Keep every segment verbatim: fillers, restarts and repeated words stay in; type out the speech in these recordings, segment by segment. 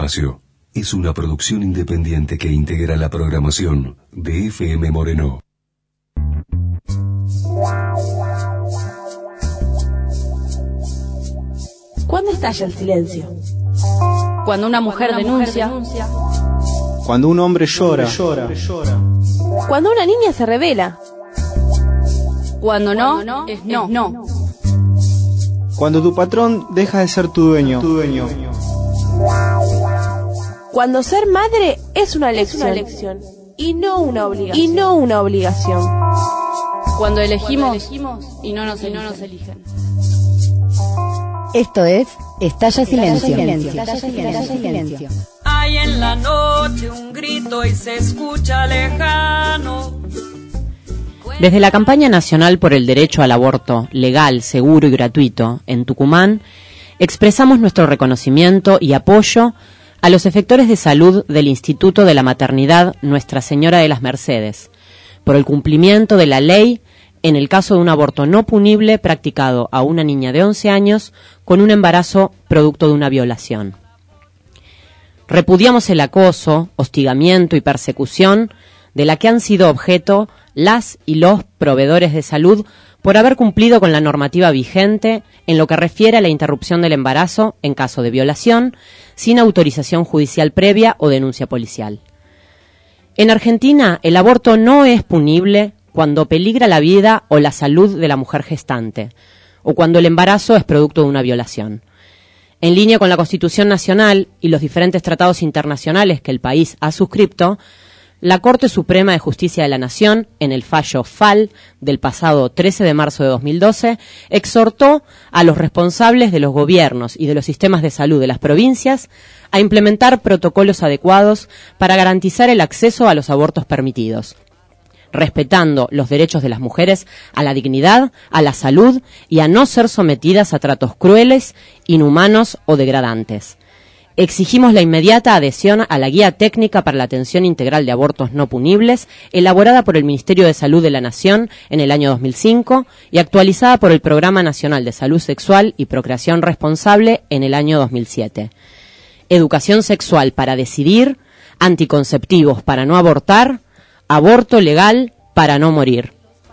espacio es una producción independiente que integra la programación de F M Moreno. ¿Cuándo estalla el silencio? Cuando una mujer, Cuando una denuncia. mujer denuncia. Cuando un hombre llora. Cuando una niña se revela. Cuando no, Cuando no es no. Es no. Cuando tu patrón deja de ser tu dueño. Tu dueño. Cuando ser madre es una elección, es una elección y no una obligación. Y no una obligación. Cuando elegimos, Cuando elegimos y no nos, y no nos eligen. Esto es Estalla Silencio. Silencio. Estalla Silencio. Silencio. Hay en la noche un grito y se escucha lejano. Desde la campaña nacional por el derecho al aborto legal, seguro y gratuito en Tucumán, expresamos nuestro reconocimiento y apoyo a los efectores de salud del Instituto de la Maternidad Nuestra Señora de las Mercedes por el cumplimiento de la ley en el caso de un aborto no punible practicado a una niña de once años con un embarazo producto de una violación. Repudiamos el acoso, hostigamiento y persecución de la que han sido objeto las y los proveedores de salud por haber cumplido con la normativa vigente en lo que refiere a la interrupción del embarazo en caso de violación, sin autorización judicial previa o denuncia policial. En Argentina, el aborto no es punible cuando peligra la vida o la salud de la mujer gestante, o cuando el embarazo es producto de una violación. En línea con la Constitución Nacional y los diferentes tratados internacionales que el país ha suscripto, la Corte Suprema de Justicia de la Nación, en el fallo F A L del pasado trece de marzo de dos mil doce, exhortó a los responsables de los gobiernos y de los sistemas de salud de las provincias a implementar protocolos adecuados para garantizar el acceso a los abortos permitidos, respetando los derechos de las mujeres a la dignidad, a la salud y a no ser sometidas a tratos crueles, inhumanos o degradantes. Exigimos la inmediata adhesión a la Guía Técnica para la Atención Integral de Abortos No Punibles, elaborada por el Ministerio de Salud de la Nación en el año dos mil cinco y actualizada por el Programa Nacional de Salud Sexual y Procreación Responsable en el año dos mil siete. Educación sexual para decidir, anticonceptivos para no abortar, aborto legal para no morir.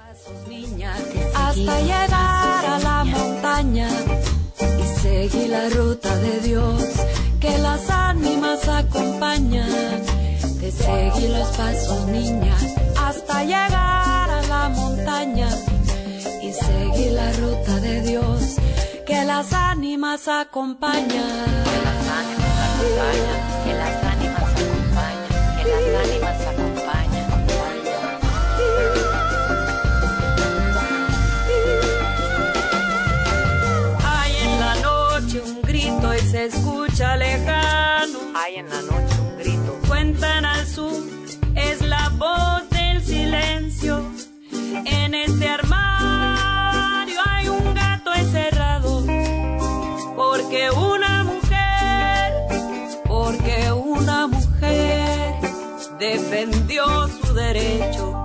Hasta llegar a la montaña y seguir la ruta de Dios. Que las ánimas acompañan, te seguí los pasos, niña, hasta llegar a la montaña y seguir la ruta de Dios, que las ánimas acompañan. Que las ánimas acompañan, que las ánimas acompañan, que las ánimas acompañan. Hay en la noche un grito y se escucha lejano. Hay en la noche un grito. Cuentan al sur, es la voz del silencio. En este armario hay un gato encerrado. Porque una mujer, porque una mujer defendió su derecho.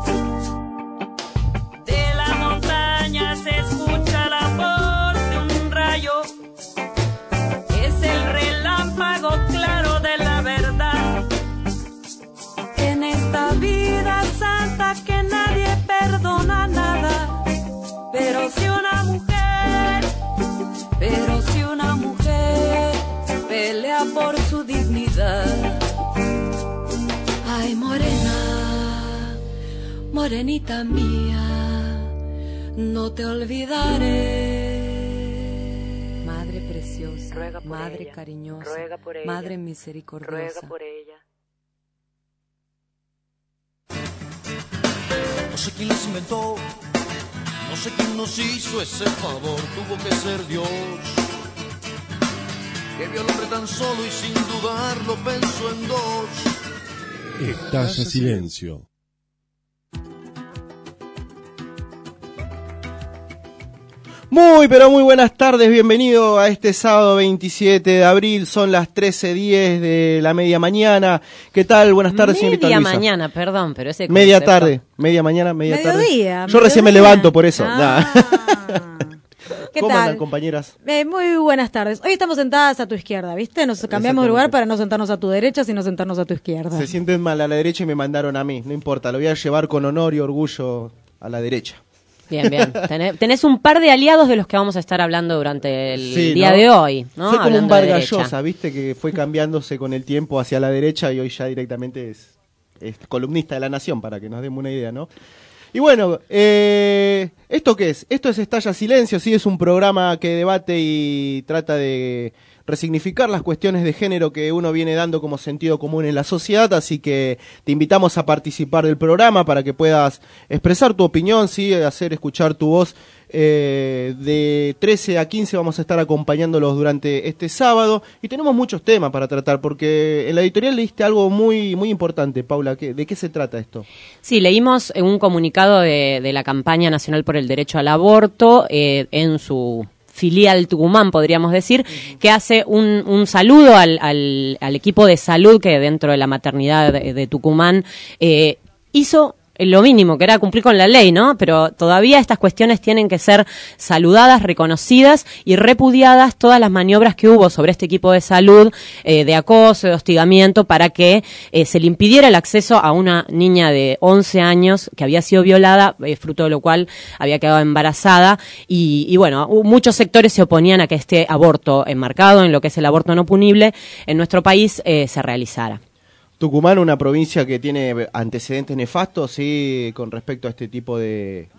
De la montaña se escucha la voz de un rayo. Es el relámpago claro de la verdad. En esta vida santa que nadie perdona nada. Pero si una mujer, pero si una mujer pelea por su dignidad. Ay, morena, morenita mía, no te olvidaré. Madre preciosa, ruega por madre ella, cariñosa, ruega por ella, madre misericordiosa, ruega por ella. No sé quién los inventó, no sé quién nos hizo ese favor, tuvo que ser Dios, que vio al hombre tan solo y sin dudarlo pensó en dos. Estalla Silencio. Muy, pero muy buenas tardes, bienvenido a este sábado veintisiete de abril, son las trece diez de la media mañana. ¿Qué tal? Buenas tardes, señorita Luisa. Media mañana, perdón, pero ese Media tarde, media mañana, media Mediodía, tarde. Yo mediodía. recién me levanto por eso. Ah. ¿Qué ¿Cómo tal? andan, compañeras? Eh, muy buenas tardes. Hoy estamos sentadas a tu izquierda, ¿viste? Nos cambiamos de lugar para no sentarnos a tu derecha, sino sentarnos a tu izquierda. Se sienten mal a la derecha y me mandaron a mí. No importa, lo voy a llevar con honor y orgullo a la derecha. Bien, bien. Tenés, tenés un par de aliados de los que vamos a estar hablando durante el Sí, día ¿no? de hoy, ¿no? Soy como Hablando un de Vargas derecha. Llosa, ¿viste? Que fue cambiándose con el tiempo hacia la derecha y hoy ya directamente es, es columnista de La Nación, para que nos demos una idea, ¿no? Y bueno, eh, ¿esto qué es? Esto es Estalla Silencio, sí, es un programa que debate y trata de resignificar las cuestiones de género que uno viene dando como sentido común en la sociedad, así que te invitamos a participar del programa para que puedas expresar tu opinión, sí, hacer escuchar tu voz. Eh, de trece a quince vamos a estar acompañándolos durante este sábado y tenemos muchos temas para tratar porque en la editorial leíste algo muy muy importante, Paula. ¿qué, ¿De qué se trata esto? Sí, leímos un comunicado de, de la Campaña Nacional por el Derecho al Aborto eh, en su filial Tucumán, podríamos decir, que hace un, un saludo al, al, al equipo de salud que dentro de la maternidad de, de Tucumán eh, hizo lo mínimo, que era cumplir con la ley, ¿no? Pero todavía estas cuestiones tienen que ser saludadas, reconocidas y repudiadas todas las maniobras que hubo sobre este equipo de salud, eh, de acoso, de hostigamiento, para que eh, se le impidiera el acceso a una niña de once años que había sido violada, eh, fruto de lo cual había quedado embarazada. Y, y bueno, muchos sectores se oponían a que este aborto enmarcado en lo que es el aborto no punible en nuestro país eh, se realizara. Tucumán, una provincia que tiene antecedentes nefastos, sí, con respecto a este tipo de,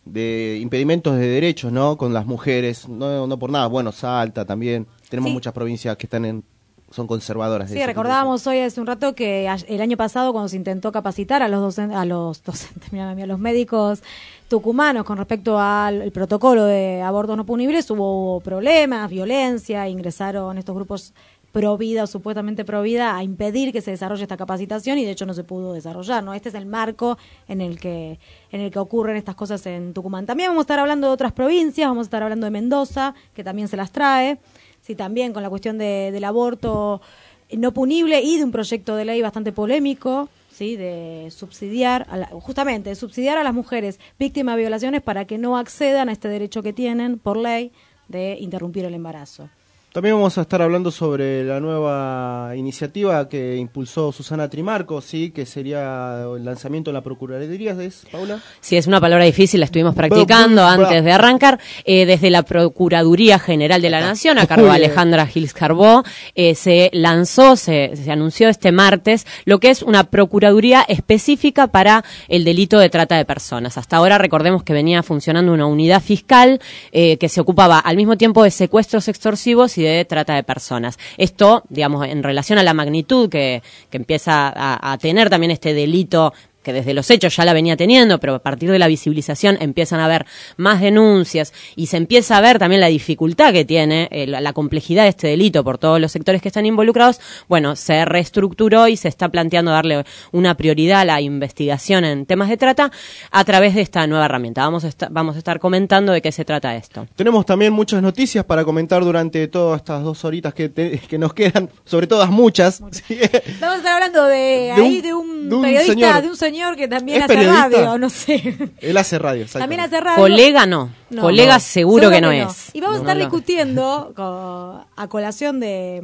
de impedimentos de derechos, ¿no? Con las mujeres, no, no por nada, bueno, Salta también, tenemos Sí. muchas provincias que están en, son conservadoras. de Sí, ese recordábamos hoy hace un rato que a- el año pasado cuando se intentó capacitar a los docentes, a los docentes, mirá, a los médicos tucumanos con respecto al el protocolo de abortos no punibles, hubo problemas, violencia, ingresaron estos grupos pro vida o supuestamente pro vida a impedir que se desarrolle esta capacitación y de hecho no se pudo desarrollar, ¿no? Este es el marco en el que en el que ocurren estas cosas en Tucumán. También vamos a estar hablando de otras provincias, vamos a estar hablando de Mendoza, que también se las trae, sí, también con la cuestión de, del aborto no punible y de un proyecto de ley bastante polémico, sí, de subsidiar, a la, justamente, de subsidiar a las mujeres víctimas de violaciones para que no accedan a este derecho que tienen por ley de interrumpir el embarazo. También vamos a estar hablando sobre la nueva iniciativa que impulsó Susana Trimarco, sí, que sería el lanzamiento de la Procuraduría, ¿es, Paula? Sí, es una palabra difícil, la estuvimos practicando Bra- bra- antes de arrancar. Eh, desde la Procuraduría General de la Nación, a cargo de Muy bien. Alejandra Gils Carbó, eh, se lanzó, se, se anunció este martes, lo que es una Procuraduría específica para el delito de trata de personas. Hasta ahora recordemos que venía funcionando una unidad fiscal eh, que se ocupaba al mismo tiempo de secuestros extorsivos y de trata de personas. Esto, digamos, en relación a la magnitud que, que empieza a, a tener también este delito, que desde los hechos ya la venía teniendo, pero a partir de la visibilización empiezan a haber más denuncias y se empieza a ver también la dificultad que tiene, eh, la, la complejidad de este delito por todos los sectores que están involucrados. Bueno, se reestructuró y se está planteando darle una prioridad a la investigación en temas de trata a través de esta nueva herramienta. Vamos a, esta- vamos a estar comentando de qué se trata esto. Tenemos también muchas noticias para comentar durante todas estas dos horitas que, te- que nos quedan, sobre todas muchas. Sí. Vamos a estar hablando de, De ahí un- de un, de un periodista, señor. de un señor que también ¿Es hace periodista? radio, no sé. Él hace radio, También exactamente. hace radio. Colega no, No. colega No. seguro, que no, es. Y vamos No, a estar no. discutiendo con- a colación de,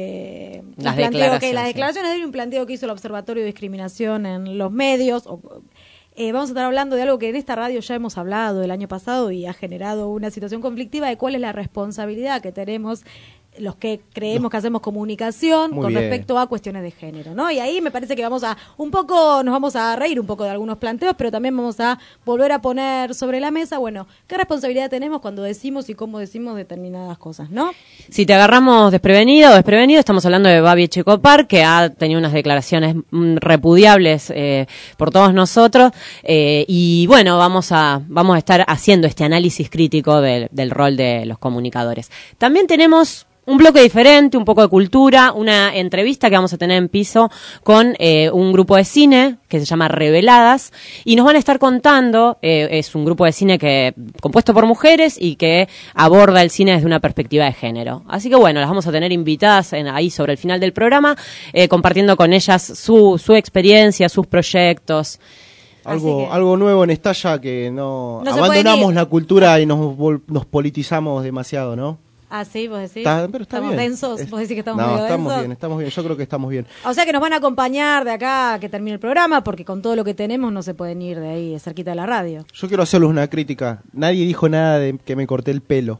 de un Las planteo que declaraciones, las sí. declaraciones de él y un planteo que hizo el Observatorio de Discriminación en los medios. o- eh, vamos a estar hablando de algo que en esta radio ya hemos hablado el año pasado y ha generado una situación conflictiva de cuál es la responsabilidad que tenemos los que creemos que hacemos comunicación Muy con bien. respecto a cuestiones de género, ¿no? Y ahí me parece que vamos a un poco, nos vamos a reír un poco de algunos planteos, pero también vamos a volver a poner sobre la mesa, bueno, qué responsabilidad tenemos cuando decimos y cómo decimos determinadas cosas, ¿no? Si te agarramos desprevenido o desprevenido, estamos hablando de Babi Checopar, que ha tenido unas declaraciones mm, repudiables eh, por todos nosotros, eh, y bueno, vamos a vamos a estar haciendo este análisis crítico del, del rol de los comunicadores. También tenemos un bloque diferente, un poco de cultura, una entrevista que vamos a tener en piso con eh, un grupo de cine que se llama Reveladas y nos van a estar contando, eh, es un grupo de cine que compuesto por mujeres y que aborda el cine desde una perspectiva de género. Así que bueno, las vamos a tener invitadas en, ahí sobre el final del programa, eh, compartiendo con ellas su, su experiencia, sus proyectos. Algo, Así que- algo nuevo en Estalla que no, No se pueden abandonamos ir. la cultura y nos, vol- nos politizamos demasiado, ¿no? Ah, sí, vos decís. Está- pero está estamos bien. densos, Es- vos decís que estamos no, medio estamos densos. bien, estamos bien, yo creo que estamos bien. O sea que nos van a acompañar de acá a que termine el programa, porque con todo lo que tenemos no se pueden ir de ahí, de cerquita de la radio. Yo quiero hacerles una crítica. Nadie dijo nada de que me corté el pelo.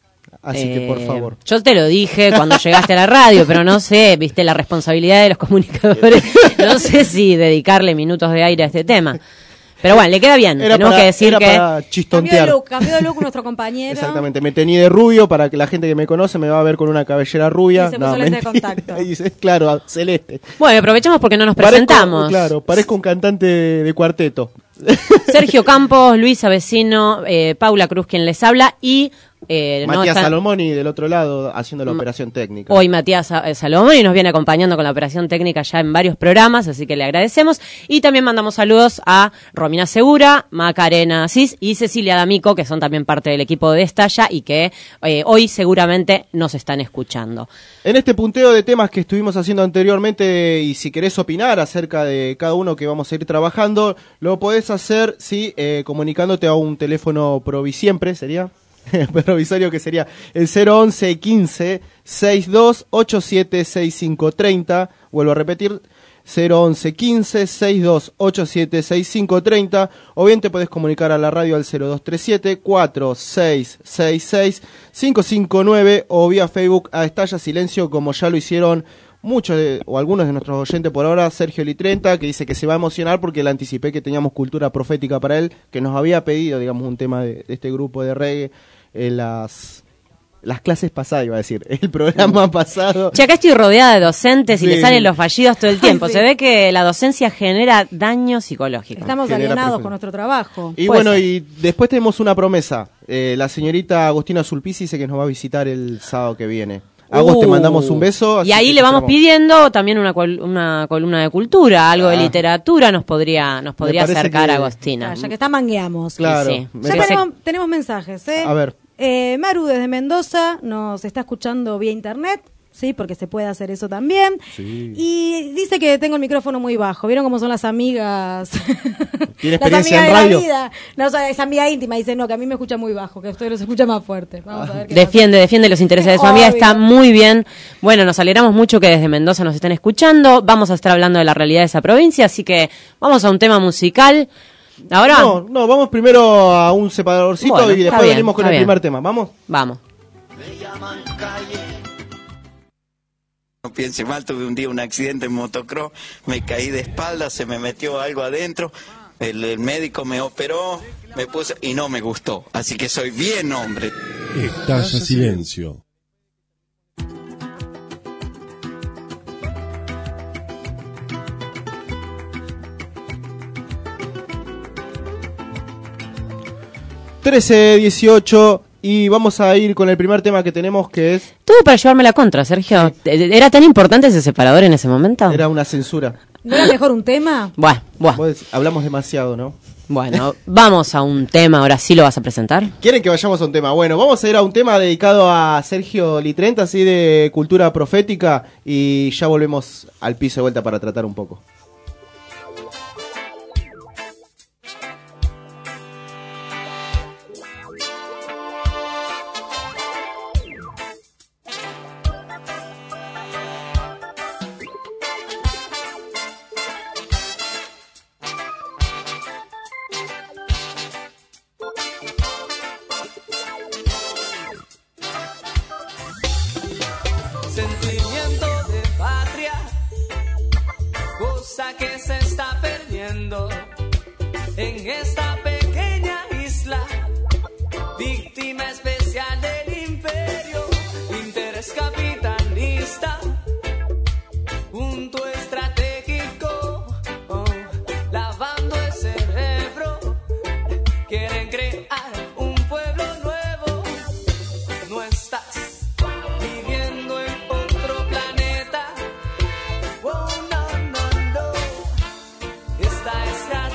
Así que, por Eh, favor. Yo te lo dije cuando llegaste a la radio, pero no sé, viste, la responsabilidad de los comunicadores. No sé si dedicarle minutos de aire a este tema. Pero bueno, le queda bien. Era Tenemos para, que decir era que... para Cambió de chistontear. look, cambió de look nuestro compañero. Exactamente, me teñí de rubio para que la gente que me conoce me va a ver con una cabellera rubia. Y se puso lente de mentira. contacto. Y dice, claro, celeste. Bueno, aprovechemos porque no nos Parezco- presentamos. claro, parezco un cantante de, de cuarteto. Sergio Campos, Luisa Vecino, eh, Paula Cruz quien les habla y... eh, no Matías están- Salomoni del otro lado haciendo la operación técnica. Hoy Matías eh, Salomón y nos viene acompañando con la operación técnica ya en varios programas, así que le agradecemos. Y también mandamos saludos a Romina Segura, Macarena Asís y Cecilia D'Amico, que son también parte del equipo de Estalla y que eh, hoy seguramente nos están escuchando. En este punteo de temas que estuvimos haciendo anteriormente, y si querés opinar acerca de cada uno que vamos a ir trabajando, lo podés hacer, sí, eh, comunicándote a un teléfono provisiempre, ¿sería? Provisorio, que sería el cero once quince sesenta y dos ochenta y siete sesenta y cinco treinta. Vuelvo a repetir, cero once quince sesenta y dos ochenta y siete sesenta y cinco treinta. O bien te podés comunicar a la radio al cero dos tres siete cuatro seis seis seis cinco cinco nueve o vía Facebook a Estalla Silencio, como ya lo hicieron muchos de, o algunos de nuestros oyentes por ahora. Sergio Litrenta, que dice que se va a emocionar porque le anticipé que teníamos cultura profética para él, que nos había pedido, digamos, un tema de, de este grupo de reggae en las, las clases pasadas, iba a decir, el programa pasado. Che, acá estoy rodeada de docentes y Sí. le salen los fallidos todo el tiempo. Ay, sí. Se ve que la docencia genera daño psicológico. Estamos Genera alienados prejuicio. con nuestro trabajo. Y Puede bueno, ser. y después tenemos una promesa. Eh, la señorita Agostina Sulpici dice que nos va a visitar el sábado que viene. Agos, te Uh. mandamos un beso. así Y ahí que le vamos esperamos. pidiendo también una, col- una columna de cultura, algo de Ah. literatura nos podría nos podría parece acercar que- a Agostina. Ah, ya que está, mangueamos. Claro. Sí, sí. Me Ya Sí, tenemos, tenemos mensajes, ¿eh? A ver. Eh, Maru desde Mendoza nos está escuchando vía internet, sí, porque se puede hacer eso también. Sí. Y dice que tengo el micrófono muy bajo. ¿Vieron cómo son las amigas? Tiene Las experiencia amigas en de la radio. vida. No, o sea, es amiga íntima. Dice, no, que a mí me escucha muy bajo, que a ustedes los escucha más fuerte. Vamos a ver qué Defiende, defiende los intereses de su amiga, Obvio. está muy bien. Bueno, nos alegramos mucho que desde Mendoza nos estén escuchando. Vamos a estar hablando de la realidad de esa provincia, así que vamos a un tema musical. Ahora, No, no, vamos primero a un separadorcito Bueno, y está después bien, venimos con está el bien. primer tema. ¿Vamos? vamos. No piense mal, tuve un día un accidente en motocross, me caí de espalda, se me metió algo adentro, el, el médico me operó, me puse y no me gustó, así que soy bien hombre. Estalla Silencio. trece dieciocho y vamos a ir con el primer tema que tenemos, que es... Todo para llevarme la contra, Sergio. ¿Era tan importante ese separador en ese momento? Era una censura. ¿No era mejor un tema? Bueno, bueno. Vos decís, hablamos demasiado, ¿no? Bueno, vamos a un tema, ahora sí lo vas a presentar. ¿Quieren que vayamos a un tema? Bueno, vamos a ir a un tema dedicado a Sergio Litrenta, así de cultura profética, y ya volvemos al piso de vuelta para tratar un poco. Sentimiento de patria, cosa que se está perdiendo en esta pequeña isla, víctima especial del imperio, interés capitalista, punto estratégico, oh, lavando el cerebro, quieren crear un pueblo nuevo, no estás viviendo en otro planeta. Oh, no, no, no. Esta es la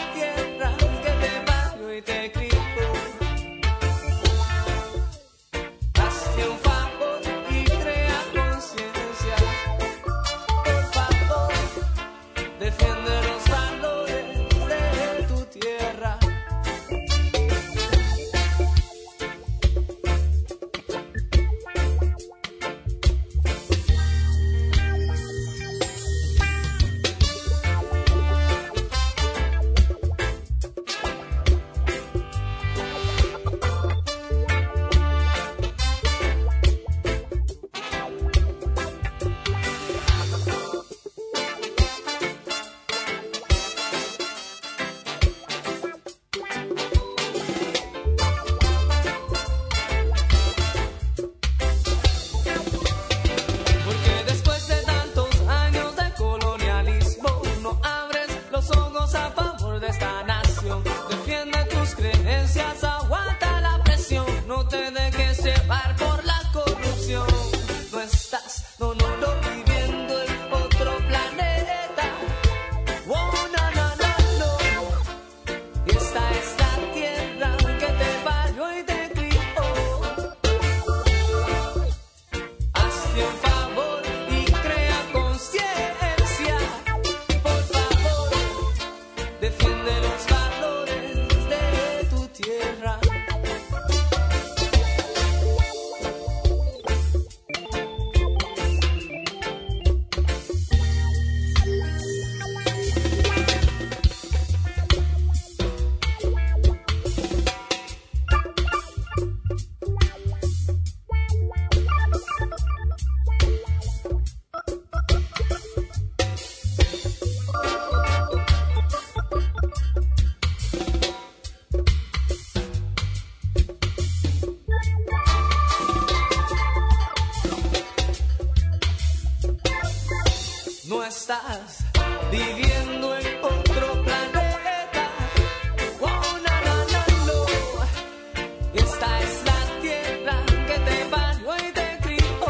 estás viviendo en otro planeta. Oh, na, na, na, no. Esta es la tierra que te bañó y te crió.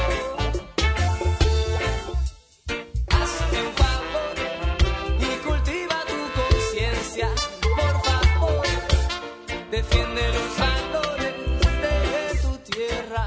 Hazte un favor y cultiva tu conciencia. Por favor, defiende los valores de tu tierra.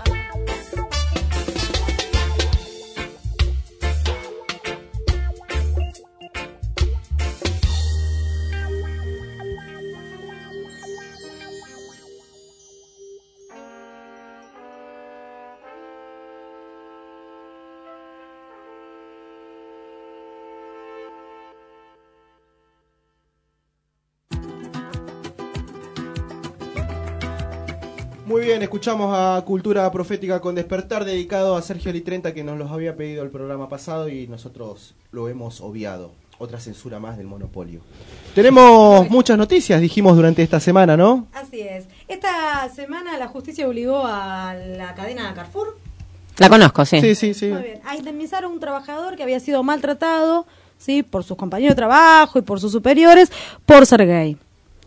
Muy bien, escuchamos a Cultura Profética con Despertar, dedicado a Sergio Litrenta, que nos los había pedido el programa pasado y nosotros lo hemos obviado. Otra censura más del monopolio. Tenemos muchas noticias, dijimos, durante esta semana, ¿no? Así es. Esta semana la justicia obligó a la cadena Carrefour. La conozco, sí. Sí, sí, sí. Muy bien. A indemnizar a un trabajador que había sido maltratado, ¿sí? Por sus compañeros de trabajo y por sus superiores, por ser gay.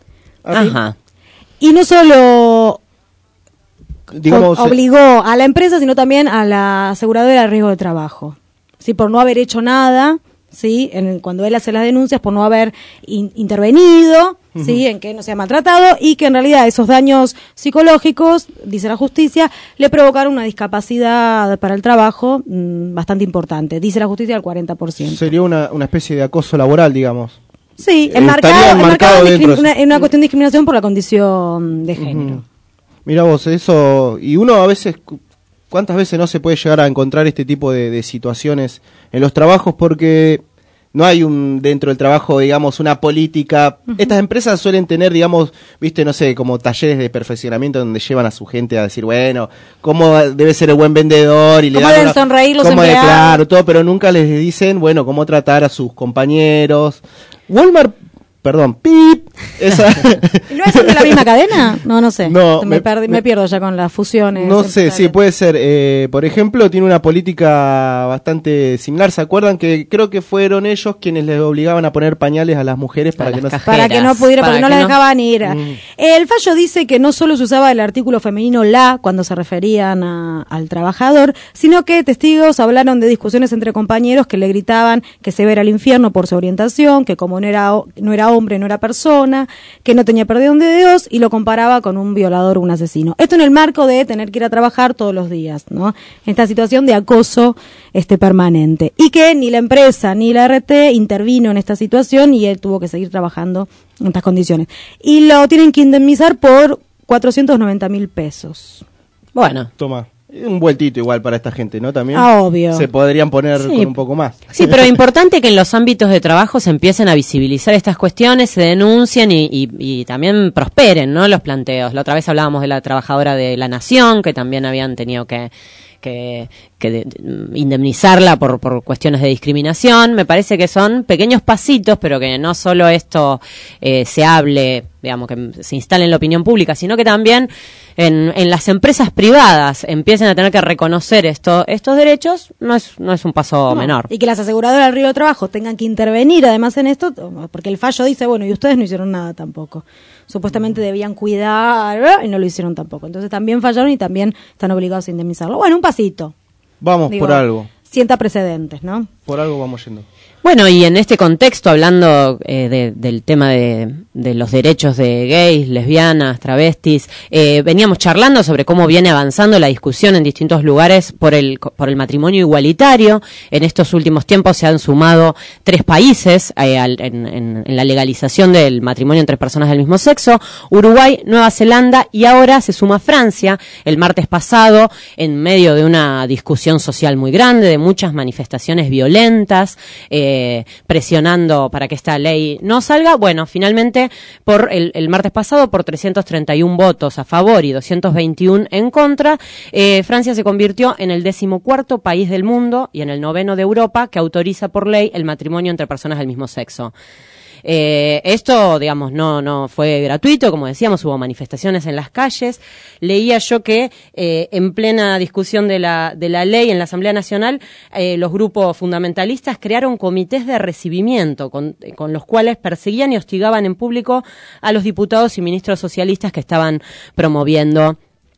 Ajá. Y no solo Digamos, o- obligó a la empresa, sino también a la aseguradora de riesgo de trabajo, sí, por no haber hecho nada, sí, en el- cuando él hace las denuncias, por no haber in- intervenido, Ujú. sí, en que no sea maltratado y que en realidad esos daños psicológicos, dice la justicia, le provocaron una discapacidad para el trabajo mm, bastante importante, dice la justicia del cuarenta por ciento. sería una, una especie de acoso laboral, digamos. Sí, Eh, enmarcado, estaría enmarcado enmarcado en, dentro discrim- de una, eso. en una cuestión de discriminación por la condición de género. Ujú. Mira vos, eso, y uno a veces, cu- ¿cuántas veces no se puede llegar a encontrar este tipo de, de situaciones en los trabajos? Porque no hay un dentro del trabajo, digamos, una política. Estas empresas suelen tener, digamos, viste, no sé, como talleres de perfeccionamiento donde llevan a su gente a decir, bueno, cómo debe ser el buen vendedor y le Cómo dan deben una- sonreír los cómo de- empleados. claro, todo, pero nunca les dicen, bueno, cómo tratar a sus compañeros. Walmart, perdón, pip, esa ¿No es de la misma cadena? No, no sé. No, me, me- perdí- me me- pierdo ya con las fusiones. No sé, sí, empresariales. puede ser. Eh, por ejemplo, tiene una política bastante similar. ¿Se acuerdan que creo que fueron ellos quienes les obligaban a poner pañales a las mujeres para que no se... Para que no pudiera, para porque no que la no- dejaban ir. Mm. El fallo dice que no solo se usaba el artículo femenino la cuando se referían a- al trabajador, sino que testigos hablaron de discusiones entre compañeros que le gritaban que se iba a ir al infierno por su orientación, que como no era, o- no era hombre, no era persona, que no tenía perdón de Dios y lo comparaba con un violador o un asesino. Esto en el marco de tener que ir a trabajar todos los días, ¿no? En esta situación de acoso este permanente. Y que ni la empresa ni la R T intervino en esta situación y él tuvo que seguir trabajando en estas condiciones. Y lo tienen que indemnizar por cuatrocientos noventa mil pesos. Bueno. Toma. Un vueltito igual para esta gente, ¿no? También Ah, obvio. se podrían poner Sí. con un poco más. Sí, pero importante que en los ámbitos de trabajo se empiecen a visibilizar estas cuestiones, se denuncien y, y, y también prosperen, ¿no? Los planteos. La otra vez hablábamos de la trabajadora de La Nación, que también habían tenido que que, que de- indemnizarla por, por cuestiones de discriminación. Me parece que son pequeños pasitos, pero que no solo esto eh, se hable, digamos, que se instale en la opinión pública, sino que también en, en las empresas privadas empiecen a tener que reconocer esto, estos derechos, no es, no es un paso No, menor. Y que las aseguradoras del Río de Trabajo tengan que intervenir además en esto, porque el fallo dice, bueno, y ustedes no hicieron nada tampoco. Supuestamente debían cuidar ¿verdad? Y no lo hicieron tampoco. Entonces también fallaron y también están obligados a indemnizarlo. Bueno, un pasito. Vamos Digo, por algo. Sienta precedentes, ¿no? Por algo vamos yendo. Bueno, y en este contexto, hablando eh, de- del tema de, de los derechos de gays, lesbianas, travestis, eh, veníamos charlando sobre cómo viene avanzando la discusión en distintos lugares por el, por el matrimonio igualitario. En estos últimos tiempos se han sumado tres países eh, al- en, en- en la legalización del matrimonio entre personas del mismo sexo: Uruguay, Nueva Zelanda, y ahora se suma Francia. El martes pasado, en medio de una discusión social muy grande, de muchas manifestaciones violentas, eh, presionando para que esta ley no salga. Bueno, finalmente, por el, el martes pasado, por trescientos treinta y uno votos a favor y doscientos veintiuno en contra, eh, Francia se convirtió en el decimocuarto país del mundo y en el noveno de Europa que autoriza por ley el matrimonio entre personas del mismo sexo. Eh, esto, digamos, no no fue gratuito, como decíamos, hubo manifestaciones en las calles. Leía yo que eh, en plena discusión de la de la ley en la Asamblea Nacional, eh, los grupos fundamentalistas crearon comités comités de recibimiento con, con los cuales perseguían y hostigaban en público a los diputados y ministros socialistas que estaban promoviendo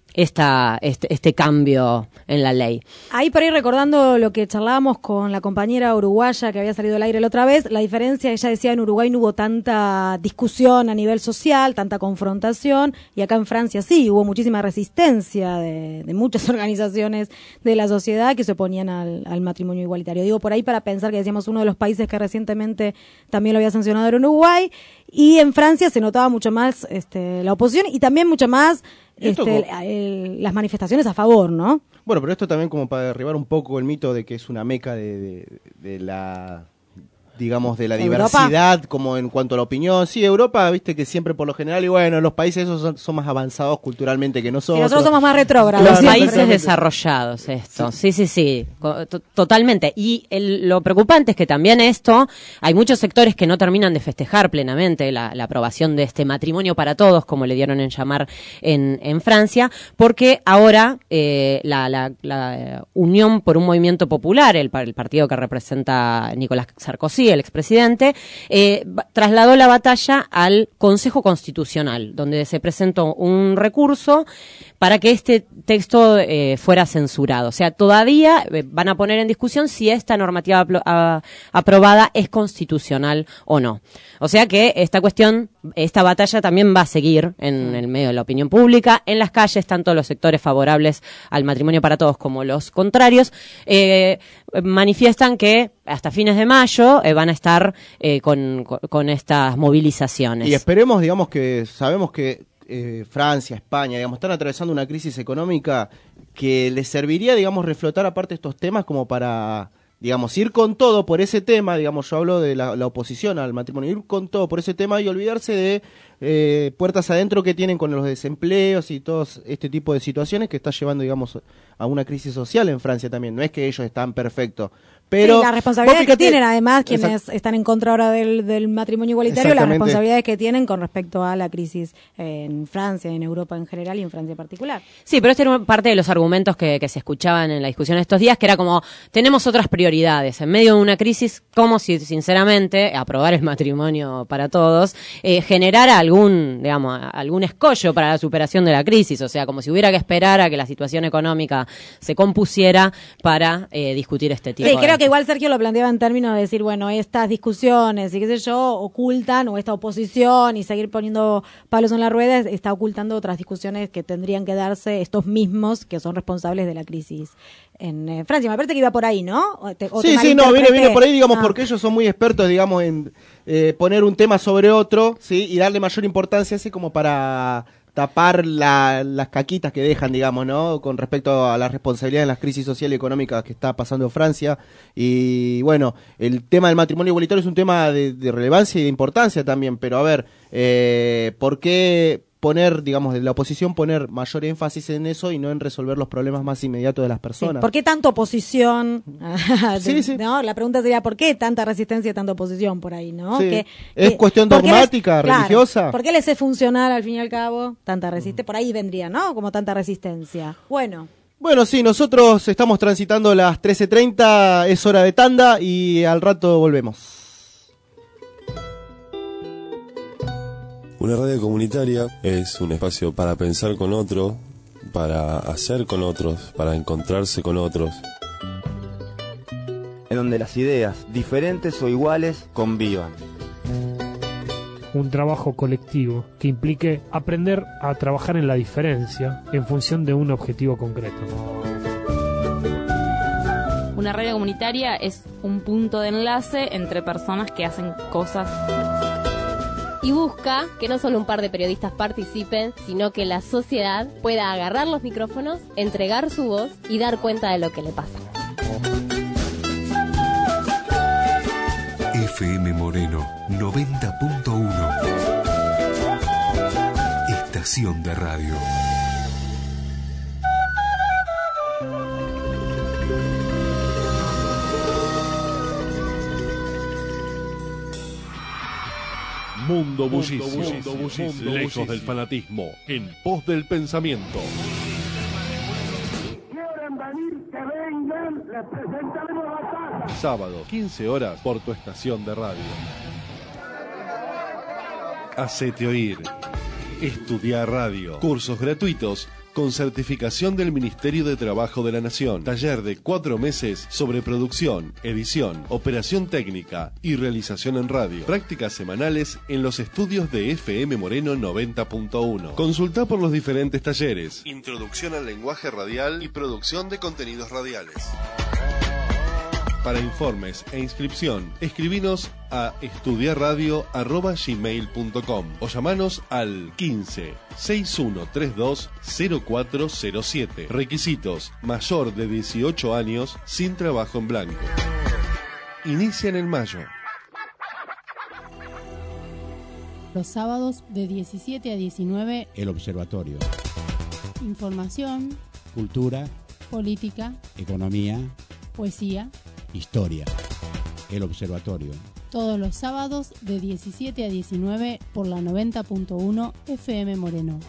esta, este, este cambio en la ley. Ahí por ahí recordando lo que charlábamos con la compañera uruguaya que había salido al aire la otra vez, la diferencia, ella decía, en Uruguay no hubo tanta discusión a nivel social, tanta confrontación, y acá en Francia sí, hubo muchísima resistencia de, de muchas organizaciones de la sociedad que se oponían al, al matrimonio igualitario. Digo por ahí para pensar que decíamos uno de los países que recientemente también lo había sancionado era Uruguay, y en Francia se notaba mucho más este, la oposición y también mucho más este, el, el, las manifestaciones a favor, ¿no? Bueno, pero esto también como para derribar un poco el mito de que es una meca de, de, de la, digamos, de la diversidad, Europa, como en cuanto a la opinión. Sí, Europa, viste que siempre por lo general, y bueno, los países esos son, son más avanzados culturalmente que nosotros. Sí, nosotros somos más retrógrados. Los países desarrollados, esto. Sí, sí, sí, sí totalmente. Y el, lo preocupante es que también esto, hay muchos sectores que no terminan de festejar plenamente la, la aprobación de este matrimonio para todos, como le dieron en llamar en, en Francia, porque ahora eh, la, la, la Unión por un Movimiento Popular, el, el partido que representa Nicolás Sarkozy, el expresidente, eh, trasladó la batalla al Consejo Constitucional, donde se presentó un recurso para que este texto eh, fuera censurado. O sea, todavía eh, van a poner en discusión si esta normativa apro- a, aprobada es constitucional o no. O sea que esta cuestión, esta batalla también va a seguir en el medio de la opinión pública, en las calles, tanto los sectores favorables al matrimonio para todos como los contrarios, eh, manifiestan que hasta fines de mayo eh, van a estar eh, con, con, con estas movilizaciones. Y esperemos, digamos, que sabemos que eh, Francia, España, digamos, están atravesando una crisis económica que les serviría, digamos, reflotar aparte estos temas como para, digamos, ir con todo por ese tema, digamos, yo hablo de la, la oposición al matrimonio, ir con todo por ese tema y olvidarse de eh, puertas adentro que tienen con los desempleos y todo este tipo de situaciones que está llevando, digamos, a una crisis social en Francia también. No es que ellos están perfectos, pero sí, la responsabilidad fíjate, que tienen, además, quienes exact- están en contra ahora del, del matrimonio igualitario, las responsabilidades que tienen con respecto a la crisis en Francia, en Europa en general y en Francia en particular. Sí, pero este era parte de los argumentos que, que se escuchaban en la discusión estos días, que era como, tenemos otras prioridades. En medio de una crisis, como si, sinceramente, aprobar el matrimonio para todos, eh, generara algún, digamos, algún escollo para la superación de la crisis. O sea, como si hubiera que esperar a que la situación económica se compusiera para eh, discutir este tipo sí, de... creo que igual Sergio lo planteaba en términos de decir, bueno, estas discusiones y qué sé yo, ocultan, o esta oposición y seguir poniendo palos en la rueda está ocultando otras discusiones que tendrían que darse estos mismos que son responsables de la crisis en eh, Francia. Me parece que iba por ahí, ¿no? O te, o sí, te sí, no, viene, viene por ahí, digamos, ah. porque ellos son muy expertos, digamos, en eh, poner un tema sobre otro, ¿sí? Y darle mayor importancia así como para tapar la, las caquitas que dejan, digamos, ¿no? Con respecto a la responsabilidad en las crisis social y económicas que está pasando Francia. Y bueno, el tema del matrimonio igualitario es un tema de, de relevancia y de importancia también, pero a ver, eh, ¿por qué poner, digamos, de la oposición poner mayor énfasis en eso y no en resolver los problemas más inmediatos de las personas? Sí, ¿por qué tanta oposición? Sí, sí. ¿No? La pregunta sería, ¿por qué tanta resistencia y tanta oposición por ahí, no? Sí. Que, ¿Es que, cuestión dogmática, les, religiosa? Claro, ¿por qué les es funcional al fin y al cabo tanta resistencia? Por ahí vendría, ¿no? Como tanta resistencia. Bueno. Bueno, sí, nosotros estamos transitando las trece treinta, es hora de tanda y al rato volvemos. Una radio comunitaria es un espacio para pensar con otro, para hacer con otros, para encontrarse con otros. En donde las ideas, diferentes o iguales, convivan. Un trabajo colectivo que implique aprender a trabajar en la diferencia en función de un objetivo concreto. Una radio comunitaria es un punto de enlace entre personas que hacen cosas. Y busca que no solo un par de periodistas participen, sino que la sociedad pueda agarrar los micrófonos, entregar su voz y dar cuenta de lo que le pasa. F M Moreno noventa punto uno. Estación de radio. Mundo bullicio, lejos del fanatismo, en pos del pensamiento. Quieren venir, que vengan, Sábado, quince horas, por tu estación de radio. Hacete oír. Estudiar radio. Cursos gratuitos con certificación del Ministerio de Trabajo de la Nación. Taller de cuatro meses sobre producción, edición, operación técnica y realización en radio. Prácticas semanales en los estudios de F M Moreno noventa punto uno. Consulta por los diferentes talleres. Introducción al lenguaje radial y producción de contenidos radiales. Para informes e inscripción, escribinos a estudiarradio arroba gmail punto com o llamanos al quince, sesenta y uno treinta y dos, cero cuatro cero siete. Requisitos: mayor de dieciocho años, sin trabajo en blanco. Inician en mayo. Los sábados de diecisiete a diecinueve, El Observatorio. información, Cultura, política, economía, poesía. historia. El Observatorio. Todos los sábados de diecisiete a diecinueve por la noventa punto uno F M Moreno.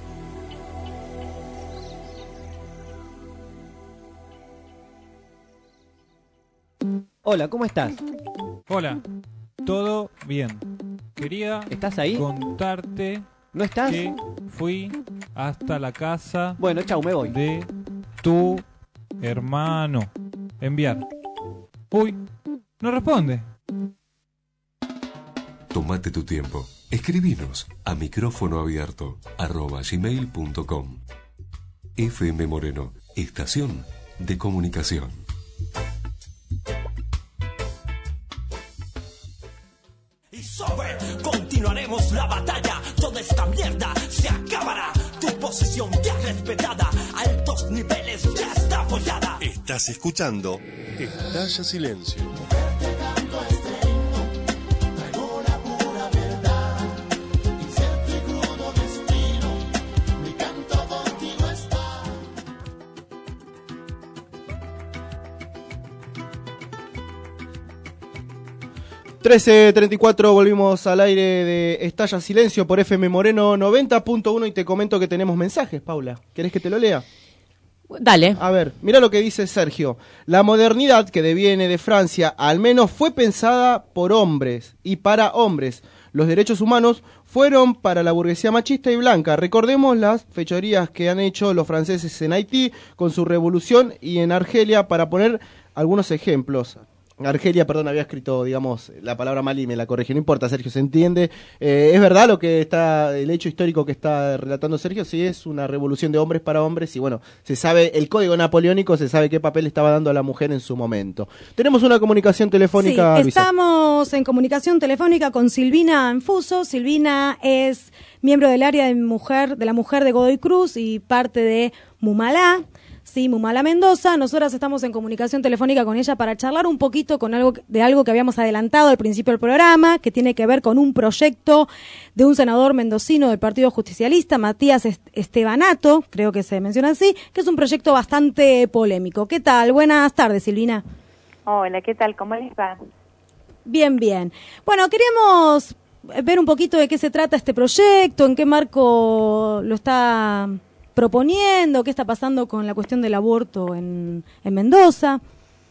Hola, ¿cómo estás? Hola, todo bien. Quería ¿Estás ahí? contarte ¿No estás? que fui hasta la casa Bueno, chau, me voy. de tu hermano. Enviar. Uy, no responde. Tómate tu tiempo. Escribinos a micrófono abierto arroba gmail punto com. F M Moreno, estación de comunicación. Y sobre, continuaremos la batalla. Toda esta mierda se acabará. Tu posición ya respetada. Altos niveles ya está apoyada. Estás escuchando Estalla Silencio. trece treinta y cuatro, volvimos al aire de Estalla Silencio por F M Moreno noventa punto uno y te comento que tenemos mensajes, Paula. ¿Querés que te lo lea? Dale. A ver, mira lo que dice Sergio. La modernidad que deviene de Francia al menos fue pensada por hombres y para hombres. Los derechos humanos fueron para la burguesía machista y blanca. Recordemos las fechorías que han hecho los franceses en Haití con su revolución y en Argelia, para poner algunos ejemplos. Argelia, perdón, había escrito, digamos, la palabra mal y me la corregí. No importa, Sergio, se entiende. Eh, ¿Es verdad lo que está, el hecho histórico que está relatando Sergio? Sí, es una revolución de hombres para hombres y bueno, se sabe, el código napoleónico, se sabe qué papel estaba dando a la mujer en su momento. Tenemos una comunicación telefónica, Sí, Luisa. estamos en comunicación telefónica con Silvina Anfuso. Silvina es miembro del área de mujer, de la mujer de Godoy Cruz y parte de Mumalá. Sí, Mumala Mendoza. Nosotras estamos en comunicación telefónica con ella para charlar un poquito con algo de algo que habíamos adelantado al principio del programa, que tiene que ver con un proyecto de un senador mendocino del Partido Justicialista, Matías Estebanato, creo que se menciona así, que es un proyecto bastante polémico. ¿Qué tal? Buenas tardes, Silvina. Hola, ¿qué tal? ¿Cómo les va? Bien, bien. Bueno, queríamos ver un poquito de qué se trata este proyecto, en qué marco lo está proponiendo, qué está pasando con la cuestión del aborto en, en Mendoza.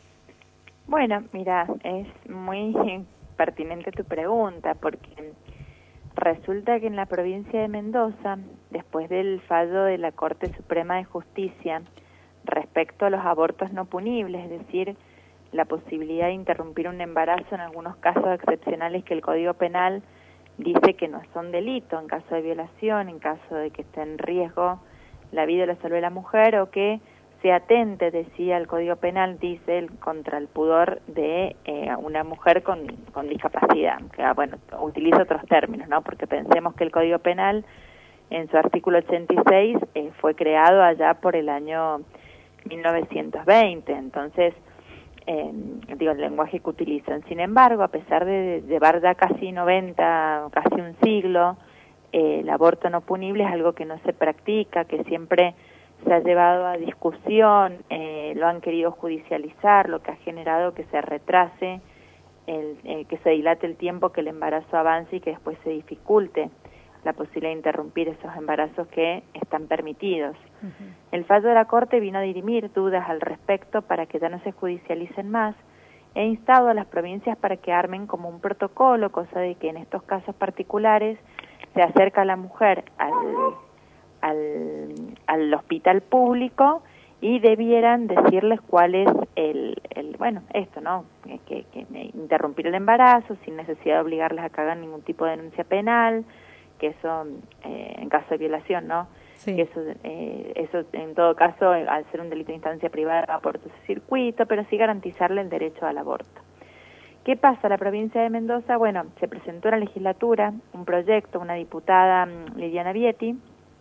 Bueno, mira, es muy pertinente tu pregunta, porque resulta que en la provincia de Mendoza, después del fallo de la Corte Suprema de Justicia respecto a los abortos no punibles, es decir, la posibilidad de interrumpir un embarazo en algunos casos excepcionales que el Código Penal dice que no son delito, en caso de violación, en caso de que esté en riesgo la vida o la salud de la mujer, o que se atente, decía el Código Penal, dice, el, contra el pudor de eh, una mujer con, con discapacidad, que bueno, utiliza otros términos, ¿no? Porque pensemos que el Código Penal, en su artículo ochenta y seis, eh, fue creado allá por el año mil novecientos veinte, entonces, eh, digo, el lenguaje que utilizan. Sin embargo, a pesar de llevar ya casi noventa, casi un siglo, Eh, el aborto no punible es algo que no se practica, que siempre se ha llevado a discusión, eh, lo han querido judicializar, lo que ha generado que se retrase, el, eh, que se dilate el tiempo, que el embarazo avance y que después se dificulte la posibilidad de interrumpir esos embarazos que están permitidos. Uh-huh. El fallo de la Corte vino a dirimir dudas al respecto para que ya no se judicialicen más. He instado a las provincias para que armen como un protocolo, cosa de que en estos casos particulares se acerca la mujer al, al, al hospital público y debieran decirles cuál es el, el bueno, esto, ¿no? Que, que interrumpir el embarazo sin necesidad de obligarles a que hagan ningún tipo de denuncia penal, que eso, eh, en caso de violación, ¿no? Sí. Que eso, eh, eso en todo caso, al ser un delito de instancia privada, va por su circuito, pero sí garantizarle el derecho al aborto. ¿Qué pasa? La provincia de Mendoza, bueno, se presentó en la legislatura un proyecto, una diputada, Liliana Vietti,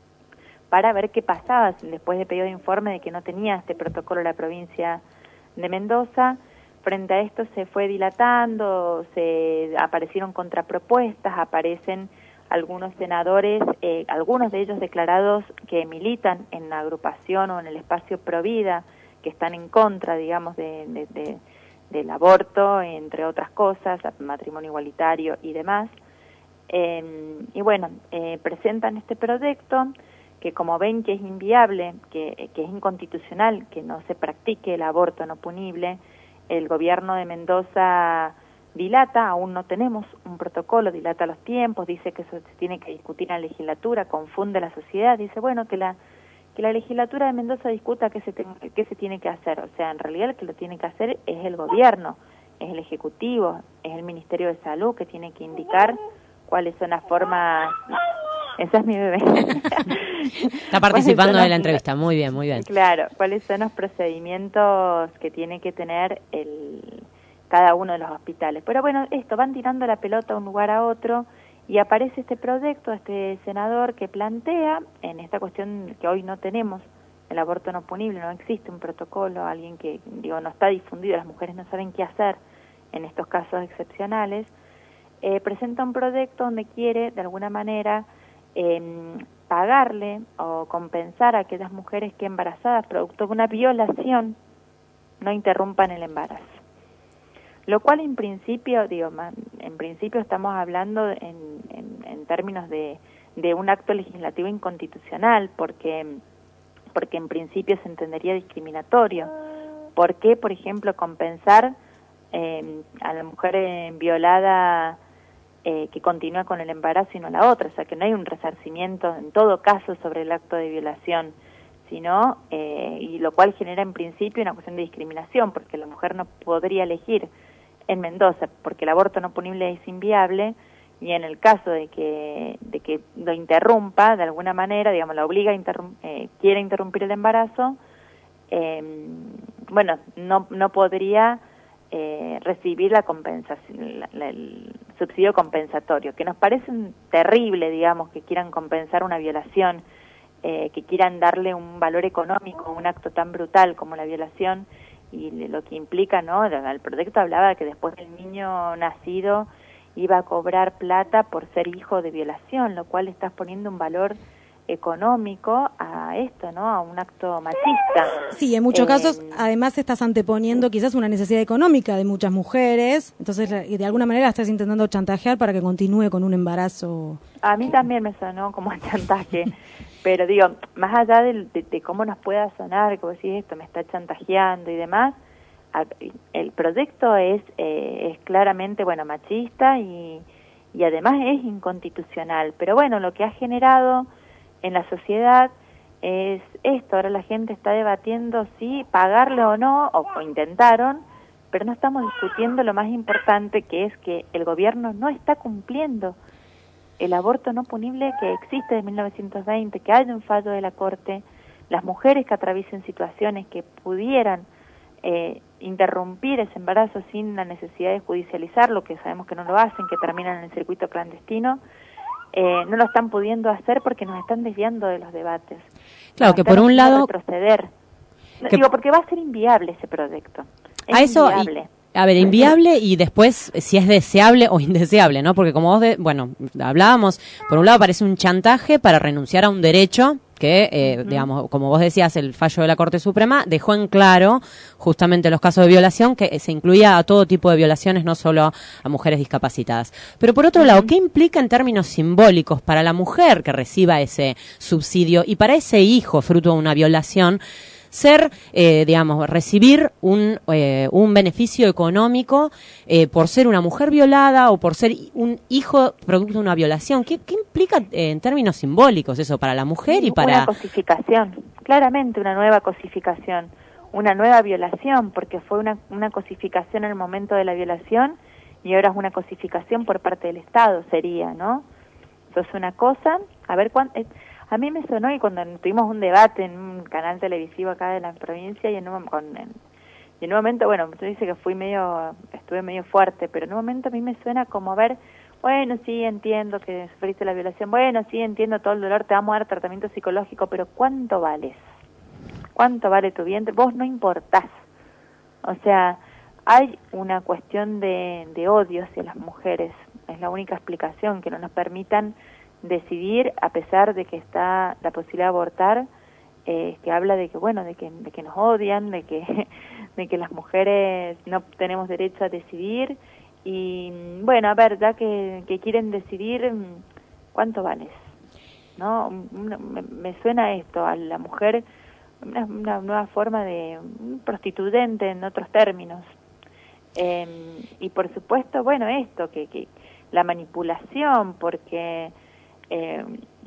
para ver qué pasaba después de pedido de informe de que no tenía este protocolo la provincia de Mendoza. Frente a esto se fue dilatando, se aparecieron contrapropuestas, aparecen algunos senadores, eh, algunos de ellos declarados que militan en la agrupación o en el espacio Provida, que están en contra, digamos, de, de, de, del aborto, entre otras cosas, matrimonio igualitario y demás. Eh, y bueno, eh, presentan este proyecto que como ven que es inviable, que, que es inconstitucional, que no se practique el aborto no punible, el gobierno de Mendoza dilata, aún no tenemos un protocolo, dilata los tiempos, dice que eso se tiene que discutir en la legislatura, confunde la sociedad, dice, bueno, que la que la legislatura de Mendoza discuta qué se, te, qué se tiene que hacer. O sea, en realidad el que lo tiene que hacer es el gobierno, es el Ejecutivo, es el Ministerio de Salud que tiene que indicar cuáles son las formas... Esa es mi bebé. Está participando de la entrevista, muy bien, muy bien. Claro, cuáles son los procedimientos que tiene que tener el cada uno de los hospitales. Pero bueno, esto, van tirando la pelota de un lugar a otro y aparece este proyecto, este senador que plantea, en esta cuestión que hoy no tenemos, el aborto no punible, no existe un protocolo, alguien que, digo, no está difundido, las mujeres no saben qué hacer en estos casos excepcionales, eh, presenta un proyecto donde quiere, de alguna manera, eh, pagarle o compensar a aquellas mujeres que embarazadas, producto de una violación, no interrumpan el embarazo. Lo cual en principio, digo, en principio estamos hablando en, en, en términos de, de un acto legislativo inconstitucional, porque, porque en principio se entendería discriminatorio. ¿Por qué, por ejemplo, compensar eh, a la mujer eh, violada eh, que continúa con el embarazo y no la otra? O sea, que no hay un resarcimiento en todo caso sobre el acto de violación, sino, eh, y lo cual genera en principio una cuestión de discriminación, porque la mujer no podría elegir en Mendoza, porque el aborto no punible es inviable, y en el caso de que de que lo interrumpa de alguna manera, digamos, la obliga a interrum eh, quiere interrumpir el embarazo, eh, bueno, no no podría eh, recibir la compensación, la, la, el subsidio compensatorio, que nos parece terrible, digamos, que quieran compensar una violación, eh, que quieran darle un valor económico a un acto tan brutal como la violación, y lo que implica, ¿no? El proyecto hablaba de que después del niño nacido iba a cobrar plata por ser hijo de violación, lo cual estás poniendo un valor económico a esto, ¿no? A un acto machista. Sí, en muchos eh, casos, además estás anteponiendo quizás una necesidad económica de muchas mujeres, entonces de alguna manera estás intentando chantajear para que continúe con un embarazo. A mí también me sonó como chantaje. Pero digo, más allá de, de, de cómo nos pueda sonar, como decís, esto me está chantajeando y demás, el proyecto es eh, es claramente, bueno, machista y, y además es inconstitucional. Pero bueno, lo que ha generado en la sociedad es esto. Ahora la gente está debatiendo si pagarle o no, o, o intentaron, pero no estamos discutiendo lo más importante, que es que el gobierno no está cumpliendo el aborto no punible que existe de mil novecientos veinte, que haya un fallo de la Corte, las mujeres que atraviesen situaciones que pudieran eh, interrumpir ese embarazo sin la necesidad de judicializarlo, que sabemos que no lo hacen, que terminan en el circuito clandestino, eh, no lo están pudiendo hacer porque nos están desviando de los debates. Claro, nos que por un lado... retroceder. Que... Digo, porque va a ser inviable ese proyecto. Es a eso... inviable. Y... A ver, inviable y después si es deseable o indeseable, ¿no? Porque como vos, de, bueno, hablábamos, por un lado parece un chantaje para renunciar a un derecho que, eh, uh-huh. digamos, como vos decías, el fallo de la Corte Suprema dejó en claro justamente los casos de violación, que se incluía a todo tipo de violaciones, no solo a mujeres discapacitadas. Pero por otro uh-huh. lado, ¿qué implica en términos simbólicos para la mujer que reciba ese subsidio y para ese hijo fruto de una violación ser, eh, digamos, recibir un, eh, un beneficio económico eh, por ser una mujer violada o por ser un hijo producto de una violación? ¿Qué, qué implica eh, en términos simbólicos eso para la mujer y para...? Una cosificación, claramente una nueva cosificación, una nueva violación, porque fue una, una cosificación en el momento de la violación y ahora es una cosificación por parte del Estado, sería, ¿no? Eso es una cosa, a ver cuánto... A mí me sonó y cuando tuvimos un debate en un canal televisivo acá de la provincia y en un, con, en, y en un momento, bueno, usted dice que fui medio, estuve medio fuerte, pero en un momento a mí me suena como a ver, bueno, sí, entiendo que sufriste la violación, bueno, sí, entiendo todo el dolor, te vamos a dar tratamiento psicológico, pero ¿cuánto vales? ¿Cuánto vale tu vientre? Vos no importás. O sea, hay una cuestión de, de odio hacia las mujeres, es la única explicación, que no nos permitan decidir a pesar de que está la posibilidad de abortar, eh, que habla de que bueno de que de que nos odian, de que de que las mujeres no tenemos derecho a decidir y bueno, a ver, ya que, que quieren decidir, ¿cuánto vales? ¿No? Me, me suena esto a la mujer una, una nueva forma de un prostituyente en otros términos. Eh, y por supuesto, bueno, esto que, que la manipulación, porque Eh,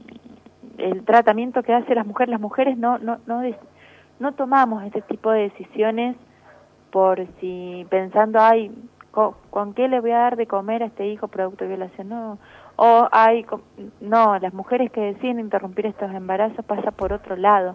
el tratamiento que hace las mujeres, las mujeres no no no des, no tomamos este tipo de decisiones por si pensando, ay, ¿con, con qué le voy a dar de comer a este hijo producto de violación? No, o ay, con, no, las mujeres que deciden interrumpir estos embarazos pasa por otro lado,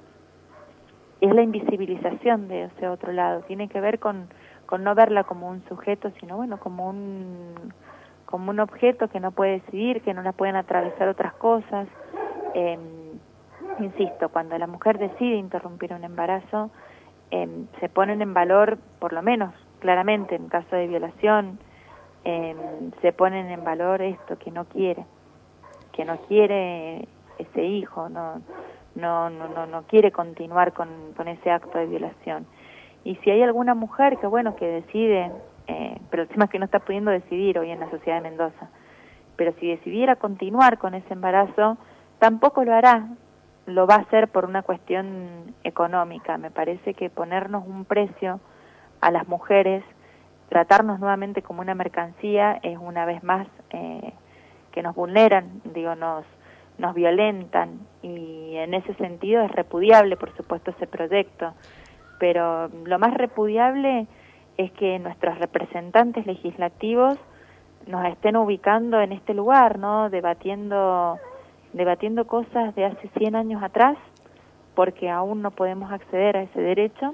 es la invisibilización de ese otro lado, tiene que ver con con no verla como un sujeto, sino bueno, como un como un objeto que no puede decidir, que no la pueden atravesar otras cosas. Eh, insisto, cuando la mujer decide interrumpir un embarazo, eh, se ponen en valor, por lo menos claramente en caso de violación, eh, se ponen en valor esto, que no quiere, que no quiere ese hijo, no no no no, no quiere continuar con, con ese acto de violación. Y si hay alguna mujer que bueno que decide, Eh, pero el tema es que no está pudiendo decidir hoy en la sociedad de Mendoza, pero si decidiera continuar con ese embarazo, tampoco lo hará, lo va a hacer por una cuestión económica. Me parece que ponernos un precio a las mujeres, tratarnos nuevamente como una mercancía, es una vez más eh, que nos vulneran, digo, nos, nos violentan, y en ese sentido es repudiable, por supuesto, ese proyecto, pero lo más repudiable es que nuestros representantes legislativos nos estén ubicando en este lugar, ¿no? Debatiendo, debatiendo cosas de hace cien años atrás, porque aún no podemos acceder a ese derecho,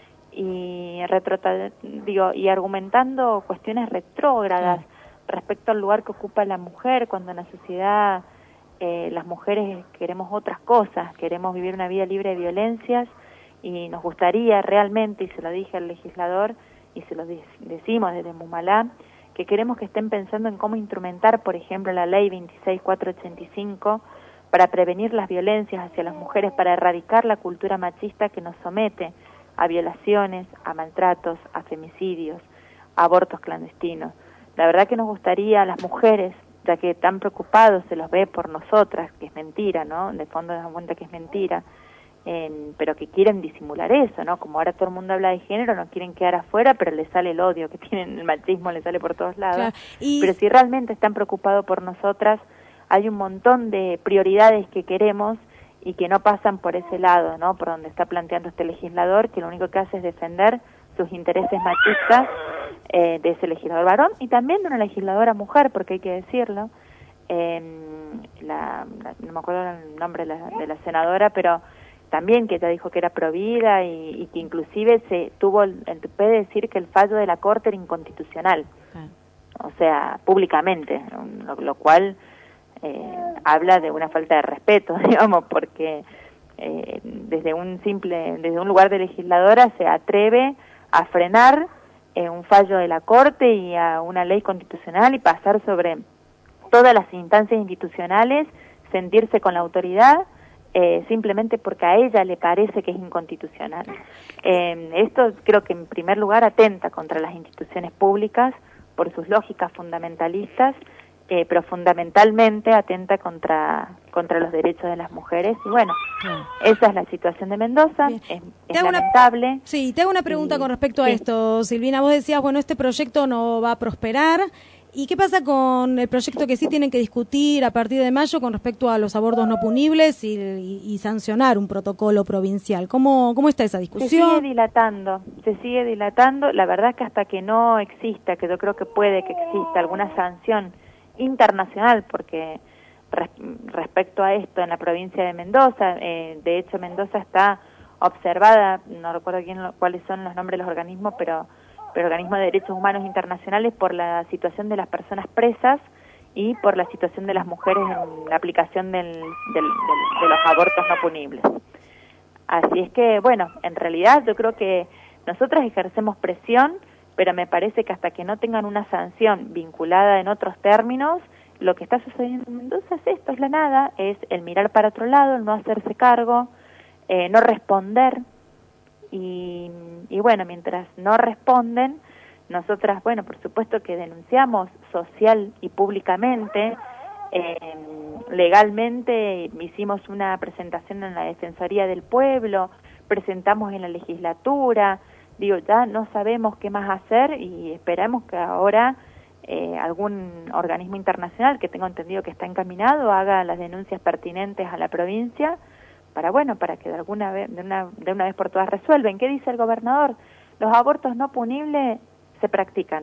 y retrota, digo, y argumentando cuestiones retrógradas sí. respecto al lugar que ocupa la mujer, cuando en la sociedad eh, las mujeres queremos otras cosas, queremos vivir una vida libre de violencias, y nos gustaría realmente, y se lo dije al legislador, y se lo decimos desde Mumalá, que queremos que estén pensando en cómo instrumentar, por ejemplo, la ley veintiséis mil cuatrocientos ochenta y cinco para prevenir las violencias hacia las mujeres, para erradicar la cultura machista que nos somete a violaciones, a maltratos, a femicidios, a abortos clandestinos. La verdad que nos gustaría a las mujeres, ya que tan preocupados se los ve por nosotras, que es mentira, ¿no? De fondo nos damos cuenta que es mentira, Eh, pero que quieren disimular eso, ¿no? Como ahora todo el mundo habla de género, no quieren quedar afuera, pero les sale el odio que tienen, el machismo les sale por todos lados. Claro. Y... Pero si realmente están preocupados por nosotras, hay un montón de prioridades que queremos y que no pasan por ese lado, ¿no? Por donde está planteando este legislador, que lo único que hace es defender sus intereses machistas eh, de ese legislador varón y también de una legisladora mujer, porque hay que decirlo. Eh, la, la, no me acuerdo el nombre de la, de la senadora, pero también que ella dijo que era provida y, y que inclusive se tuvo el, el tupé de decir que el fallo de la Corte era inconstitucional, ah. o sea, públicamente, lo, lo cual eh, habla de una falta de respeto, digamos, porque eh, desde un simple, desde un lugar de legisladora se atreve a frenar eh, un fallo de la Corte y a una ley constitucional y pasar sobre todas las instancias institucionales, sentirse con la autoridad eh, simplemente porque a ella le parece que es inconstitucional. Eh, esto creo que en primer lugar atenta contra las instituciones públicas por sus lógicas fundamentalistas, eh, pero fundamentalmente atenta contra contra los derechos de las mujeres. Y bueno, esa es la situación de Mendoza, es, es Te hago una- lamentable. Sí, te hago una pregunta Y- con respecto a sí. esto, Silvina. Vos decías, bueno, este proyecto no va a prosperar. ¿Y qué pasa con el proyecto que sí tienen que discutir a partir de mayo con respecto a los abortos no punibles y, y- y sancionar un protocolo provincial? ¿Cómo, cómo está esa Se sigue discusión? dilatando, se sigue dilatando. La verdad es que hasta que no exista, que yo creo que puede que exista alguna sanción internacional, porque res- respecto a esto en la provincia de Mendoza, eh, de hecho Mendoza está observada, no recuerdo quién lo- cuáles son los nombres de los organismos, pero, pero organismos de derechos humanos internacionales por la situación de las personas presas y por la situación de las mujeres en la aplicación del, del- del- de los abortos no punibles. Así es que, bueno, en realidad yo creo que nosotros ejercemos presión, pero me parece que hasta que no tengan una sanción vinculada en otros términos, lo que está sucediendo en Mendoza es esto, es la nada, es el mirar para otro lado, el no hacerse cargo, eh, no responder, y, y bueno, mientras no responden, nosotras, bueno, por supuesto que denunciamos social y públicamente, eh, legalmente hicimos una presentación en la Defensoría del Pueblo, presentamos en la legislatura, digo, ya no sabemos qué más hacer y esperamos que ahora eh, algún organismo internacional, que tengo entendido que está encaminado, haga las denuncias pertinentes a la provincia para, bueno, para que de alguna vez, de una, de una vez por todas resuelven. ¿Qué dice el gobernador? Los abortos no punibles se practican.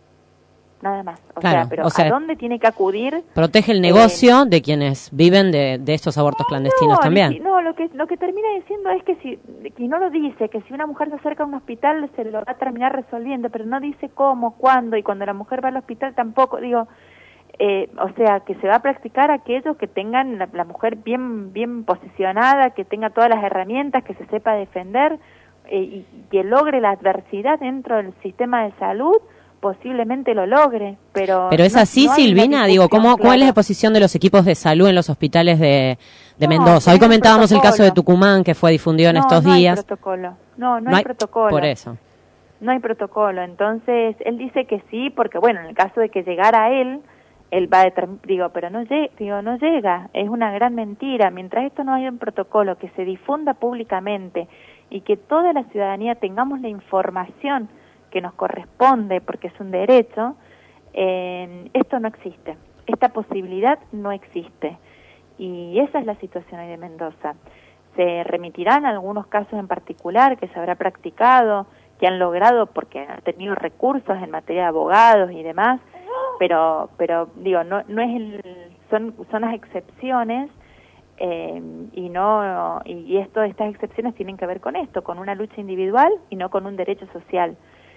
Nada más. O Claro, sea, pero o sea, ¿a dónde tiene que acudir? Protege el negocio de quienes viven de, de estos abortos clandestinos No, también. ni si- no, lo que lo que termina diciendo es que si, que no lo dice, que si una mujer se acerca a un hospital se lo va a terminar resolviendo, pero no dice cómo, cuándo, y cuando la mujer va al hospital tampoco, digo, eh, o sea, que se va a practicar aquellos que tengan la, la mujer bien bien posicionada, que tenga todas las herramientas, que se sepa defender, eh, y que logre la adversidad dentro del sistema de salud, posiblemente lo logre, pero... Pero es no- así, no hay una Silvina, digo, discusión ¿cómo, ¿cuál es clara. la posición de los equipos de salud en los hospitales de, de No, Mendoza? Hoy tienen comentábamos el caso de protocolo. Tucumán, que fue difundido en No, estos no días. hay protocolo. No, no, hay, protocolo. Por eso. No hay protocolo. Entonces, él dice que sí, porque bueno, en el caso de que llegara a él, él va a determinar, digo, pero no, lle- digo, no llega, es una gran mentira. Mientras esto no haya un protocolo que se difunda públicamente y que toda la ciudadanía tengamos la información que nos corresponde, porque es un derecho, eh, esto no existe. Esta posibilidad no existe. Y esa es la situación hoy de Mendoza. Se remitirán algunos casos en particular que se habrá practicado, que han logrado porque han tenido recursos en materia de abogados y demás, pero pero digo, no no es el, son son las excepciones, eh, y no y esto estas excepciones tienen que ver con esto, con una lucha individual y no con un derecho social.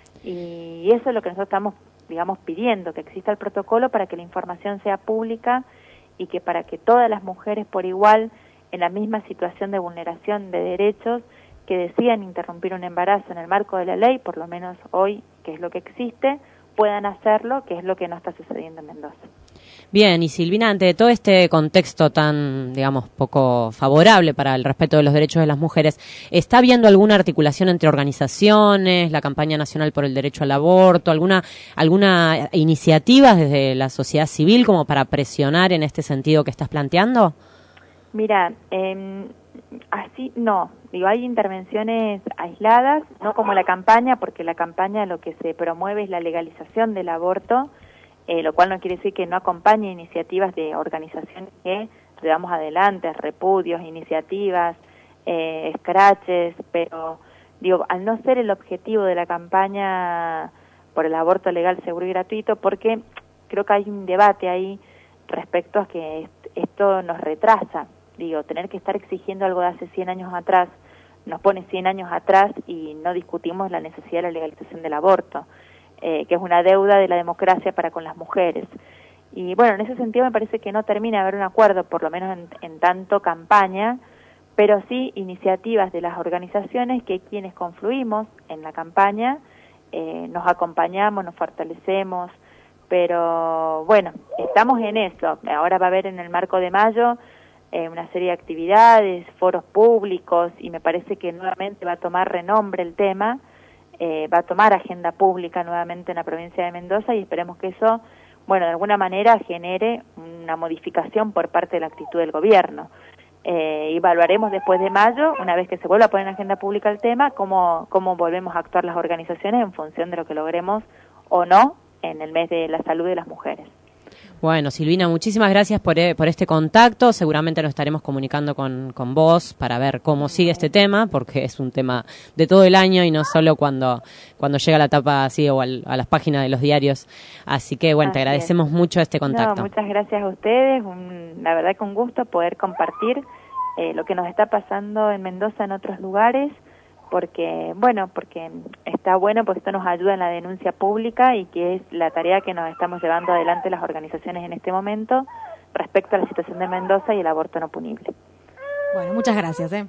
Y eso es lo que nosotros estamos, digamos, pidiendo, que exista el protocolo para que la información sea pública y que para que todas las mujeres por igual, en la misma situación de vulneración de derechos, que decidan interrumpir un embarazo en el marco de la ley, por lo menos hoy, que es lo que existe, puedan hacerlo, que es lo que no está sucediendo en Mendoza. Bien, y Silvina, ante todo este contexto tan, digamos, poco favorable para el respeto de los derechos de las mujeres, ¿está habiendo alguna articulación entre organizaciones, la campaña nacional por el derecho al aborto, alguna alguna iniciativa desde la sociedad civil como para presionar en este sentido que estás planteando? Mira, eh, así no, digo, hay intervenciones aisladas, no como la campaña, porque la campaña lo que se promueve es la legalización del aborto, eh, lo cual no quiere decir que no acompañe iniciativas de organizaciones que llevamos adelante, repudios, iniciativas, eh, scratches, pero digo, al no ser el objetivo de la campaña por el aborto legal, seguro y gratuito, porque creo que hay un debate ahí respecto a que est- esto nos retrasa. Digo, tener que estar exigiendo algo de hace cien años atrás nos pone cien años atrás y no discutimos la necesidad de la legalización del aborto, eh, que es una deuda de la democracia para con las mujeres. Y bueno, en ese sentido me parece que no termina de haber un acuerdo, por lo menos en, en tanto campaña, pero sí iniciativas de las organizaciones que quienes confluimos en la campaña eh, nos acompañamos, nos fortalecemos, pero bueno, estamos en eso. Ahora va a haber en el marco de mayo eh, una serie de actividades, foros públicos, y me parece que nuevamente va a tomar renombre el tema, eh, va a tomar agenda pública nuevamente en la provincia de Mendoza, y esperemos que eso, bueno, de alguna manera genere una modificación por parte de la actitud del gobierno. Eh, evaluaremos después de mayo, una vez que se vuelva a poner en agenda pública el tema, cómo, cómo volvemos a actuar las organizaciones en función de lo que logremos o no en el mes de la salud de las mujeres. Bueno, Silvina, muchísimas gracias por, eh, por este contacto. Seguramente nos estaremos comunicando con, con vos para ver cómo sigue este tema, porque es un tema de todo el año y no solo cuando, cuando llega la etapa así o al, a las páginas de los diarios. Así que, bueno, Así te agradecemos es. mucho este contacto. No, muchas gracias a ustedes. Un, la verdad que un gusto poder compartir eh, lo que nos está pasando en Mendoza en otros lugares, porque, bueno, porque está bueno, porque esto nos ayuda en la denuncia pública y que es la tarea que nos estamos llevando adelante las organizaciones en este momento respecto a la situación de Mendoza y el aborto no punible. Bueno, muchas gracias. ¿eh?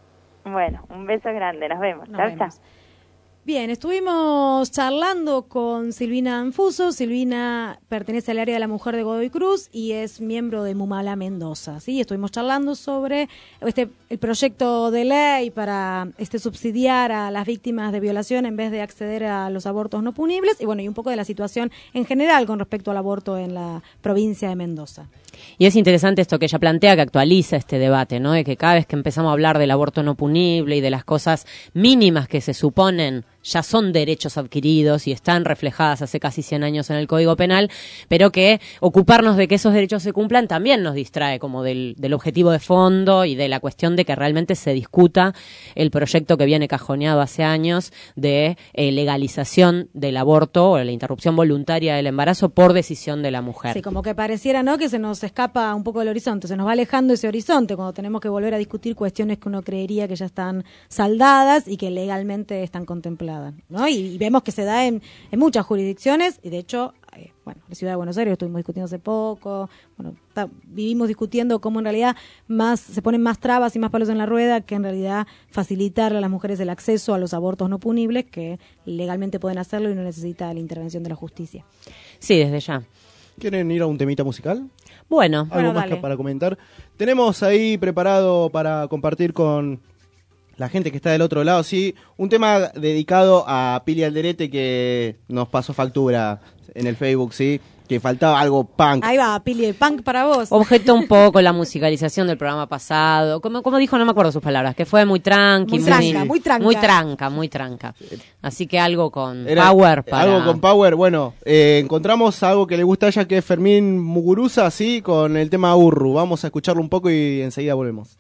Bueno, un beso grande, nos vemos. Nos Chao, vemos. chao. Bien, estuvimos charlando con Silvina Anfuso. Silvina pertenece al área de la mujer de Godoy Cruz y es miembro de Mumala Mendoza. ¿sí? Estuvimos charlando sobre este el proyecto de ley para este subsidiar a las víctimas de violación en vez de acceder a los abortos no punibles y bueno, y un poco de la situación en general con respecto al aborto en la provincia de Mendoza. Y es interesante esto que ella plantea, que actualiza este debate, ¿no? De que cada vez que empezamos a hablar del aborto no punible y de las cosas mínimas que se suponen ya son derechos adquiridos y están reflejadas hace casi cien años en el Código Penal, pero que ocuparnos de que esos derechos se cumplan también nos distrae como del, del objetivo de fondo y de la cuestión de que realmente se discuta el proyecto que viene cajoneado hace años de eh, legalización del aborto o la interrupción voluntaria del embarazo por decisión de la mujer. Sí, como que pareciera, ¿no?, que se nos escapa un poco del horizonte, se nos va alejando ese horizonte cuando tenemos que volver a discutir cuestiones que uno creería que ya están saldadas y que legalmente están contempladas, ¿no? Y, y vemos que se da en, en muchas jurisdicciones y de hecho, eh, bueno, la Ciudad de Buenos Aires lo estuvimos discutiendo hace poco, bueno, está, vivimos discutiendo cómo en realidad más se ponen más trabas y más palos en la rueda que en realidad facilitar a las mujeres el acceso a los abortos no punibles que legalmente pueden hacerlo y no necesita la intervención de la justicia. Sí, desde ya. ¿Quieren ir a un temita musical? Bueno, algo bueno, más dale. que para comentar. Tenemos ahí preparado para compartir con la gente que está del otro lado, sí, un tema dedicado a Pili Alderete que nos pasó factura en el Facebook, sí, que faltaba algo punk. Ahí va, Pili, el punk para vos. Objeto un poco la musicalización del programa pasado. Como, como dijo, no me acuerdo sus palabras, que fue muy tranqui, Muy tranca, muy tranca. Muy tranca, muy tranca. Así que algo con Era power para... Algo con power, bueno, eh, encontramos algo que le gusta a ella, que es Fermín Muguruza, sí, con el tema Urru. Vamos a escucharlo un poco y enseguida volvemos.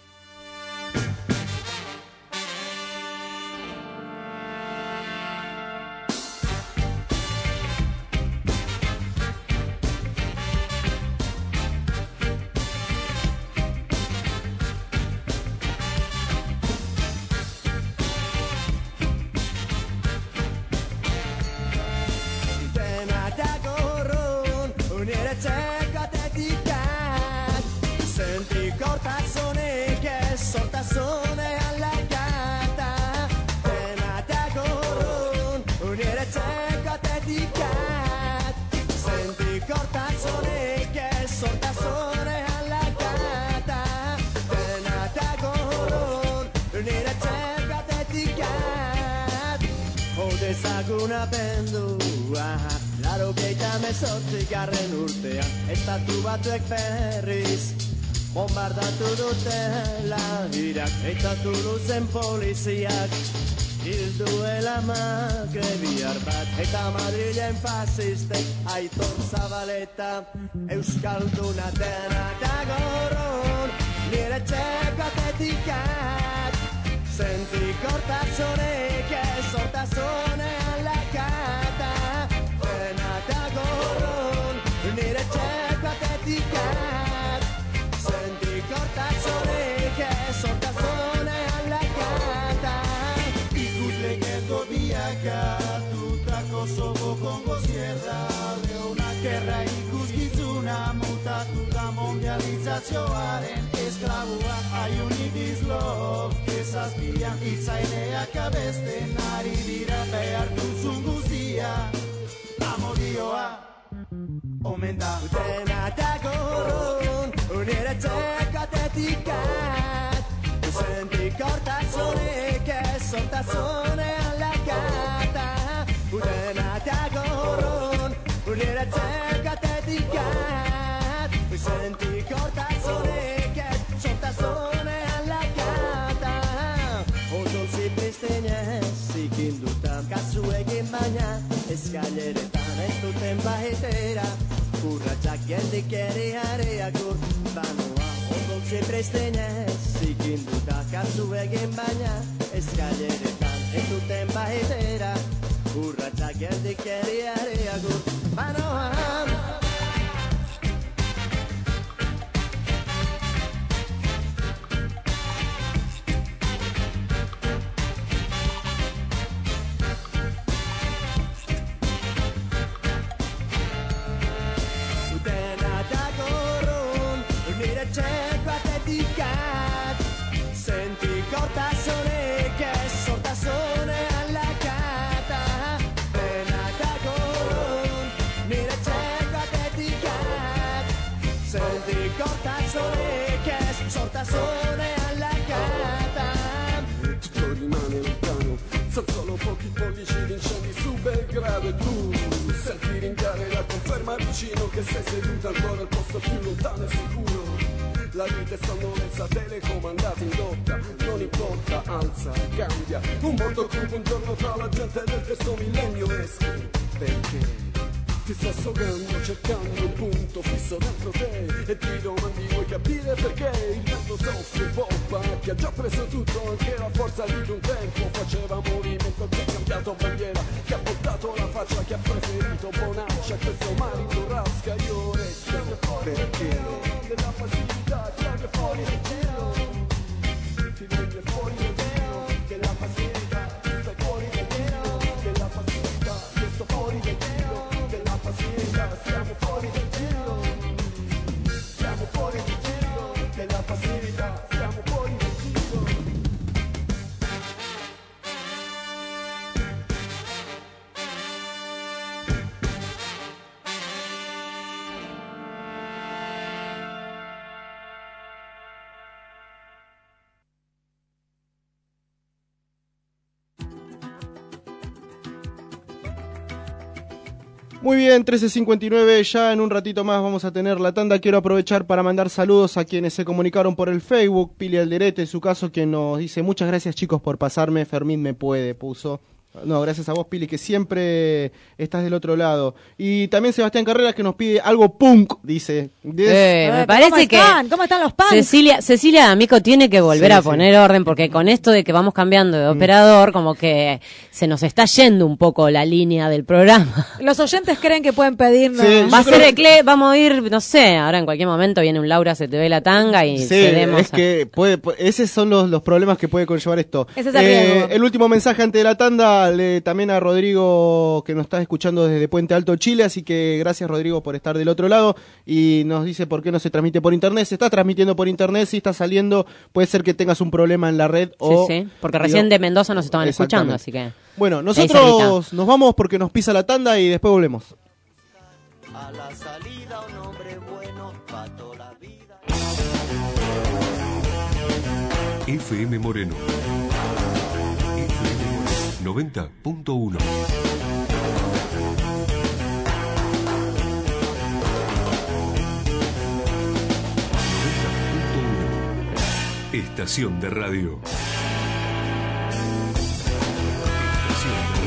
Ezaguna pendua, laurogeita hemezortzi garren urtean, estatu batuek berriz bombardatu dutela Irak, eta Toulouseen poliziak hil duela magrebiar bat, eta Madrilen fasistek Aitor Zabaleta euskalduna dena da goron, nire txeko atetikak sentikortasunik ez hortasunean lakata, dena da goron, nire txeko atetikak sentikortasunik ez hortasunean lakata. Ikusle gerdo biakatutako Sobokoko Sierra Leona gerra ikuskizuna mutatuta mondializazioaren esklabua aiunidizlok ezazpian izaineak abesten ari dira behar duzun guztia amodioa omen da dena da gorron unire txekate dedicat. Mi senti cortazzone che sortazzone alla gata. Una tagoron, un'era zecca dedicat. Mi senti cortazzone che sortazzone alla gata. O non si pristegna, si kindutam kasue gimanya. Escaliere tane tu tempa hetera. Curra chakendi kere area kur. Banua, o non si pristegna, si kindutam kasue gimanya. Escaliere tane tu tempa hetera. Curra chakendi kere area kur. Banua. Senti cortazzone che sortazzone alla cata. Benata con mira cieco a dedicat. Senti cortazzone che sortazzone alla cata. Tutto rimane lontano, sono solo pochi pollici di incendi su Belgrado e tu senti ringare la conferma vicino che sei seduto ancora al posto più lontano e sicuro. La vita è sonnolenza telecomandata in dotta, non importa, alza, cambia. Un mondo cupo un giorno tra la gente del terzo millennio eschi. Perché? Ti stai assogando cercando un punto fisso dentro te e ti domandi vuoi capire perché il vento soffia e poppa che ha già preso tutto, anche la forza di un tempo faceva movimento, che ha cambiato bandiera, che ha portato la faccia, che ha preferito bonaccia, questo mare in burrasca io resto perché della facilità ti viene fuori del cielo, ti viene fuori del cielo, che la facilità stai fuori del cielo, che la facilità io sto fuori del cielo, che la facilità siamo fuori del cielo, siamo fuori del cielo, che la facilità siamo fuori del cielo. Muy bien, trece cincuenta y nueve, ya en un ratito más vamos a tener la tanda. Quiero aprovechar para mandar saludos a quienes se comunicaron por el Facebook. Pili Alderete, en su caso, quien nos dice muchas gracias chicos por pasarme, Fermín me puede, puso. No, gracias a vos, Pili, que siempre estás del otro lado. Y también Sebastián Carreras, que nos pide algo punk, dice. Eh, me parece ¿Cómo que están? ¿Cómo están los punks? Cecilia, Cecilia D'Amico tiene que volver Sí, a sí. poner orden, porque con esto de que vamos cambiando de operador, como que se nos está yendo un poco la línea del programa. Los oyentes creen que pueden pedirnos. Va a ser ecle, vamos a ir, no sé, ahora en cualquier momento viene un Laura, se te ve la tanga y Sí, cedemos es que puede, puede- esos son los, los problemas que puede conllevar esto. Ese es el riesgo. El último mensaje antes de la tanda, le, también a Rodrigo, que nos está escuchando desde Puente Alto, Chile, así que gracias Rodrigo por estar del otro lado, y nos dice por qué no se transmite por internet. Se está transmitiendo por internet, si está saliendo, puede ser que tengas un problema en la red o... Sí, sí, porque recién de Mendoza nos estaban escuchando, así que... Bueno, ahí nosotros nos vamos porque nos pisa la tanda y después volvemos. A la salida un hombre bueno pa' toda la vida. F M Moreno. F M Moreno noventa punto uno. Estación de radio. Estación de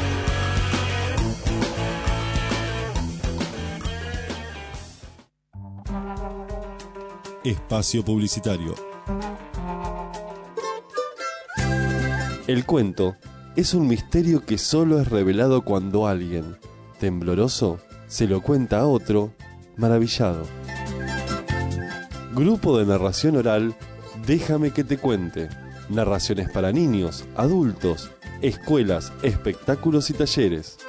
radio. Espacio publicitario. El cuento es un misterio que solo es revelado cuando alguien, tembloroso, se lo cuenta a otro, maravillado. Grupo de narración oral, Déjame que te cuente. Narraciones para niños, adultos, escuelas, espectáculos y talleres.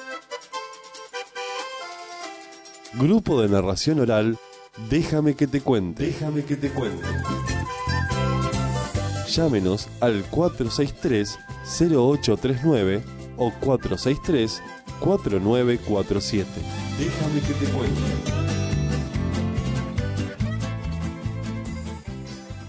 Grupo de narración oral, Déjame que te cuente. Déjame que te cuente. Llámenos al cuatro seis tres, cero ocho tres nueve o cuatro seis tres, cuatro nueve cuatro siete. Déjame que te cuente.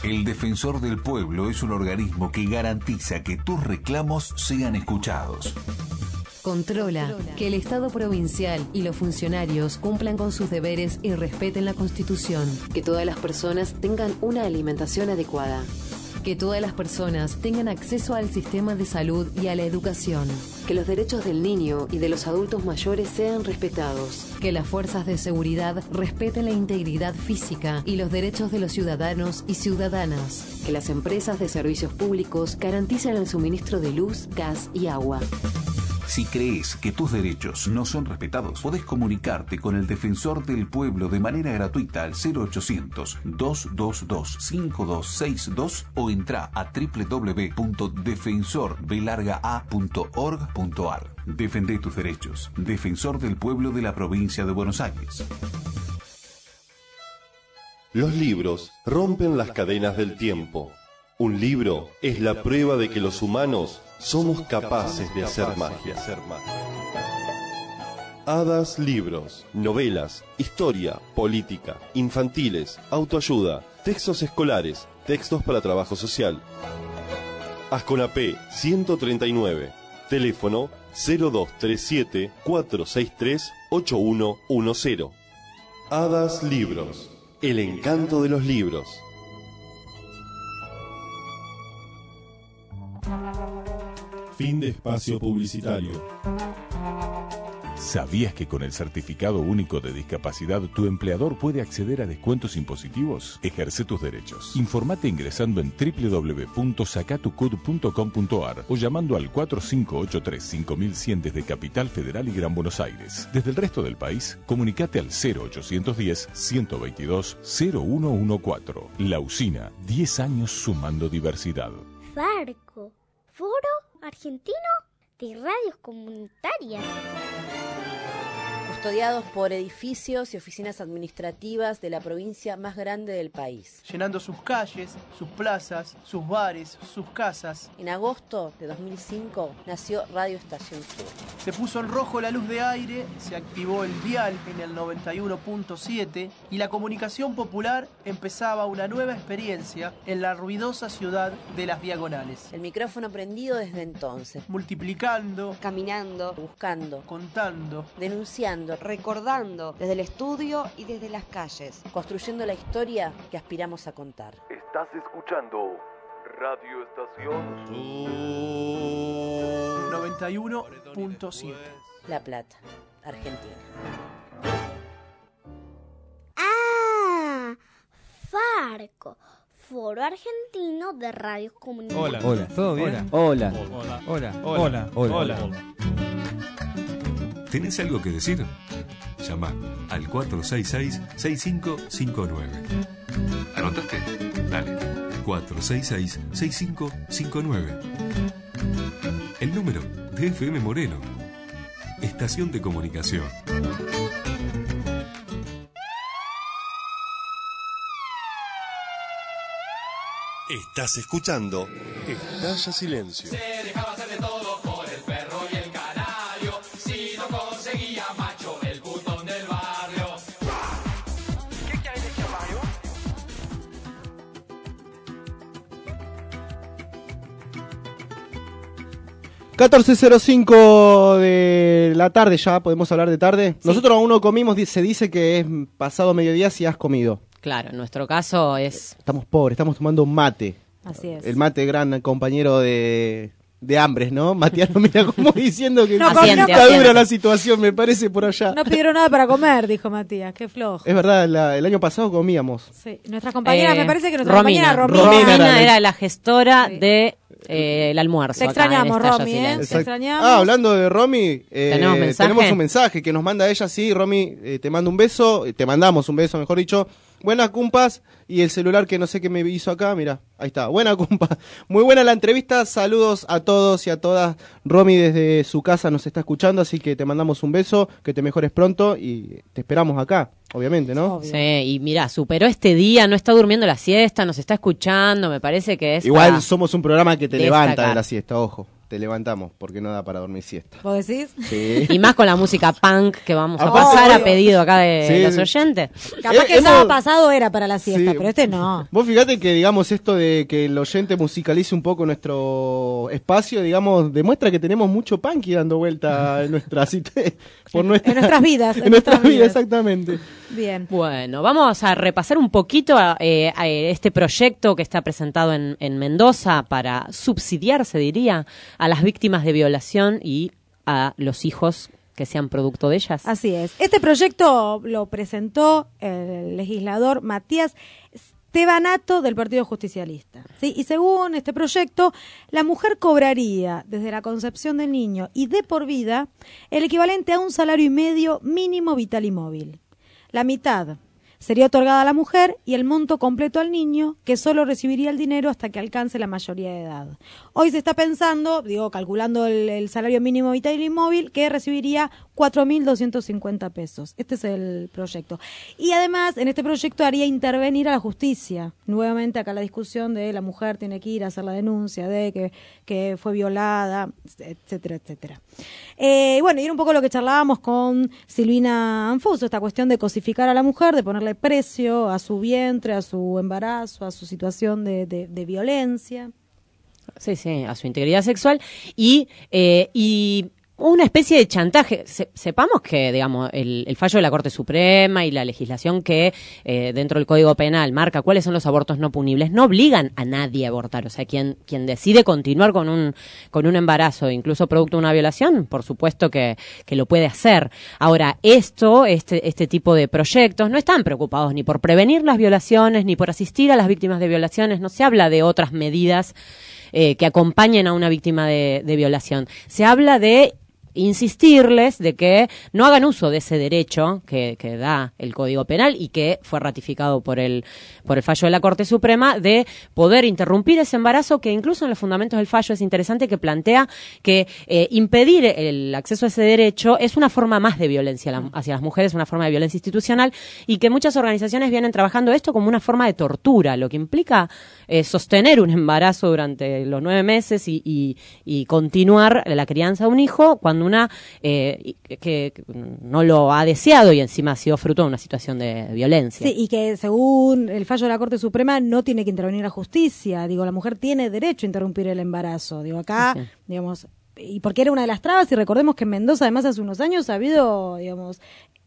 El Defensor del Pueblo es un organismo que garantiza que tus reclamos sean escuchados. Controla que el Estado provincial y los funcionarios cumplan con sus deberes y respeten la Constitución. Que todas las personas tengan una alimentación adecuada. Que todas las personas tengan acceso al sistema de salud y a la educación. Que los derechos del niño y de los adultos mayores sean respetados. Que las fuerzas de seguridad respeten la integridad física y los derechos de los ciudadanos y ciudadanas. Que las empresas de servicios públicos garanticen el suministro de luz, gas y agua. Si crees que tus derechos no son respetados, podés comunicarte con el Defensor del Pueblo de manera gratuita al cero ochocientos, dos dos dos, cinco dos seis dos o entra a doble u doble u doble u punto defensor b larga a punto org punto a r. Defendé tus derechos. Defensor del Pueblo de la Provincia de Buenos Aires. Los libros rompen las cadenas del tiempo. Un libro es la prueba de que los humanos somos capaces de hacer magia. Hadas Libros, novelas, historia, política, infantiles, autoayuda, textos escolares, textos para trabajo social. Asconapé ciento treinta y nueve, teléfono cero dos tres siete, cuatro seis tres, ocho uno uno cero. Hadas Libros, el encanto de los libros. Fin de espacio publicitario. ¿Sabías que con el Certificado Único de Discapacidad tu empleador puede acceder a descuentos impositivos? Ejerce tus derechos. Informate ingresando en doble u doble u doble u punto sacatucud punto com punto a r o llamando al cuatro cinco ocho tres, cinco mil cien desde Capital Federal y Gran Buenos Aires. Desde el resto del país, comunicate al cero ochocientos diez, ciento veintidós, cero uno uno cuatro. La Usina, diez años sumando diversidad. Farco, Foro Argentino de Radios Comunitarias. Custodiados por edificios y oficinas administrativas de la provincia más grande del país. Llenando sus calles, sus plazas, sus bares, sus casas. En agosto de dos mil cinco nació Radio Estación Sur. Se puso en rojo la luz de aire, se activó el dial en el noventa y uno punto siete y la comunicación popular empezaba una nueva experiencia en la ruidosa ciudad de Las Diagonales. El micrófono prendido desde entonces. Multiplicando, caminando, buscando, contando, denunciando, recordando desde el estudio y desde las calles, construyendo la historia que aspiramos a contar. Estás escuchando Radio Estación noventa y uno punto siete. La Plata, Argentina. Ah, Farco, Foro Argentino de Radios Comunitarias. Hola, hola, ¿todo bien? Hola, hola, hola, hola, hola, hola. ¿Tenés algo que decir? Llama al cuatro seis seis, seis cinco cinco nueve. ¿Anotaste? Dale. cuatro seis seis, seis cinco cinco nueve. El número de F M Moreno. Estación de comunicación. Estás escuchando Estalla Silencio. Se dejaba hacer de todo por el perro y el canario. Si no conseguía macho, el putón del barrio. ¿Qué quiere decir Mario? catorce cero cinco de la tarde, ya podemos hablar de tarde. Sí. Nosotros aún no comimos, se dice que es pasado mediodía si has comido. Claro, en nuestro caso es... Estamos pobres, estamos tomando un mate. Así es. El mate, gran compañero de, de hambres, ¿no? Matías no mira como diciendo que no, está asiente, dura asiente. la situación, me parece, por allá. No pidieron nada para comer, dijo Matías, qué flojo. Es verdad, la, el año pasado comíamos. Sí, nuestra compañera, Eh, me parece que nuestra Romina. compañera Romina. Romina era la gestora sí. de... Eh, el almuerzo. Te extrañamos, Romy, ¿eh? Te extrañamos. Ah, hablando de Romy, eh, ¿Tenemos, mensaje? tenemos un mensaje que nos manda ella. Sí, Romy, eh, te mando un beso, te mandamos un beso, mejor dicho. Buenas cumpas, y el celular que no sé qué me hizo acá, mira, ahí está. Buena cumpa, muy buena la entrevista, saludos a todos y a todas. Romy desde su casa nos está escuchando, así que te mandamos un beso, que te mejores pronto y te esperamos acá, obviamente, ¿no? Obvio. Sí, y mira, superó este día, no está durmiendo la siesta, nos está escuchando, me parece que es... Igual somos un programa que te destacar. levanta de la siesta, ojo. te levantamos porque no da para dormir siesta. ¿Vos decís? Sí. Y más con la música punk que vamos a Oh, pasar oh, a pedido acá de sí, los sí. oyentes. Capaz Eh, que el hemos- sábado pasado era para la siesta, Sí. pero este no. Vos fíjate que, digamos, esto de que el oyente musicalice un poco nuestro espacio, digamos, demuestra que tenemos mucho punky dando vuelta en nuestra por nuestra, En nuestras vidas. en nuestras vidas, exactamente. Bien. Bueno, vamos a repasar un poquito a, eh, a este proyecto que está presentado en, en Mendoza para subsidiar, se diría, a las víctimas de violación y a los hijos que sean producto de ellas. Así es. Este proyecto lo presentó el legislador Matías Stevanato del Partido Justicialista. ¿Sí? Y según este proyecto, la mujer cobraría desde la concepción del niño y de por vida el equivalente a un salario y medio mínimo vital y móvil. La mitad sería otorgada a la mujer y el monto completo al niño, que solo recibiría el dinero hasta que alcance la mayoría de edad. Hoy se está pensando, digo, calculando el, el salario mínimo vital y móvil, que recibiría cuatro mil doscientos cincuenta pesos. Este es el proyecto. Y además, en este proyecto haría intervenir a la justicia. Nuevamente acá la discusión de la mujer tiene que ir a hacer la denuncia de que, que fue violada, etcétera, etcétera. Eh, bueno, y era un poco lo que charlábamos con Silvina Anfuso, esta cuestión de cosificar a la mujer, de ponerle precio a su vientre, a su embarazo, a su situación de, de, de violencia. Sí, sí, a su integridad sexual y, eh, y una especie de chantaje. Se, sepamos que, digamos, el, el fallo de la Corte Suprema y la legislación que eh, dentro del Código Penal marca cuáles son los abortos no punibles no obligan a nadie a abortar. O sea, quien, quien decide continuar con un, con un embarazo, incluso producto de una violación, por supuesto que, que lo puede hacer. Ahora, esto, este, este tipo de proyectos no están preocupados ni por prevenir las violaciones, ni por asistir a las víctimas de violaciones. No se habla de otras medidas eh, que acompañen a una víctima de, de violación. Se habla de insistirles de que no hagan uso de ese derecho que, que da el Código Penal y que fue ratificado por el por el fallo de la Corte Suprema, de poder interrumpir ese embarazo, que incluso en los fundamentos del fallo es interesante, que plantea que eh, impedir el acceso a ese derecho es una forma más de violencia la, hacia las mujeres, una forma de violencia institucional, y que muchas organizaciones vienen trabajando esto como una forma de tortura, lo que implica eh, sostener un embarazo durante los nueve meses y, y, y continuar la crianza de un hijo cuando una eh, que, que no lo ha deseado y encima ha sido fruto de una situación de violencia. Sí, y que según el fallo de la Corte Suprema no tiene que intervenir la justicia. Digo, la mujer tiene derecho a interrumpir el embarazo. Digo, acá, sí, digamos, y porque era una de las trabas, y recordemos que en Mendoza además hace unos años ha habido, digamos,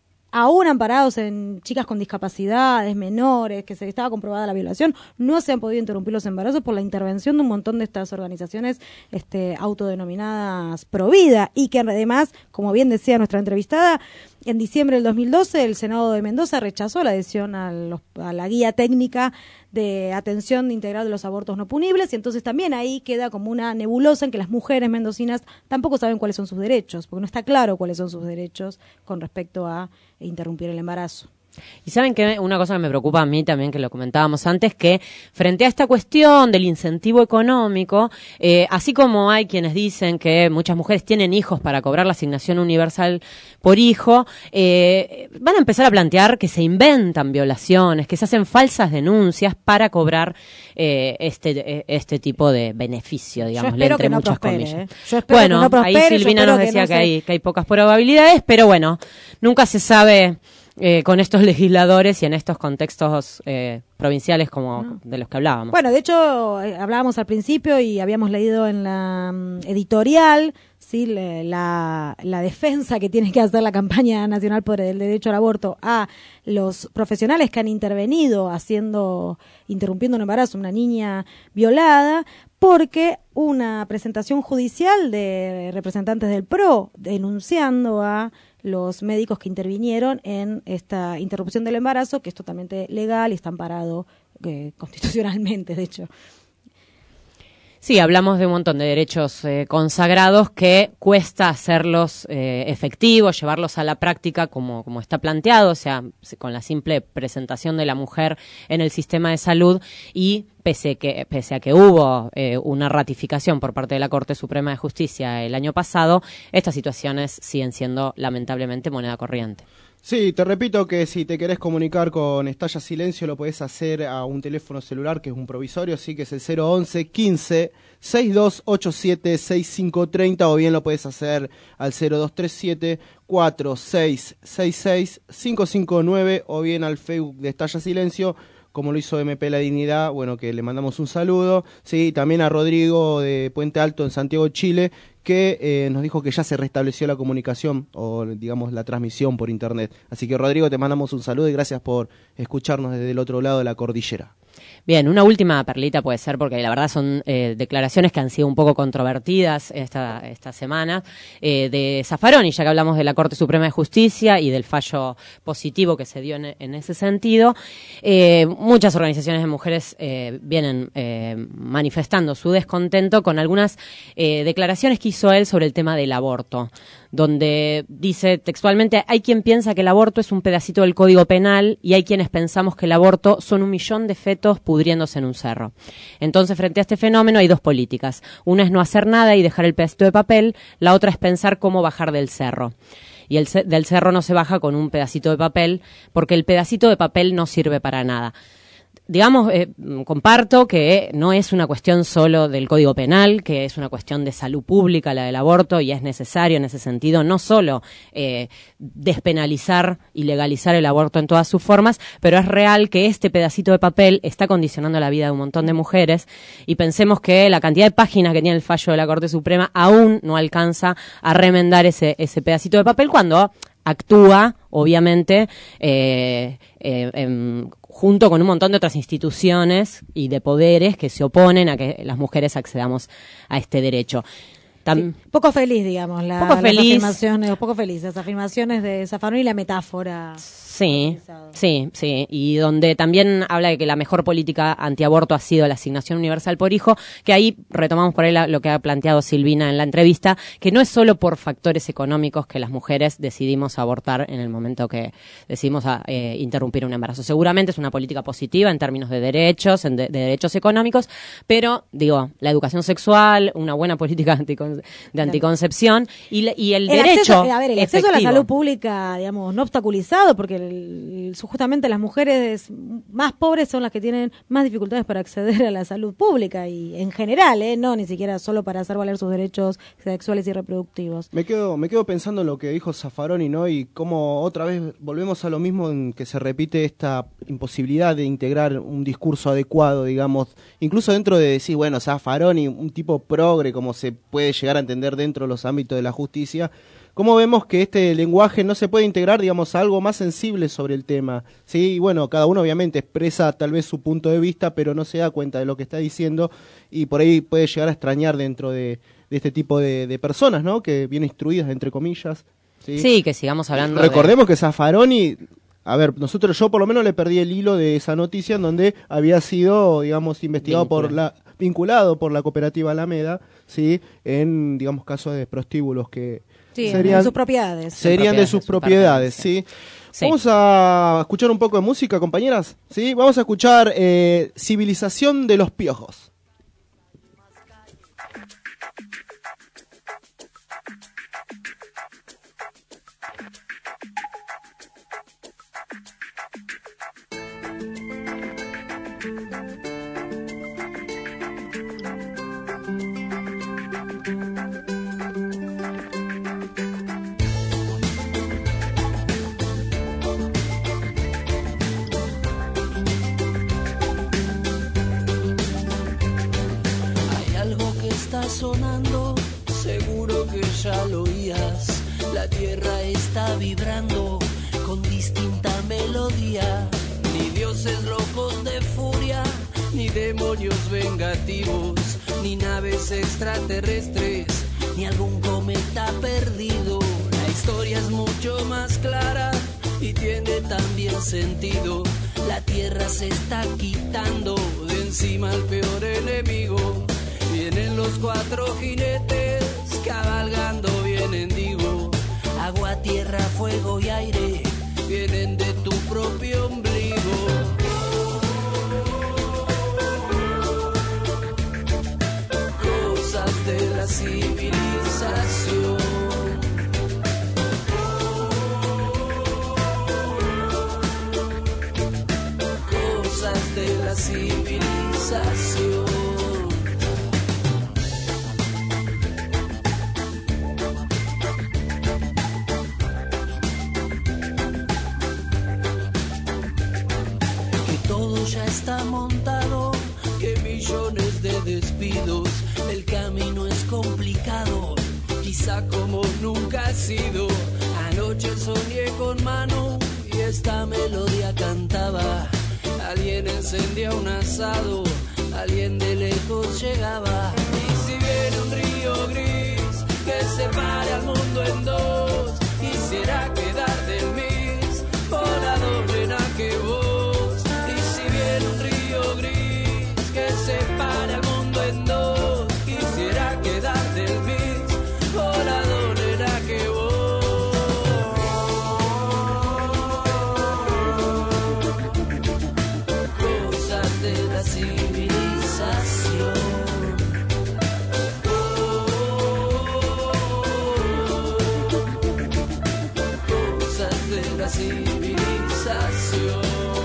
aún amparados en chicas con discapacidades, menores, que se estaba comprobada la violación, no se han podido interrumpir los embarazos por la intervención de un montón de estas organizaciones este, autodenominadas Provida, y que además, como bien decía nuestra entrevistada, en diciembre del dos mil doce el Senado de Mendoza rechazó la adhesión a, los, a la guía técnica de atención integral de los abortos no punibles, y entonces también ahí queda como una nebulosa en que las mujeres mendocinas tampoco saben cuáles son sus derechos, porque no está claro cuáles son sus derechos con respecto a interrumpir el embarazo. Y saben que una cosa que me preocupa a mí también, que lo comentábamos antes, que frente a esta cuestión del incentivo económico, eh, así como hay quienes dicen que muchas mujeres tienen hijos para cobrar la asignación universal por hijo, eh, van a empezar a plantear que se inventan violaciones, que se hacen falsas denuncias para cobrar eh, este este tipo de beneficio, digamos, entre que no muchas prospere, comillas. ¿eh? Yo espero Bueno, que no prospere, ahí Silvina nos decía que, no que, se... hay, que hay pocas probabilidades, pero bueno, nunca se sabe... Eh, con estos legisladores y en estos contextos eh, provinciales como no. de los que hablábamos. Bueno, de hecho, eh, hablábamos al principio y habíamos leído en la um, editorial, sí, la, la defensa que tiene que hacer la campaña nacional por el derecho al aborto a los profesionales que han intervenido haciendo, interrumpiendo un embarazo, una niña violada, porque una presentación judicial de representantes del P R O denunciando a los médicos que intervinieron en esta interrupción del embarazo, que es totalmente legal y está amparado eh, constitucionalmente, de hecho. Sí, hablamos de un montón de derechos eh, consagrados que cuesta hacerlos eh, efectivos, llevarlos a la práctica como, como está planteado, o sea, con la simple presentación de la mujer en el sistema de salud, y pese, que, pese a que hubo eh, una ratificación por parte de la Corte Suprema de Justicia el año pasado, estas situaciones siguen siendo lamentablemente moneda corriente. Sí, te repito que si te querés comunicar con Estalla Silencio lo podés hacer a un teléfono celular que es un provisorio, así que es el cero once quince sesenta y dos ochenta y siete sesenta y cinco treinta, o bien lo podés hacer al cero dos tres siete cuatro seis seis seis cinco cinco nueve, o bien al Facebook de Estalla Silencio, como lo hizo M P La Dignidad, bueno, que le mandamos un saludo. Sí, también a Rodrigo de Puente Alto en Santiago, Chile, que eh, nos dijo que ya se restableció la comunicación o, digamos, la transmisión por internet. Así que, Rodrigo, te mandamos un saludo y gracias por escucharnos desde el otro lado de la cordillera. Bien, una última perlita puede ser, porque la verdad son eh, declaraciones que han sido un poco controvertidas esta, esta semana, eh, de Zaffaroni, ya que hablamos de la Corte Suprema de Justicia y del fallo positivo que se dio en, en ese sentido. Eh, muchas organizaciones de mujeres eh, vienen eh, manifestando su descontento con algunas eh, declaraciones que hizo él sobre el tema del aborto, donde dice textualmente: hay quien piensa que el aborto es un pedacito del Código Penal y hay quienes pensamos que el aborto son un millón de fetos pudriéndose en un cerro. Entonces, frente a este fenómeno hay dos políticas. Una es no hacer nada y dejar el pedacito de papel, la otra es pensar cómo bajar del cerro. Y el, del cerro no se baja con un pedacito de papel, porque el pedacito de papel no sirve para nada. Digamos, eh, comparto que no es una cuestión solo del Código Penal, que es una cuestión de salud pública la del aborto, y es necesario en ese sentido no solo eh, despenalizar y legalizar el aborto en todas sus formas, pero es real que este pedacito de papel está condicionando la vida de un montón de mujeres, y pensemos que la cantidad de páginas que tiene el fallo de la Corte Suprema aún no alcanza a remendar ese, ese pedacito de papel cuando actúa, obviamente, eh, eh, eh, junto con un montón de otras instituciones y de poderes que se oponen a que las mujeres accedamos a este derecho. Tam- sí, poco feliz, digamos, la, poco las feliz. afirmaciones, poco feliz, las afirmaciones de Zaffaroni y la metáfora. Sí, sí, sí, y donde también habla de que la mejor política antiaborto ha sido la asignación universal por hijo, que ahí retomamos por ahí la, lo que ha planteado Silvina en la entrevista, que no es solo por factores económicos que las mujeres decidimos abortar en el momento que decidimos a, eh, interrumpir un embarazo. Seguramente es una política positiva en términos de derechos, en de, de derechos económicos, pero, digo, la educación sexual, una buena política anticon- de anticoncepción y, y el, el derecho acceso, a ver, el acceso a la salud pública, digamos, no obstaculizado, porque el, el, justamente las mujeres más pobres son las que tienen más dificultades para acceder a la salud pública, y en general, ¿eh? No ni siquiera solo para hacer valer sus derechos sexuales y reproductivos. Me quedo me quedo pensando en lo que dijo Zaffaroni, ¿no? Y cómo otra vez volvemos a lo mismo, en que se repite esta imposibilidad de integrar un discurso adecuado, digamos, incluso dentro de decir, bueno, Zaffaroni, un tipo progre, como se puede llegar a entender dentro de los ámbitos de la justicia. ¿Cómo vemos que este lenguaje no se puede integrar, digamos, a algo más sensible sobre el tema? Sí, y bueno, cada uno obviamente expresa tal vez su punto de vista, pero no se da cuenta de lo que está diciendo, y por ahí puede llegar a extrañar dentro de, de este tipo de, de personas, ¿no? Que bien instruidas, entre comillas. Sí, sí, que sigamos hablando. Recordemos de... que Zaffaroni, a ver, nosotros, yo por lo menos le perdí el hilo de esa noticia en donde había sido, digamos, investigado Vincula. por la... vinculado por la cooperativa Alameda, sí, en, digamos, casos de prostíbulos que sí, serían de sus propiedades. Serían de sus propiedades, sí. sí. Vamos a escuchar un poco de música, compañeras, sí. Vamos a escuchar eh, Civilización de los Piojos. Sonando, seguro que ya lo oías. La tierra está vibrando con distinta melodía. Ni dioses locos de furia, ni demonios vengativos, ni naves extraterrestres, ni algún cometa perdido. La historia es mucho más clara y tiene también sentido. La tierra se está quitando de encima al peor enemigo. Vienen los cuatro jinetes, cabalgando vienen, digo. Agua, tierra, fuego y aire, vienen de tu propio ombligo. Cosas de la civilización. la civilización. Que todo ya está montado, que millones de despidos, el camino es complicado, quizá como nunca ha sido. Anoche soñé con Manu y esta melodía cantaba. Alguien encendía un asado, alguien de lejos llegaba. Y si viene un río gris que separe al mundo en dos, quisiera quedar del mis volador nena que vos. Y si viene un río gris que separe al mundo en dos, quisiera quedar del mis volador nena que vos. Civilización.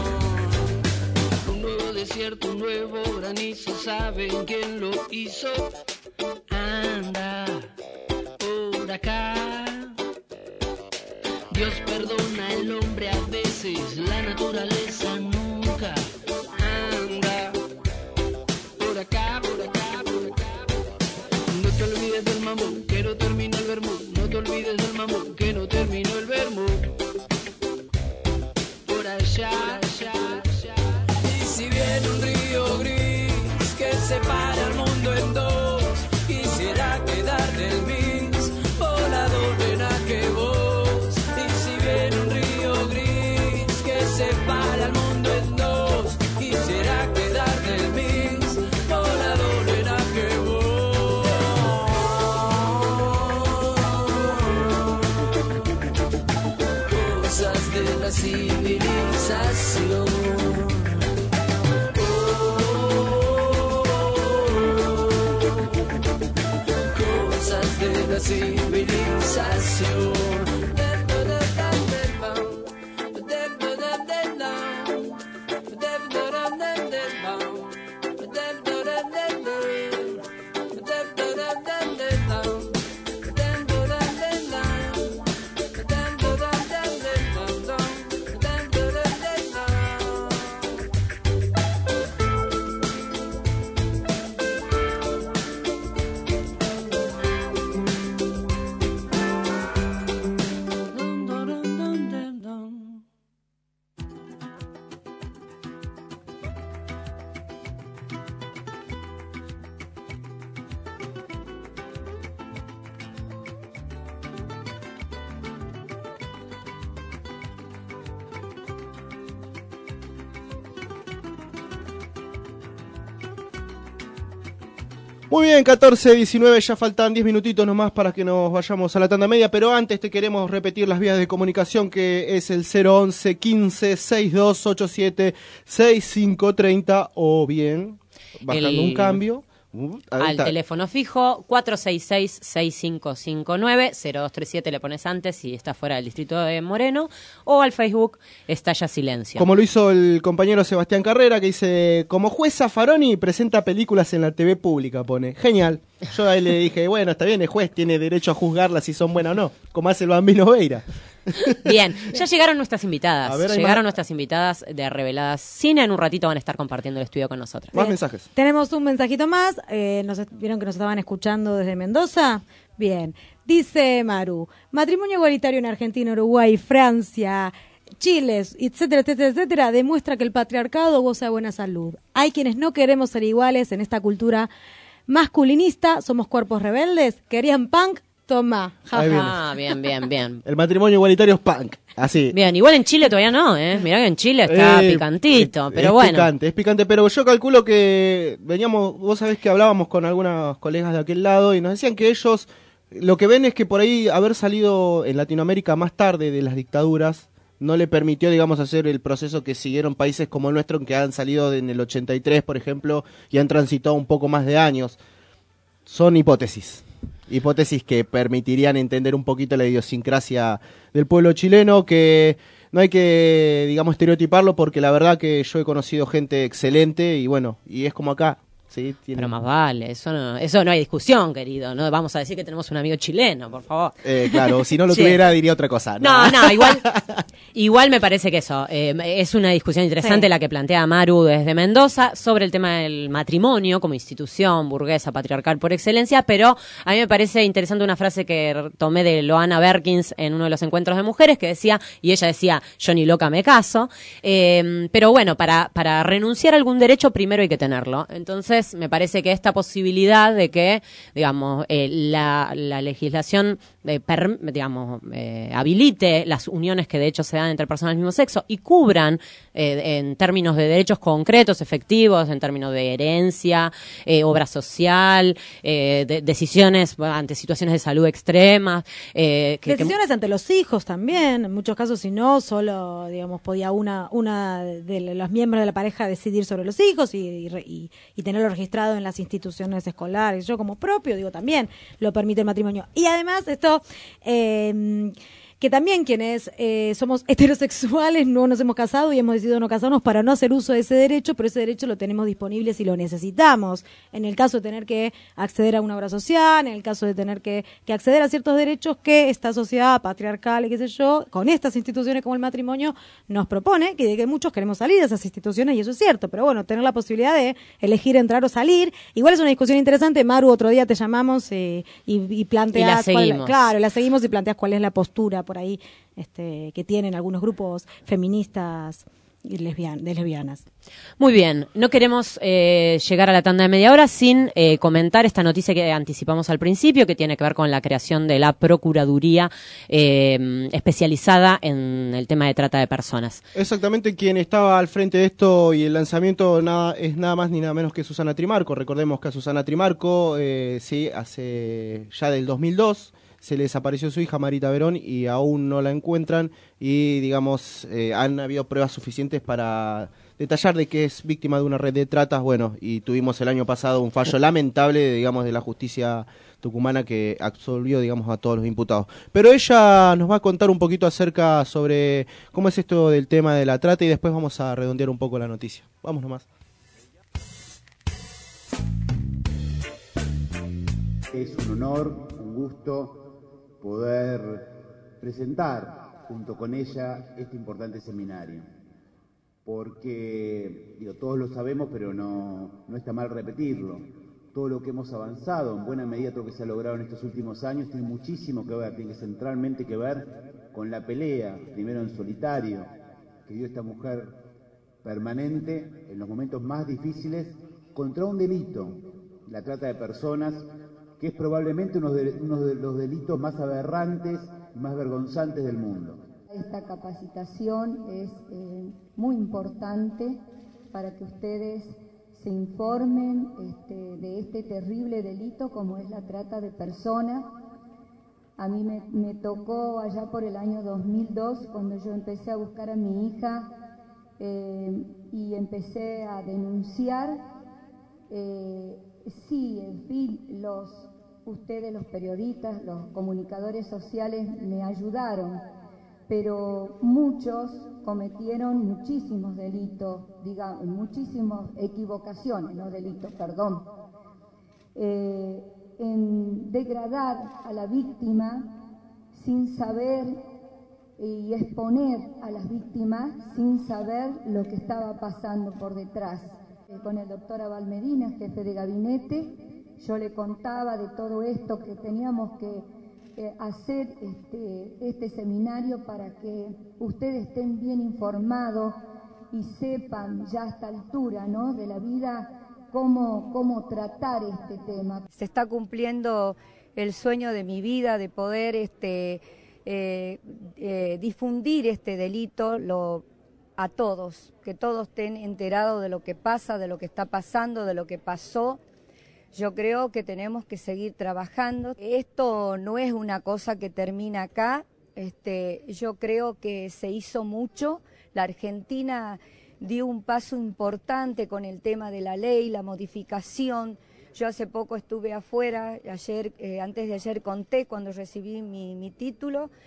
Un nuevo desierto, un nuevo granizo, ¿saben quién lo hizo? Anda por acá. Dios perdona al hombre a veces, la naturaleza nunca. Anda por acá, por acá, por acá. No te olvides del mamón, que no terminó el vermú. No te olvides del mamón, que no terminó el vermú. Allá, allá, allá. Y si viene un río gris que separa al mundo en dos, quisiera quedar del mis volador nena que vos. Y si viene un río gris que separa al mundo en dos, quisiera quedar del mis volador nena que vos. Cosas de la civilización. Oh, cosas de la civilización. Muy bien, catorce diecinueve, ya faltan diez minutitos nomás para que nos vayamos a la tanda media, pero antes te queremos repetir las vías de comunicación, que es el cero once quince sesenta y dos ochenta y siete sesenta y cinco treinta, o bien, bajando El- un cambio, uh, ahí Al está. teléfono fijo cuatro seis seis, seis cinco cinco nueve, cero dos tres siete le pones antes si está fuera del distrito de Moreno, o al Facebook Estalla Silencio. Como lo hizo el compañero Sebastián Carrera, que dice, como juez Zaffaroni presenta películas en la T V pública, pone. Genial. Yo ahí le dije, bueno, está bien, el juez tiene derecho a juzgarlas si son buenas o no, como hace el Bambino Veira. Bien, ya llegaron nuestras invitadas. A ver, hay llegaron más. nuestras invitadas de Reveladas Cine. En un ratito van a estar compartiendo el estudio con nosotros. Más Bien. mensajes. Tenemos un mensajito más. Eh, nos, ¿Vieron que nos estaban escuchando desde Mendoza? Bien. Dice Maru, matrimonio igualitario en Argentina, Uruguay, Francia, Chile, etcétera, etcétera, etcétera, demuestra que el patriarcado goza de buena salud. Hay quienes no queremos ser iguales en esta cultura masculinista, somos cuerpos rebeldes, querían punk, toma. Ja, Ahí ja. viene. Ah, bien, bien, bien. El matrimonio igualitario es punk, así. Bien, igual en Chile todavía no, ¿eh? Mirá que en Chile está Eh, picantito, es- pero es bueno. picante, es picante, pero yo calculo que veníamos, vos sabés que hablábamos con algunos colegas de aquel lado y nos decían que ellos lo que ven es que por ahí haber salido en Latinoamérica más tarde de las dictaduras no le permitió, digamos, hacer el proceso que siguieron países como el nuestro, que han salido en el ochenta y tres, por ejemplo, y han transitado un poco más de años. Son hipótesis. Hipótesis que permitirían entender un poquito la idiosincrasia del pueblo chileno, que no hay que, digamos, estereotiparlo, porque la verdad que yo he conocido gente excelente y bueno, y es como acá. Sí, tiene... Pero más vale, eso no, eso no hay discusión, querido. No vamos a decir que tenemos un amigo chileno, por favor. Eh, claro, si no lo Sí. tuviera diría otra cosa. No, no, igual, igual me parece que eso eh, es una discusión interesante Sí. la que plantea Maru desde Mendoza sobre el tema del matrimonio como institución burguesa patriarcal por excelencia, pero a mí me parece interesante una frase que tomé de Loana Berkins en uno de los encuentros de mujeres que decía, y ella decía, yo ni loca me caso, eh, pero bueno, para, para renunciar a algún derecho primero hay que tenerlo. Entonces me parece que esta posibilidad de que, digamos, eh, la, la legislación, eh, per, digamos, eh, habilite las uniones que de hecho se dan entre personas del mismo sexo y cubran eh, en términos de derechos concretos, efectivos, en términos de herencia, eh, obra social, eh, de, decisiones bueno, ante situaciones de salud extremas. Eh, que, Decisiones que, ante los hijos también, en muchos casos, si no, solo, digamos, podía una una de los miembros de la pareja decidir sobre los hijos y, y, y, y tenerlo registrado en las instituciones escolares. Yo como propio, digo, también lo permite el matrimonio. Y además esto... Eh, que también quienes eh, somos heterosexuales no nos hemos casado y hemos decidido no casarnos para no hacer uso de ese derecho, pero ese derecho lo tenemos disponible si lo necesitamos. En el caso de tener que acceder a una obra social, en el caso de tener que, que acceder a ciertos derechos que esta sociedad patriarcal y qué sé yo, con estas instituciones como el matrimonio, nos propone, que, que muchos queremos salir de esas instituciones y eso es cierto, pero bueno, tener la posibilidad de elegir entrar o salir. Igual es una discusión interesante. Maru, otro día te llamamos eh, y, y planteas... Y la seguimos. Cuál, claro, la seguimos y planteas cuál es la postura por ahí este, que tienen algunos grupos feministas y lesbian, de lesbianas. Muy bien, no queremos eh, llegar a la tanda de media hora sin eh, comentar esta noticia que anticipamos al principio, que tiene que ver con la creación de la Procuraduría eh, especializada en el tema de trata de personas. Exactamente, quien estaba al frente de esto y el lanzamiento nada, es nada más ni nada menos que Susana Trimarco. Recordemos que a Susana Trimarco, eh, sí, hace ya del dos mil dos... se le desapareció su hija Marita Verón y aún no la encuentran y digamos eh, han habido pruebas suficientes para detallar de que es víctima de una red de tratas. Bueno, y tuvimos el año pasado un fallo lamentable, digamos, de la justicia tucumana que absolvió, digamos, a todos los imputados. Pero ella nos va a contar un poquito acerca sobre cómo es esto del tema de la trata y después vamos a redondear un poco la noticia. Vamos nomás. Es un honor, un gusto poder presentar junto con ella este importante seminario, porque digo, todos lo sabemos, pero no, no está mal repetirlo. Todo lo que hemos avanzado, en buena medida todo lo que se ha logrado en estos últimos años, tiene muchísimo que ver, tiene centralmente que ver con la pelea, primero en solitario, que dio esta mujer permanente en los momentos más difíciles contra un delito, la trata de personas, que es probablemente uno de, uno de los delitos más aberrantes y más vergonzantes del mundo. Esta capacitación es eh, muy importante para que ustedes se informen este, de este terrible delito como es la trata de personas. A mí me, me tocó allá por el año dos mil dos, cuando yo empecé a buscar a mi hija eh, y empecé a denunciar. Eh, sí, en fin, los, ustedes, los periodistas, los comunicadores sociales me ayudaron, pero muchos cometieron muchísimos delitos, digamos, muchísimas equivocaciones, no delitos, perdón, eh, en degradar a la víctima sin saber y exponer a las víctimas sin saber lo que estaba pasando por detrás. Con el doctor Abal Medina, jefe de gabinete, yo le contaba de todo esto, que teníamos que eh, hacer este, este seminario para que ustedes estén bien informados y sepan ya a esta altura, ¿no?, de la vida cómo, cómo tratar este tema. Se está cumpliendo el sueño de mi vida de poder este, eh, eh, difundir este delito, lo a todos, que todos estén enterados de lo que pasa, de lo que está pasando, de lo que pasó. Yo creo que tenemos que seguir trabajando. Esto no es una cosa que termina acá. Este, yo creo que se hizo mucho. La Argentina dio un paso importante con el tema de la ley, la modificación. Yo hace poco estuve afuera, ayer, eh, antes de ayer conté cuando recibí mi, mi título,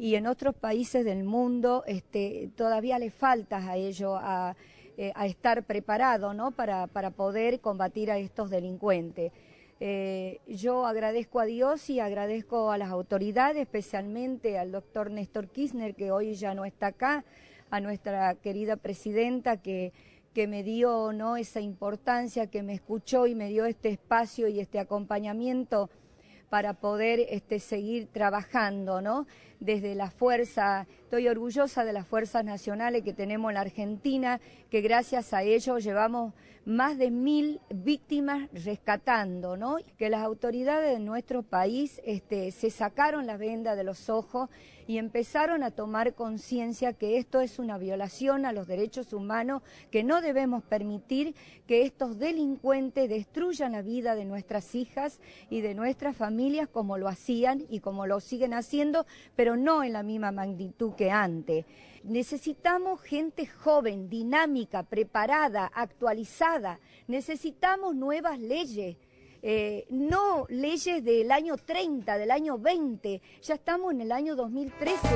y en otros países del mundo este, todavía le falta a ello, a, eh, a estar preparado, ¿no? para, para poder combatir a estos delincuentes. Eh, yo agradezco a Dios y agradezco a las autoridades, especialmente al doctor Néstor Kirchner, que hoy ya no está acá, a nuestra querida presidenta que, que me dio, ¿no?, esa importancia, que me escuchó y me dio este espacio y este acompañamiento para poder este, seguir trabajando, ¿no? Desde la fuerza, estoy orgullosa de las fuerzas nacionales que tenemos en la Argentina, que gracias a ello llevamos más de mil víctimas rescatando, ¿no? Que las autoridades de nuestro país este, se sacaron la venda de los ojos y empezaron a tomar conciencia que esto es una violación a los derechos humanos, que no debemos permitir que estos delincuentes destruyan la vida de nuestras hijas y de nuestras familias como lo hacían y como lo siguen haciendo, pero no en la misma magnitud que antes. Necesitamos gente joven, dinámica, preparada, actualizada. Necesitamos nuevas leyes. Eh, no leyes del año treinta, del año veinte, ya estamos en el año dos mil trece.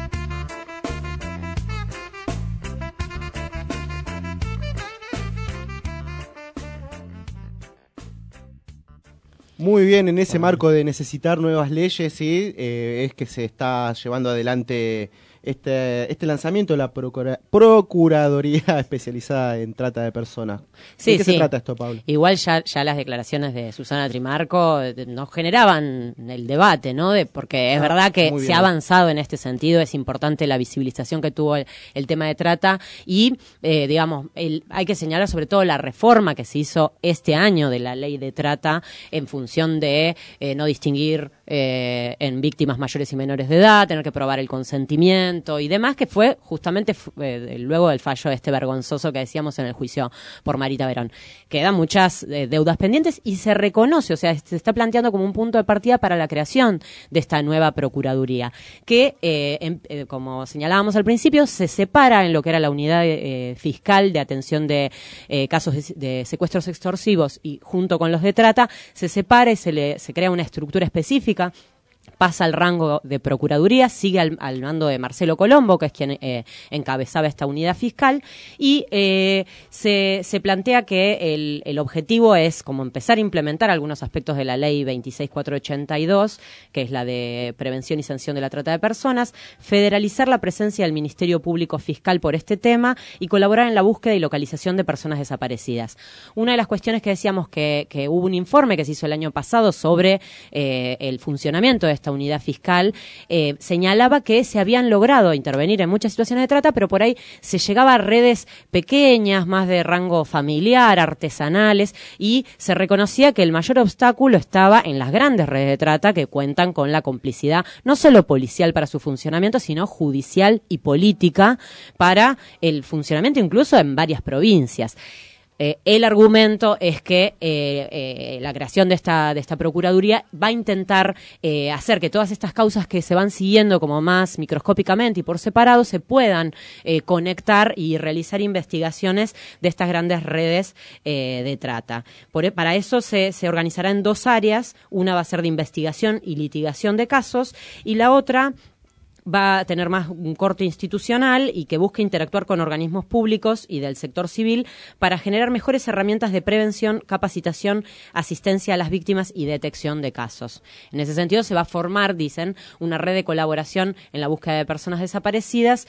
Muy bien, en ese marco de necesitar nuevas leyes, sí, eh, es que se está llevando adelante este este lanzamiento de la Procura- Procuraduría Especializada en Trata de Personas. Sí, ¿De qué sí. se trata esto, Pablo? Igual ya, ya las declaraciones de Susana Trimarco eh, nos generaban el debate, ¿no? De, porque es Ah, verdad que muy se bien. ha avanzado en este sentido, es importante la visibilización que tuvo el, el tema de trata y, eh, digamos, el, hay que señalar sobre todo la reforma que se hizo este año de la ley de trata en función de eh, no distinguir eh, en víctimas mayores y menores de edad, tener que probar el consentimiento y demás, que fue justamente eh, luego del fallo este vergonzoso que decíamos en el juicio por Marita Verón. Quedan muchas eh, deudas pendientes y se reconoce, o sea, se está planteando como un punto de partida para la creación de esta nueva Procuraduría, que, eh, en, eh, como señalábamos al principio, se separa en lo que era la unidad eh, fiscal de atención de eh, casos de, de secuestros extorsivos y junto con los de trata, se separa y se, le, se crea una estructura específica, pasa al rango de Procuraduría, sigue al, al mando de Marcelo Colombo, que es quien eh, encabezaba esta unidad fiscal, y eh, se, se plantea que el, el objetivo es como empezar a implementar algunos aspectos de la ley veintiséis mil cuatrocientos ochenta y dos, que es la de prevención y sanción de la trata de personas, federalizar la presencia del Ministerio Público Fiscal por este tema y colaborar en la búsqueda y localización de personas desaparecidas. Una de las cuestiones que decíamos que, que hubo un informe que se hizo el año pasado sobre eh, el funcionamiento de esta unidad fiscal, eh, señalaba que se habían logrado intervenir en muchas situaciones de trata, pero por ahí se llegaba a redes pequeñas, más de rango familiar, artesanales, y se reconocía que el mayor obstáculo estaba en las grandes redes de trata que cuentan con la complicidad no solo policial para su funcionamiento, sino judicial y política para el funcionamiento incluso en varias provincias. Eh, el argumento es que eh, eh, la creación de esta de esta Procuraduría va a intentar eh, hacer que todas estas causas que se van siguiendo como más microscópicamente y por separado se puedan eh, conectar y realizar investigaciones de estas grandes redes eh, de trata. Por, para eso se, se organizará en dos áreas, una va a ser de investigación y litigación de casos y la otra va a tener más un corte institucional y que busque interactuar con organismos públicos y del sector civil para generar mejores herramientas de prevención, capacitación, asistencia a las víctimas y detección de casos. En ese sentido se va a formar, dicen, una red de colaboración en la búsqueda de personas desaparecidas,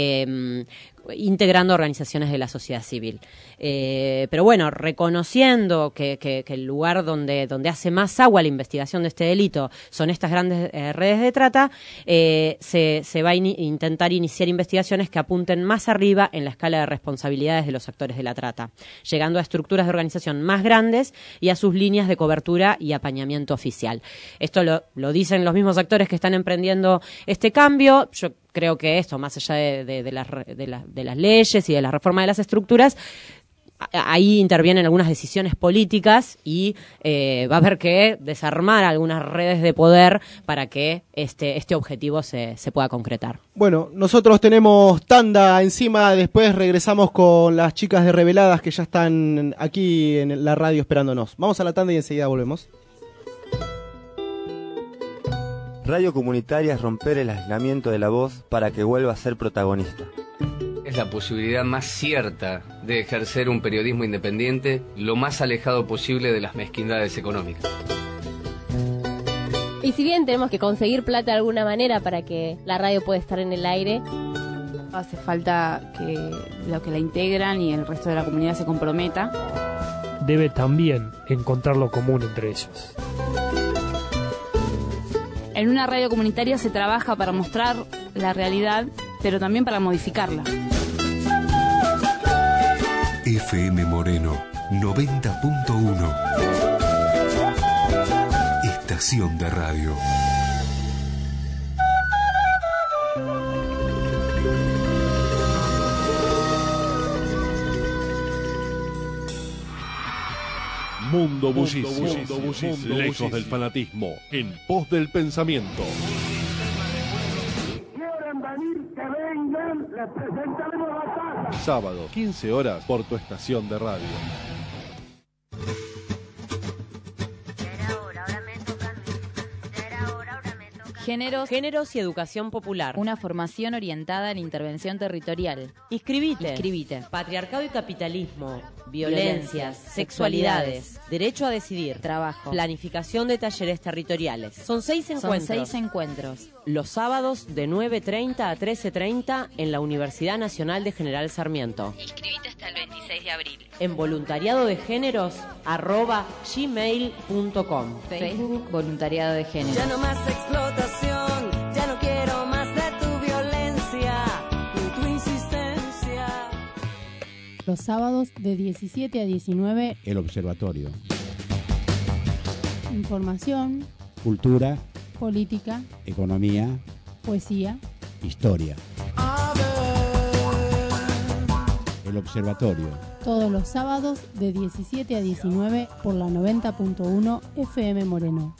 eh, integrando organizaciones de la sociedad civil. Eh, pero bueno, reconociendo que, que, que el lugar donde, donde hace más agua la investigación de este delito son estas grandes eh, redes de trata, eh, se, se va a in- intentar iniciar investigaciones que apunten más arriba en la escala de responsabilidades de los actores de la trata, llegando a estructuras de organización más grandes y a sus líneas de cobertura y apañamiento oficial. Esto lo, lo dicen los mismos actores que están emprendiendo este cambio. Yo creo que esto, más allá de, de, de, las, de, la, de las leyes y de la reforma de las estructuras, ahí intervienen algunas decisiones políticas y eh, va a haber que desarmar algunas redes de poder para que este, este objetivo se, se pueda concretar. Bueno, nosotros tenemos tanda encima, después regresamos con las chicas de Reveladas que ya están aquí en la radio esperándonos. Vamos a la tanda y enseguida volvemos. Radio comunitaria es romper el aislamiento de la voz para que vuelva a ser protagonista. Es la posibilidad más cierta de ejercer un periodismo independiente lo más alejado posible de las mezquindades económicas. Y si bien tenemos que conseguir plata de alguna manera para que la radio pueda estar en el aire, hace falta que los que la integran y el resto de la comunidad se comprometa. Debe también encontrar lo común entre ellos. En una radio comunitaria se trabaja para mostrar la realidad, pero también para modificarla. F M Moreno noventa punto uno. Estación de radio. Mundo bullicio, lejos del fanatismo, en pos del pensamiento. Quieren venir, que vengan, les presentaremos la casa. Sábado, quince horas, por tu estación de radio. Géneros, Géneros y educación popular. Una formación orientada a la intervención territorial. Inscribite. Inscribite. Patriarcado y capitalismo. Violencias, sexualidades, derecho a decidir, trabajo, planificación de talleres territoriales. Son seis encuentros. Son seis encuentros. Los sábados de nueve treinta a trece treinta en la Universidad Nacional de General Sarmiento. Inscribite hasta el veintiséis de abril. En voluntariado de géneros arroba gmail punto com. Facebook Voluntariado de Género. Ya no más explotación, ya no quiero más de tu violencia ni tu insistencia. Los sábados de diecisiete a diecinueve, El Observatorio. Información, Cultura, política, economía, poesía, historia. El Observatorio. Todos los sábados de diecisiete a diecinueve por la noventa punto uno F M Moreno.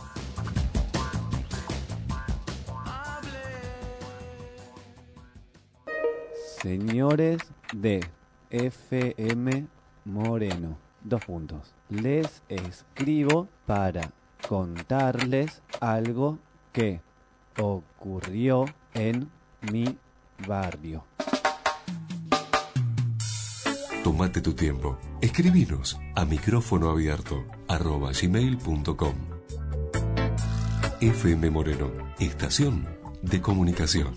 Señores de F M Moreno, dos puntos. Les escribo para contarles algo que ocurrió en mi barrio. Tómate tu tiempo. Escribinos a micrófono abierto arroba gmail punto com. F M Moreno, estación de comunicación.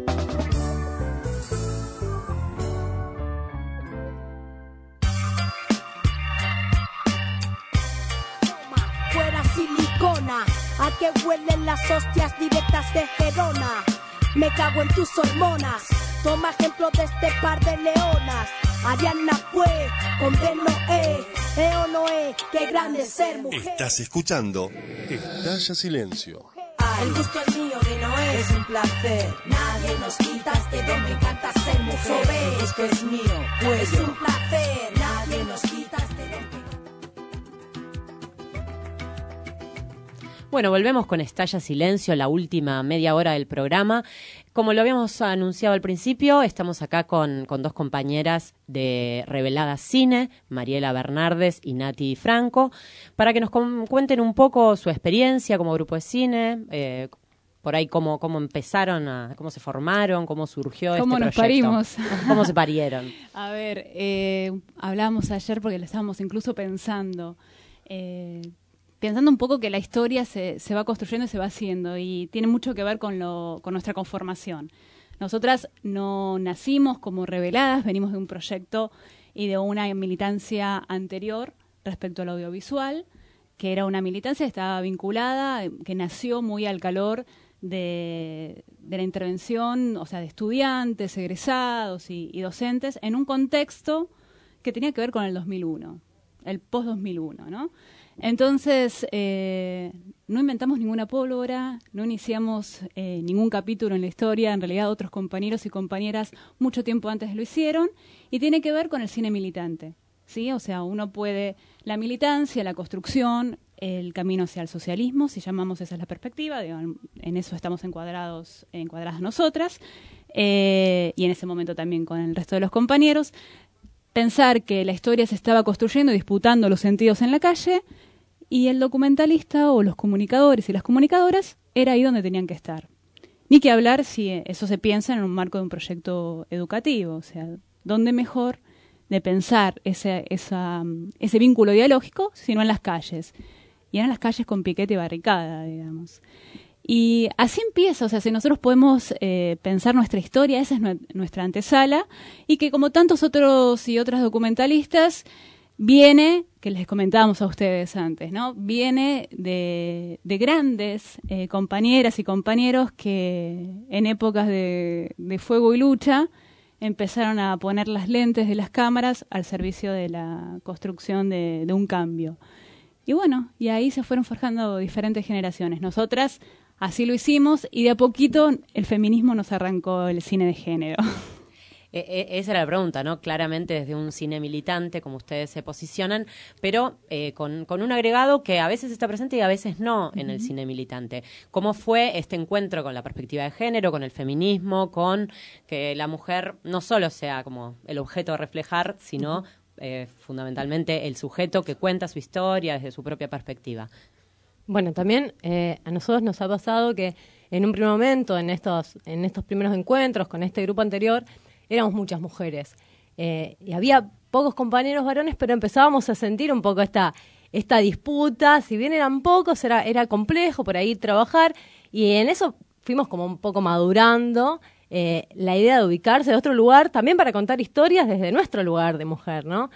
Fuera silicona, a que huelen las hostias directas de Gerona. Me cago en tus hormonas, toma ejemplo de este par de leonas. Ariana fue, condeno eh, eh o no eh, qué grande ser mujer. Estás escuchando Estalla Silencio. El gusto es mío de Noé, es un placer. Nadie nos quita este don, me encanta ser mujer. El gusto es mío, pues es un placer. Nadie nos quita este don. Bueno, volvemos con Estalla Silencio, la última media hora del programa. Como lo habíamos anunciado al principio, estamos acá con, con dos compañeras de Reveladas Cine, Mariela Bernardes y Nati Franco, para que nos com- cuenten un poco su experiencia como grupo de cine, eh, por ahí cómo, cómo empezaron, a, cómo se formaron, cómo surgió ¿Cómo este nos proyecto. parimos? ¿Cómo se parieron? A ver, eh, hablábamos ayer porque lo estábamos incluso pensando. Eh, Pensando un poco que la historia se, se va construyendo y se va haciendo y tiene mucho que ver con, lo, con nuestra conformación. Nosotras no nacimos como Reveladas, venimos de un proyecto y de una militancia anterior respecto al audiovisual, que era una militancia que estaba vinculada, que nació muy al calor de, de la intervención, o sea, de estudiantes, egresados y, y docentes, en un contexto que tenía que ver con el dos mil uno, el post dos mil uno, ¿no? Entonces, eh, no inventamos ninguna pólvora, no iniciamos eh, ningún capítulo en la historia, en realidad otros compañeros y compañeras mucho tiempo antes lo hicieron, y tiene que ver con el cine militante, ¿sí? O sea, uno puede, la militancia, la construcción, el camino hacia el socialismo, si llamamos esa es la perspectiva, digo, en eso estamos encuadrados, encuadradas nosotras, eh, y en ese momento también con el resto de los compañeros. Pensar que la historia se estaba construyendo y disputando los sentidos en la calle, y el documentalista o los comunicadores y las comunicadoras era ahí donde tenían que estar. Ni que hablar si eso se piensa en un marco de un proyecto educativo, o sea, ¿dónde mejor de pensar ese, esa, ese vínculo dialógico, sino en las calles? Y eran las calles con piquete y barricada, digamos. Y así empieza, o sea, si nosotros podemos eh, pensar nuestra historia, esa es nu- nuestra antesala, y que como tantos otros y otras documentalistas, viene, que les comentábamos a ustedes antes, ¿no? Viene de, de grandes eh, compañeras y compañeros que en épocas de, de fuego y lucha empezaron a poner las lentes de las cámaras al servicio de la construcción de, de un cambio. Y bueno, y ahí se fueron forjando diferentes generaciones. Nosotras así lo hicimos y de a poquito el feminismo nos arrancó el cine de género. Eh, esa era la pregunta, ¿no? Claramente desde un cine militante, como ustedes se posicionan, pero eh, con, con un agregado que a veces está presente y a veces no en el cine militante. ¿Cómo fue este encuentro con la perspectiva de género, con el feminismo, con que la mujer no solo sea como el objeto a reflejar, sino eh, fundamentalmente el sujeto que cuenta su historia desde su propia perspectiva? Bueno, también eh, a nosotros nos ha pasado que en un primer momento, en estos, en estos primeros encuentros con este grupo anterior, éramos muchas mujeres eh, y había pocos compañeros varones, pero empezábamos a sentir un poco esta, esta disputa. Si bien eran pocos, era, era complejo por ahí trabajar, y en eso fuimos como un poco madurando eh, la idea de ubicarse en otro lugar, también para contar historias desde nuestro lugar de mujer, ¿no?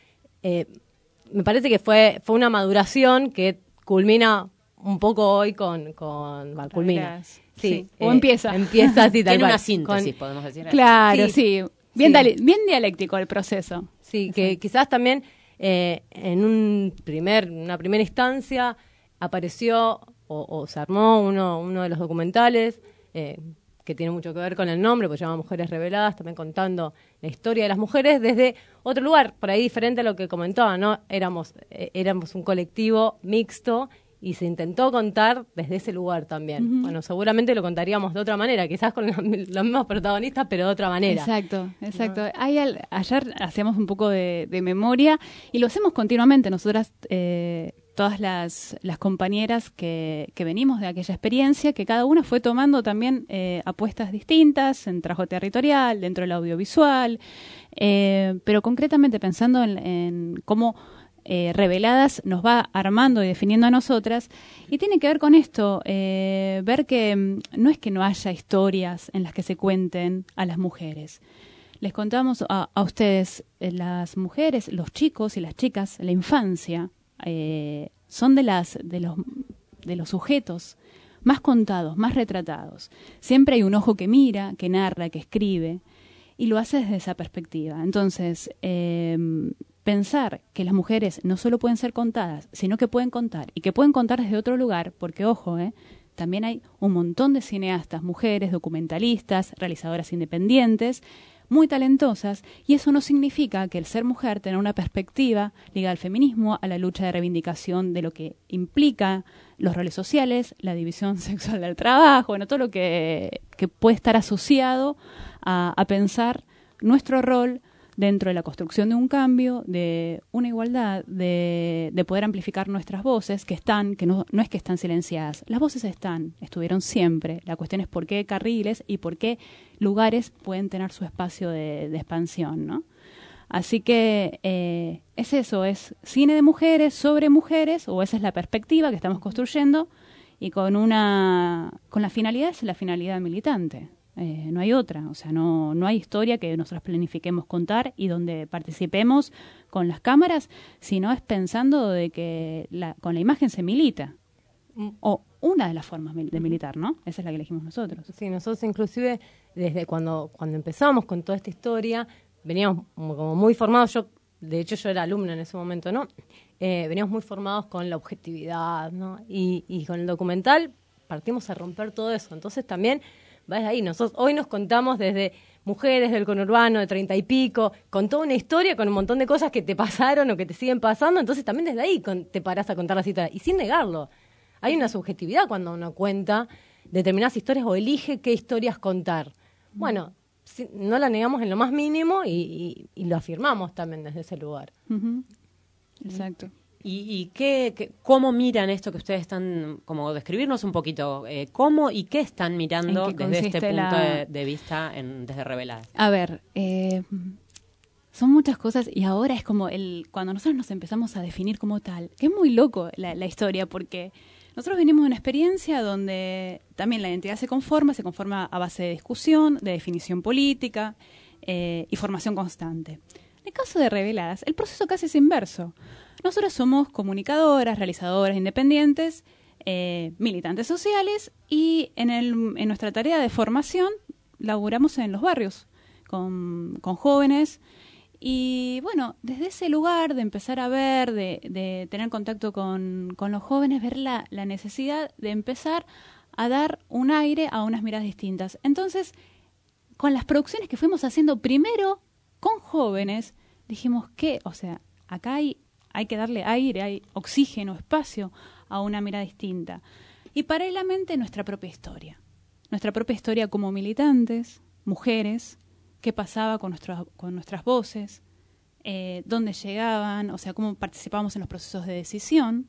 Eh, me parece que fue, fue una maduración que culmina un poco hoy con... con bueno, culmina. Sí, sí. o eh, empieza. Empieza así, tal Tiene cual, una síntesis, con- podemos decir. Claro, sí. Bien, sí. dale- bien dialéctico el proceso. Sí, que quizás también eh, en un primer, una primera instancia apareció o, o se armó uno, uno de los documentales eh, que tiene mucho que ver con el nombre, porque se llama Mujeres Reveladas, también contando la historia de las mujeres desde otro lugar, por ahí diferente a lo que comentaba, ¿no? Éramos, eh, éramos un colectivo mixto y se intentó contar desde ese lugar también. Ujú. Bueno, seguramente lo contaríamos de otra manera, quizás con los, los mismos protagonistas, pero de otra manera. Exacto, exacto. Hay al- ayer hacíamos un poco de, de memoria y lo hacemos continuamente. Nosotras, eh, todas las, las compañeras que, que venimos de aquella experiencia, que cada una fue tomando también eh, apuestas distintas en trabajo territorial, dentro del audiovisual, eh, pero concretamente pensando en, en cómo eh, Reveladas nos va armando y definiendo a nosotras, y tiene que ver con esto, eh, ver que mm, no es que no haya historias en las que se cuenten a las mujeres. Les contamos a, a ustedes, eh, las mujeres, los chicos y las chicas, la infancia, eh, son de las de los de los sujetos más contados, más retratados. Siempre hay un ojo que mira, que narra, que escribe, y lo hace desde esa perspectiva. Entonces, eh, pensar que las mujeres no solo pueden ser contadas, sino que pueden contar, y que pueden contar desde otro lugar, porque, ojo, eh, también hay un montón de cineastas, mujeres, documentalistas, realizadoras independientes, muy talentosas, y eso no significa que el ser mujer tenga una perspectiva ligada al feminismo, a la lucha de reivindicación de lo que implica los roles sociales, la división sexual del trabajo, bueno, todo lo que, que puede estar asociado a, a pensar nuestro rol dentro de la construcción de un cambio, de una igualdad, de, de poder amplificar nuestras voces, que están, que no, no es que están silenciadas, las voces están, estuvieron siempre. La cuestión es por qué carriles y por qué lugares pueden tener su espacio de, de expansión, ¿no? Así que eh, es eso, es cine de mujeres sobre mujeres, o esa es la perspectiva que estamos construyendo, y con una con la finalidad, es la finalidad militante. Eh, no hay otra, o sea, no, no hay historia que nosotros planifiquemos contar y donde participemos con las cámaras, sino es pensando de que la, con la imagen se milita, o una de las formas de militar, ¿no? Esa es la que elegimos nosotros. Sí, nosotros inclusive desde cuando, cuando empezamos con toda esta historia, veníamos como muy formados, yo, de hecho yo era alumna en ese momento, ¿no? Eh, veníamos muy formados con la objetividad, ¿no? Y, y con el documental partimos a romper todo eso, entonces también va desde ahí. Nosotros hoy nos contamos desde mujeres del conurbano de treinta y pico, con toda una historia, con un montón de cosas que te pasaron o que te siguen pasando, entonces también desde ahí con, te parás a contar las historias, y sin negarlo. Hay una subjetividad cuando uno cuenta determinadas historias o elige qué historias contar. Bueno, si, no la negamos en lo más mínimo y, y, y lo afirmamos también desde ese lugar. Uh-huh. Exacto. ¿Y, y qué, qué, cómo miran esto que ustedes están, como describirnos un poquito, eh, cómo y qué están mirando ¿En qué desde este punto consiste la- de, de vista en, desde Reveladas? A ver, eh, son muchas cosas y ahora es como el cuando nosotros nos empezamos a definir como tal, que es muy loco la, la historia, porque nosotros venimos de una experiencia donde también la identidad se conforma, se conforma a base de discusión, de definición política eh, y formación constante. En el caso de Reveladas, el proceso casi es inverso. Nosotros somos comunicadoras, realizadoras independientes, eh, militantes sociales y en, el, en nuestra tarea de formación laburamos en los barrios con, con jóvenes. Y bueno, desde ese lugar de empezar a ver, de, de tener contacto con, con los jóvenes, ver la, la necesidad de empezar a dar un aire a unas miradas distintas. Entonces, con las producciones que fuimos haciendo primero con jóvenes, dijimos que, o sea, acá hay, hay que darle aire, hay oxígeno, espacio a una mirada distinta. Y paralelamente nuestra propia historia. Nuestra propia historia como militantes, mujeres, qué pasaba con, nuestro, con nuestras voces, eh, dónde llegaban, o sea, cómo participábamos en los procesos de decisión,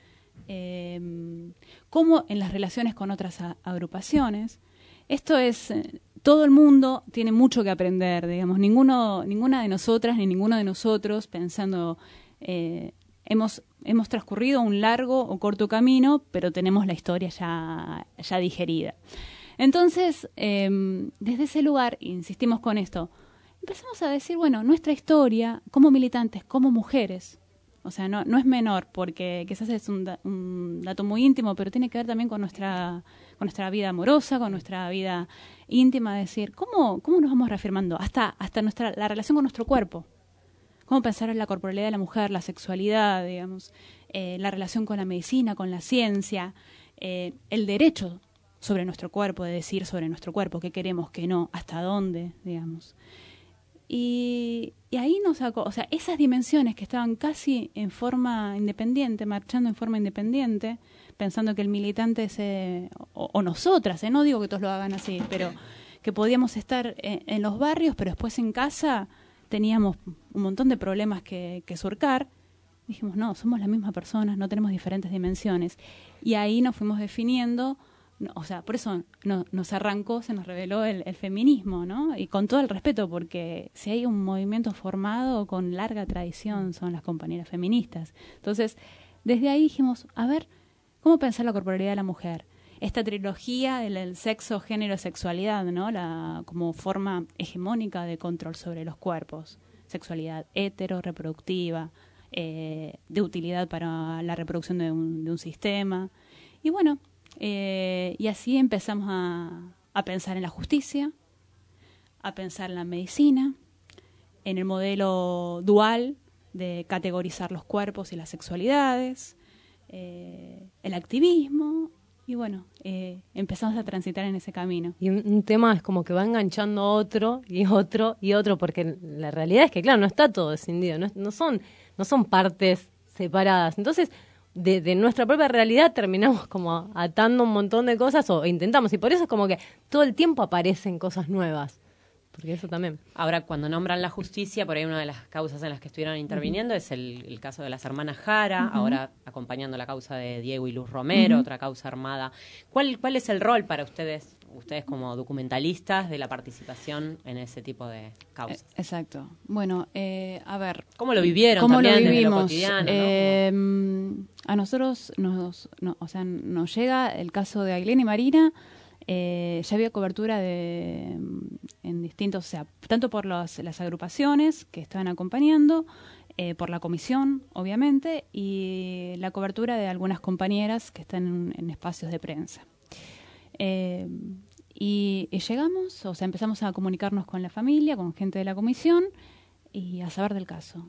eh, cómo en las relaciones con otras a, agrupaciones. Esto es, eh, todo el mundo tiene mucho que aprender, digamos, ninguno, ninguna de nosotras ni ninguno de nosotros, pensando, eh, hemos, hemos transcurrido un largo o corto camino, pero tenemos la historia ya, ya digerida. Entonces, eh, desde ese lugar, insistimos con esto, empezamos a decir, bueno, nuestra historia como militantes, como mujeres, o sea, no, no es menor, porque quizás es un, da, un dato muy íntimo, pero tiene que ver también con nuestra, con nuestra vida amorosa, con nuestra vida íntima, decir, ¿cómo, cómo nos vamos reafirmando? Hasta, hasta nuestra, la relación con nuestro cuerpo. Cómo pensar en la corporalidad de la mujer, la sexualidad, digamos, eh, la relación con la medicina, con la ciencia, eh, el derecho sobre nuestro cuerpo, de decir sobre nuestro cuerpo, qué queremos, qué no, hasta dónde, digamos. Y, y ahí nos sacó, o sea, esas dimensiones que estaban casi en forma independiente, marchando en forma independiente, pensando que el militante se, o, o nosotras, eh, no digo que todos lo hagan así, pero que podíamos estar en, en los barrios, pero después en casa teníamos un montón de problemas que, que surcar. Dijimos, no, somos las mismas personas, no tenemos diferentes dimensiones. Y ahí nos fuimos definiendo. No, o sea, por eso no, nos arrancó, se nos reveló el, el feminismo, ¿no? Y con todo el respeto, porque si hay un movimiento formado con larga tradición son las compañeras feministas. Entonces, desde ahí dijimos, a ver, ¿cómo pensar la corporalidad de la mujer? Esta trilogía del, del sexo, género, sexualidad, ¿no? La, como forma hegemónica de control sobre los cuerpos. Sexualidad hetero, reproductiva, eh, de utilidad para la reproducción de un, de un sistema. Y bueno, Eh, y así empezamos a, a pensar en la justicia, a pensar en la medicina, en el modelo dual de categorizar los cuerpos y las sexualidades, eh, el activismo, y bueno, eh, empezamos a transitar en ese camino. Y un, un tema es como que va enganchando otro y otro y otro, porque la realidad es que, claro, no está todo escindido, no, no, son, no son partes separadas. Entonces, De, de nuestra propia realidad terminamos como atando un montón de cosas o intentamos, y por eso es como que todo el tiempo aparecen cosas nuevas, porque eso también. Ahora, cuando nombran la justicia, por ahí una de las causas en las que estuvieron interviniendo uh-huh. es el, el caso de las hermanas Jara, uh-huh. ahora acompañando la causa de Diego y Luz Romero, uh-huh. otra causa armada. ¿Cuál, cuál es el rol para ustedes, ustedes como documentalistas, de la participación en ese tipo de causas? Exacto. Bueno, eh, a ver. ¿Cómo lo vivieron ¿Cómo también lo vivimos? en lo cotidiano? Eh, ¿no? A nosotros nos, no, o sea, nos llega el caso de Ailén y Marina. Eh, ya había cobertura de en distintos, o sea, tanto por los, las agrupaciones que estaban acompañando, eh, por la comisión, obviamente, y la cobertura de algunas compañeras que están en, en espacios de prensa. Eh, y, y llegamos, o sea, empezamos a comunicarnos con la familia, con gente de la comisión, y a saber del caso.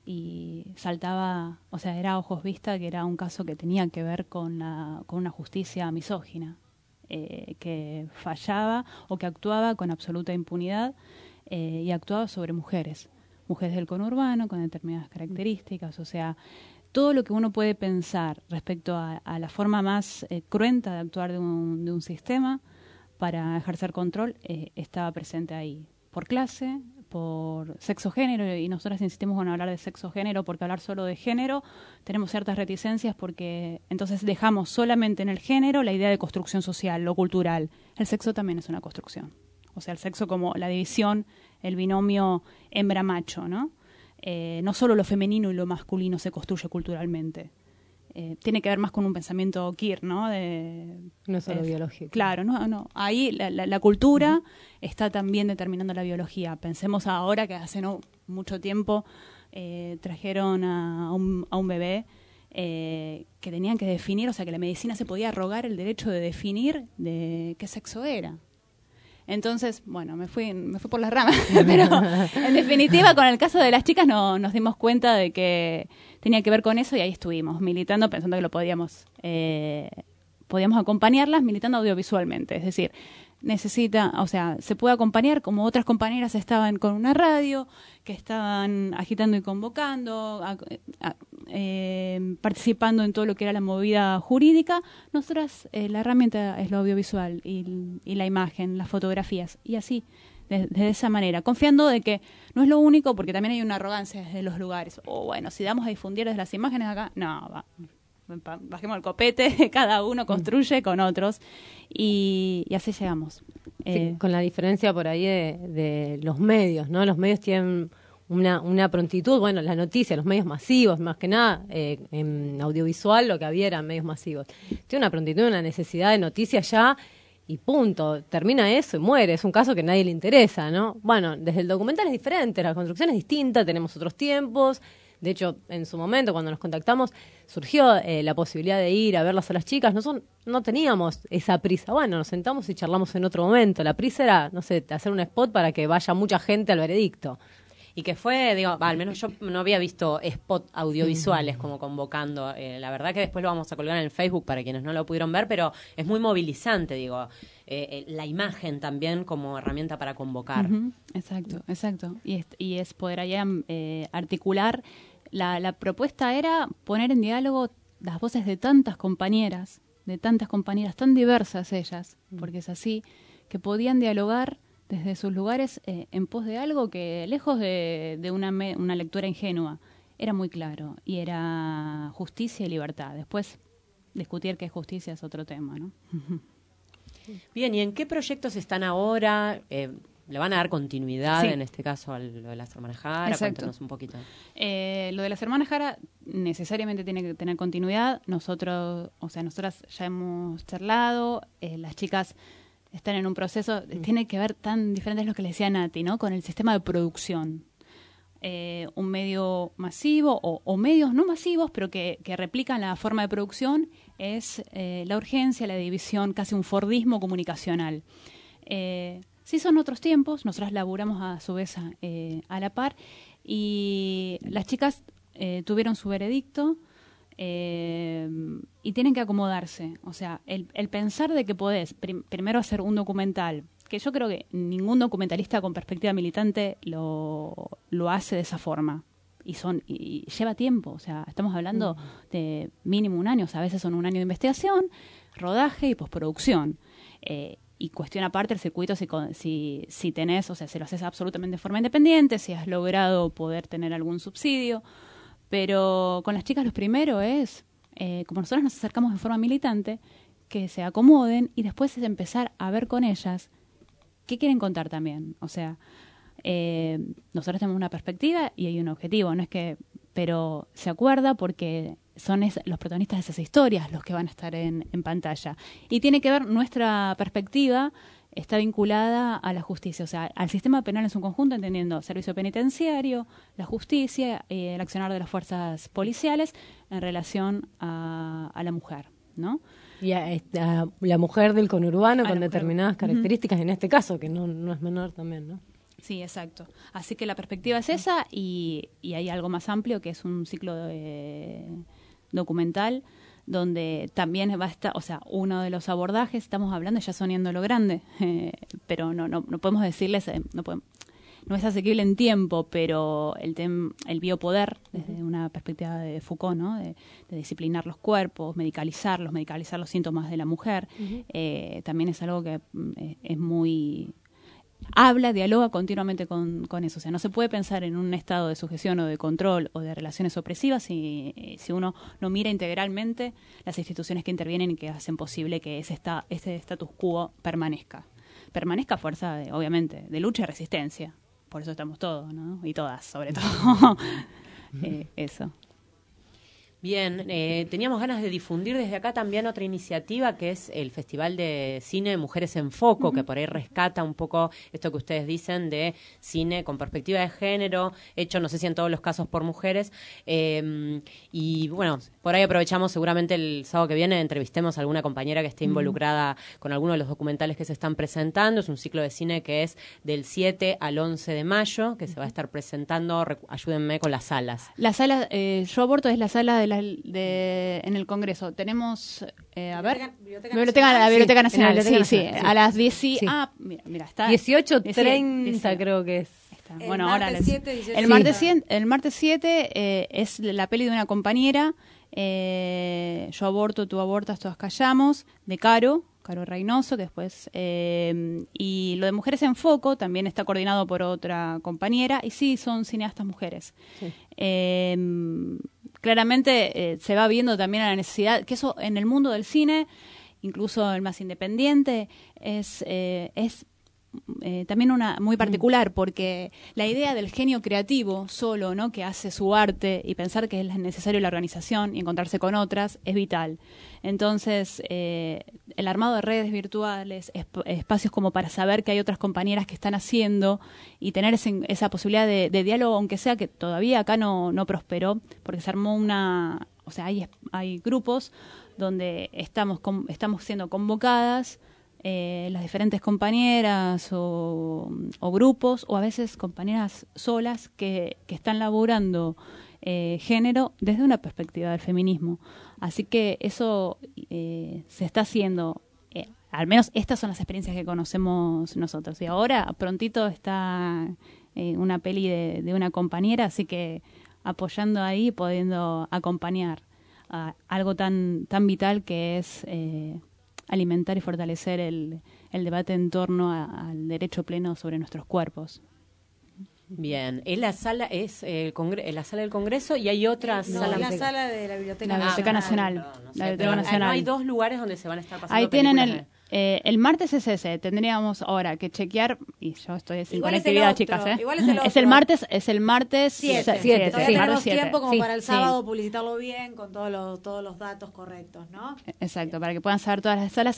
Y saltaba, o sea, era a ojos vista que era un caso que tenía que ver con, la, con una justicia misógina. Eh, que fallaba o que actuaba con absoluta impunidad eh, y actuaba sobre mujeres, mujeres del conurbano con determinadas características, o sea, todo lo que uno puede pensar respecto a, a la forma más eh, cruenta de actuar de un, de un sistema para ejercer control eh, estaba presente ahí, por clase, por sexo-género, y nosotras insistimos en hablar de sexo-género porque hablar solo de género tenemos ciertas reticencias, porque entonces dejamos solamente en el género la idea de construcción social, lo cultural. El sexo también es una construcción. O sea, el sexo como la división, el binomio hembra-macho, ¿no? Eh, no solo lo femenino y lo masculino se construye culturalmente. Eh, tiene que ver más con un pensamiento queer, ¿no? De, no solo eh, biológico. Claro, no, no. Ahí la, la, la cultura uh-huh. está también determinando la biología. Pensemos ahora que hace no mucho tiempo eh, trajeron a un, a un bebé eh, que tenían que definir, o sea, que la medicina se podía arrogar el derecho de definir de qué sexo era. Entonces, bueno, me fui me fui por las ramas, pero en definitiva con el caso de las chicas no, nos dimos cuenta de que tenía que ver con eso, y ahí estuvimos militando, pensando que lo podíamos eh, podíamos acompañarlas militando audiovisualmente. Es decir, necesita, o sea, se puede acompañar como otras compañeras estaban con una radio, que estaban agitando y convocando, a, a, eh, participando en todo lo que era la movida jurídica. Nosotras, eh, la herramienta es lo audiovisual y, y la imagen, las fotografías, y así, de, de esa manera, confiando de que no es lo único, porque también hay una arrogancia desde los lugares. O bueno, si damos a difundir desde las imágenes acá, no, va. Bajemos el copete, cada uno construye con otros, y, y así llegamos. Sí, eh, con la diferencia por ahí de, de los medios, ¿no? Los medios tienen una, una prontitud, bueno, la noticia, los medios masivos, más que nada, eh, en audiovisual lo que había eran medios masivos. Tiene una prontitud, una necesidad de noticias ya, y punto, termina eso y muere. Es un caso que a nadie le interesa, ¿no? Bueno, desde el documental es diferente, la construcción es distinta, tenemos otros tiempos. De hecho, en su momento, cuando nos contactamos, surgió eh, la posibilidad de ir a verlas a las chicas. No, son, no teníamos esa prisa. Bueno, nos sentamos y charlamos en otro momento. La prisa era, no sé, hacer un spot para que vaya mucha gente al veredicto. Y que fue, digo, al menos yo no había visto spot audiovisuales como convocando. Eh, la verdad que después lo vamos a colgar en el Facebook para quienes no lo pudieron ver, pero es muy movilizante, digo. Eh, eh, la imagen también como herramienta para convocar. Uh-huh. Exacto, exacto. Y es, y es poder allá eh, articular. La, la propuesta era poner en diálogo las voces de tantas compañeras, de tantas compañeras tan diversas ellas, porque es así, que podían dialogar desde sus lugares eh, en pos de algo que, lejos de, de una, me, una lectura ingenua, era muy claro, y era justicia y libertad. Después, discutir qué es justicia es otro tema, ¿no? Bien, ¿y en qué proyectos están ahora? Eh, ¿Le van a dar continuidad, sí. en este caso, a lo de las hermanas Jara? Exacto. Cuéntanos un poquito. Eh, lo de las hermanas Jara necesariamente tiene que tener continuidad. Nosotros, o sea, nosotras ya hemos charlado, eh, las chicas están en un proceso, mm. tiene que ver tan diferente es lo que le decía Nati, ¿no? Con el sistema de producción. Eh, un medio masivo o, o medios no masivos, pero que, que replican la forma de producción, es eh, la urgencia, la división, casi un fordismo comunicacional. Eh, sí son otros tiempos, nosotras laburamos a su vez a, eh, a la par, y las chicas eh, tuvieron su veredicto eh, y tienen que acomodarse. O sea, el, el pensar de que podés prim- primero hacer un documental, que yo creo que ningún documentalista con perspectiva militante lo, lo hace de esa forma. Y son y lleva tiempo, o sea, estamos hablando mm. de mínimo un año, o sea, a veces son un año de investigación, rodaje y postproducción. Eh, y cuestión aparte el circuito, si, si, si tenés, o sea, si lo haces absolutamente de forma independiente, si has logrado poder tener algún subsidio. Pero con las chicas lo primero es, eh, como nosotros nos acercamos de forma militante, que se acomoden y después es empezar a ver con ellas qué quieren contar también. O sea, eh, nosotros tenemos una perspectiva y hay un objetivo, no es que, pero se acuerda porque son es, los protagonistas de esas historias los que van a estar en, en pantalla. Y tiene que ver, nuestra perspectiva está vinculada a la justicia, o sea, al sistema penal en su conjunto, entendiendo servicio penitenciario, la justicia, eh, el accionar de las fuerzas policiales en relación a, a la mujer, ¿no? Y a, a la mujer del conurbano a con determinadas mujer. características, uh-huh. en este caso, que no, no es menor también, ¿no? Sí, exacto. Así que la perspectiva es esa, y, y hay algo más amplio que es un ciclo de, documental donde también va a estar, o sea, uno de los abordajes, estamos hablando ya soniendo lo grande, eh, pero no, no no podemos decirles, eh, no podemos, no es asequible en tiempo, pero el tem, el biopoder, desde una perspectiva de Foucault, ¿no? De, de disciplinar los cuerpos, medicalizarlos, medicalizar los síntomas de la mujer, uh-huh. eh, también es algo que eh, es muy habla, dialoga continuamente con, con eso. O sea, no se puede pensar en un estado de sujeción o de control o de relaciones opresivas si, si uno no mira integralmente las instituciones que intervienen y que hacen posible que ese, esta, ese status quo permanezca. Permanezca a fuerza, de, obviamente, de lucha y resistencia. Por eso estamos todos, ¿no? Y todas, sobre todo. eh, eso. Bien, eh, teníamos ganas de difundir desde acá también otra iniciativa que es el Festival de Cine Mujeres en Foco, uh-huh. que por ahí rescata un poco esto que ustedes dicen de cine con perspectiva de género, hecho no sé si en todos los casos por mujeres. Eh, y bueno, por ahí aprovechamos seguramente el sábado que viene, entrevistemos a alguna compañera que esté involucrada uh-huh. con alguno de los documentales que se están presentando. Es un ciclo de cine que es del siete al once de mayo, que uh-huh. se va a estar presentando, recu- ayúdenme con las salas. La sala, eh, Yo Aborto es la sala de la De, en el Congreso. Tenemos, eh, a ver, Biblioteca, Biblioteca, la Biblioteca sí, Nacional, Biblioteca sí, Nacional, sí, sí. a las diez y, Sí. ah, mira, mira, está dieciocho treinta creo que es. Está. El Bueno, martes ahora les- siete, dieciocho. el Sí. martes siete, el martes siete eh, es la peli de una compañera, eh, Yo aborto, tú abortas, todas callamos, de Caro, Caro Reynoso, que después, eh, y lo de Mujeres en Foco también está coordinado por otra compañera, y sí, son cineastas mujeres. Sí. Eh, claramente eh, se va viendo también a la necesidad, que eso en el mundo del cine, incluso el más independiente, es, eh, es eh, también una muy particular, porque la idea del genio creativo solo, ¿no?, que hace su arte y pensar que es necesario la organización y encontrarse con otras, es vital. Entonces, eh, el armado de redes virtuales, esp- espacios como para saber que hay otras compañeras que están haciendo y tener ese, esa posibilidad de, de diálogo, aunque sea que todavía acá no, no prosperó, porque se armó una, o sea, hay, hay grupos donde estamos, con, estamos siendo convocadas eh, las diferentes compañeras o, o grupos, o a veces compañeras solas que, que están laburando eh, género desde una perspectiva del feminismo. Así que eso eh, se está haciendo, eh, al menos estas son las experiencias que conocemos nosotros. Y ahora prontito está eh, una peli de, de una compañera, así que apoyando ahí, pudiendo acompañar a algo tan, tan vital que es eh, alimentar y fortalecer el, el debate en torno a, al derecho pleno sobre nuestros cuerpos. Bien, es la sala es el congre- la sala del Congreso y hay otra No, sala. es la sala de la Biblioteca La Biblioteca Nacional. Perdón, no sé, La Biblioteca pero Nacional. no hay dos lugares donde se van a estar pasando Ahí tienen el, películas eh, el martes es ese, tendríamos ahora que chequear, y yo estoy sin Igual es el conectividad, otro, chicas, ¿eh? igual es el el otro. martes, es el martes Siete. siete, Siete. Todavía sí, tenemos martes siete. tiempo como Sí, para el sí. sábado publicitarlo bien con todos los, todos los datos correctos, ¿no? Exacto, para que puedan saber todas las salas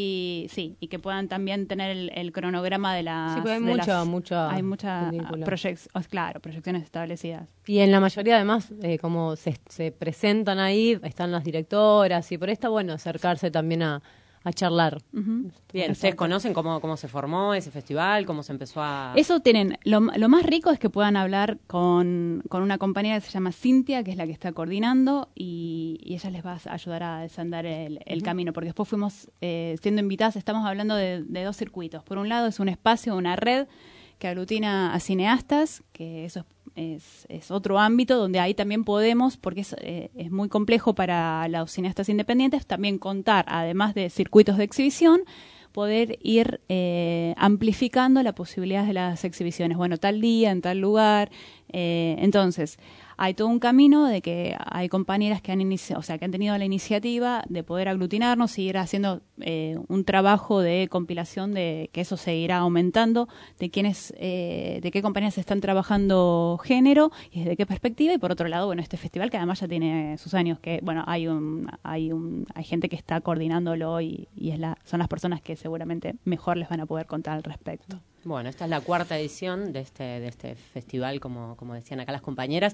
y sí, y que puedan también tener el, el cronograma de las... Sí, porque hay de mucha- las- mucha hay muchas película. proyec- oh, claro, proyecciones establecidas. Y en la mayoría, además, eh, como se, se presentan ahí, están las directoras, y por ahí está bueno acercarse también a, a charlar. Ujú. Bien, ¿ustedes conocen cómo, cómo se formó ese festival? ¿Cómo se empezó a...? Eso tienen, lo, lo más rico es que puedan hablar con, con una compañera que se llama Cintia, que es la que está coordinando, y, y ella les va a ayudar a desandar el, el Ujú. camino, porque después fuimos eh, siendo invitadas, estamos hablando de, de dos circuitos. Por un lado es un espacio, una red que aglutina a cineastas, que eso es, es, es otro ámbito donde ahí también podemos, porque es, eh, es muy complejo para los cineastas independientes, también contar, además de circuitos de exhibición, poder ir eh, amplificando la posibilidad de las exhibiciones. Bueno, tal día, en tal lugar. Eh, entonces, hay todo un camino de que hay compañeras que han inici- o sea, que han tenido la iniciativa de poder aglutinarnos y ir haciendo eh, un trabajo de compilación de que eso se irá aumentando, de quiénes, eh, de qué compañías están trabajando género y desde qué perspectiva. Y por otro lado, bueno, este festival que además ya tiene sus años, que bueno, hay un, hay un, hay gente que está coordinándolo y, y es la, son las personas que seguramente mejor les van a poder contar al respecto. Bueno, esta es la cuarta edición de este de este festival, como, como decían acá las compañeras.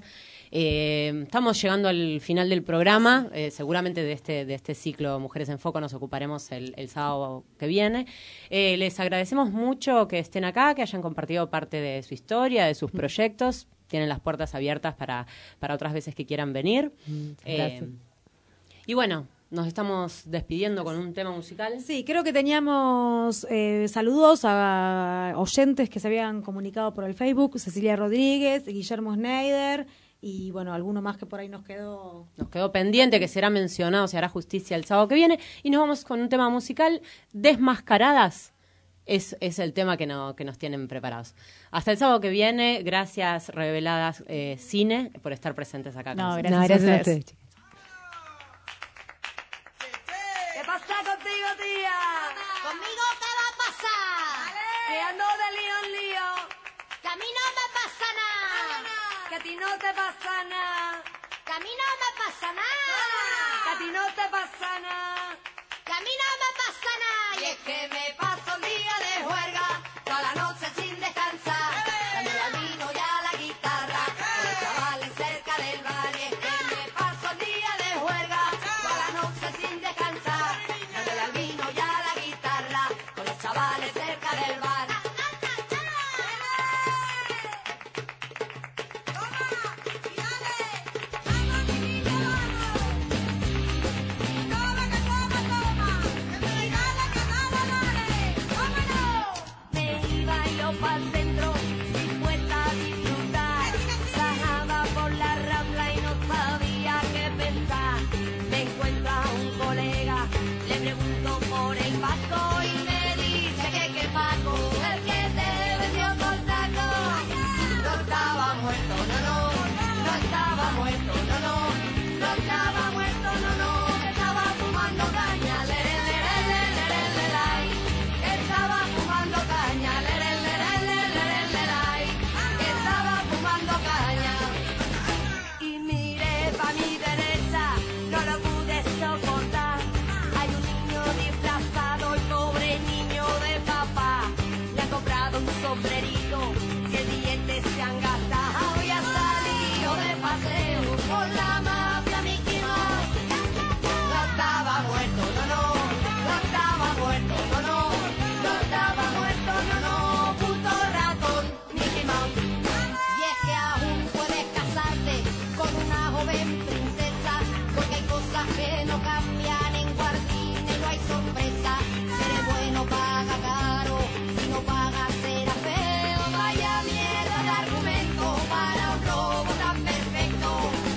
Eh, estamos llegando al final del programa. Eh, seguramente de este de este ciclo Mujeres en Foco nos ocuparemos el, el sábado que viene. Eh, les agradecemos mucho que estén acá, que hayan compartido parte de su historia, de sus proyectos. Tienen las puertas abiertas para, para otras veces que quieran venir. Gracias. Eh, y bueno, nos estamos despidiendo con un tema musical. Sí, creo que teníamos eh, saludos a oyentes que se habían comunicado por el Facebook, Cecilia Rodríguez, Guillermo Schneider y bueno, alguno más que por ahí nos quedó. Nos quedó pendiente, que será mencionado, se hará justicia el sábado que viene. Y nos vamos con un tema musical, Desmascaradas. es, es el tema que, no, que nos tienen preparados. Hasta el sábado que viene, gracias Reveladas eh, Cine por estar presentes acá. No, con gracias, No, a gracias a ustedes. ustedes. ¿Qué pasa contigo, tía? Conmigo te va a pasar. Que ando de lío en lío. Que a mí no me pasa nada. Que a ti no te pasa nada. Que a mí no me pasa nada. Que a ti no te pasa nada. Que a mí no me pasa nada. Y es que me paso un día de juerga, toda la noche sin descansar, dándole al vino y a la guitarra, con los chavales cerca del bar. Y es que me paso un día de juerga, toda la noche sin descansar, dándole al vino y a la guitarra, con los chavales cerca del bar. Me iba yo pa'l centro, dispuesta a disfrutar. Bajaba por la Rambla y no sabía qué pensar. Me encuentro a un colega, le pregunto por el Paco y me dice que qué Paco, el que te vendió con taco. No estaba muerto, no, no, no estaba muerto, no, no, no estaba muerto, no, no, que estaba fumando caña, le, le, le, le, le, le, le, le, que estaba fumando caña, le, le, le, le, le, le, le, le, le, que estaba fumando caña. Y miré pa' mi derecha, no lo pude soportar. Hay un niño disfrazado, el pobre niño de papá. Le ha comprado un sombrerito que dientes se han gastado y ha salido de paseo con la mafia Mickey Mouse. No estaba muerto, no, no, no estaba muerto, no, no, no estaba muerto, no, no, puto ratón Mickey Mouse. Y es que aún puedes casarte con una joven princesa, porque hay cosas que no cambian en Guardini, no hay sorpresa. Seré bueno, paga caro, si no pagas será feo. Vaya mierda de argumento para un robo tan perfecto.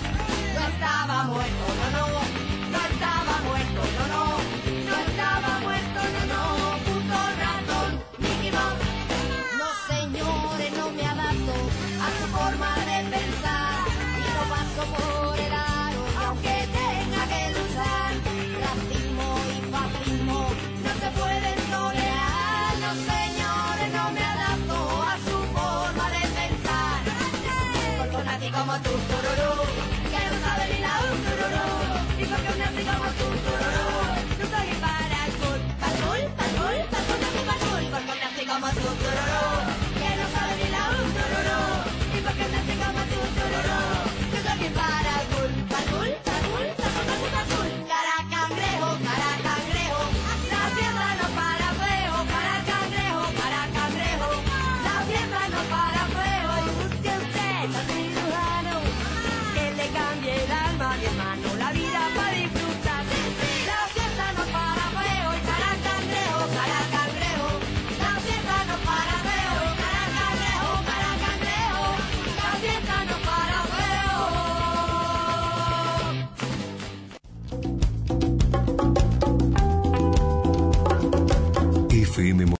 No estaba muerto, no, no, no estaba muerto, no, no, no estaba muerto, no, no, puto ratón Mickey Mouse. No señores, no me adapto a su forma de pensar y no paso por el aro, y aunque tenga que luchar, racismo y fascismo no se pueden tolerar. No señores, no me adapto a su forma de pensar, porque un nazi como tú, tururú, que no sabe ni la un tururú, y porque un nazi como tú, tururú, no soy para el cool, para el cool, para el cool, para el cool, nazi para el cool, porque un nazi como tú, tururú, que no sabe ni la un tururú, y porque un nazi como tú, tururú, no soy para el cool, para el cool, para el cool, para el cool, nazi para el cool. Cara cangrejo, cara cangrejo, la fiesta no para feo, cara cangrejo, cara cangrejo, la fiesta no para feo, y busque usted al cirujano que le cambie el alma a mi hermano, la vida para disfrutar. La fiesta no para feo, y cara cangrejo, cara cangrejo, la fiesta no para feo, y cara cangrejo, cara cangrejo, la fiesta no para feo. F M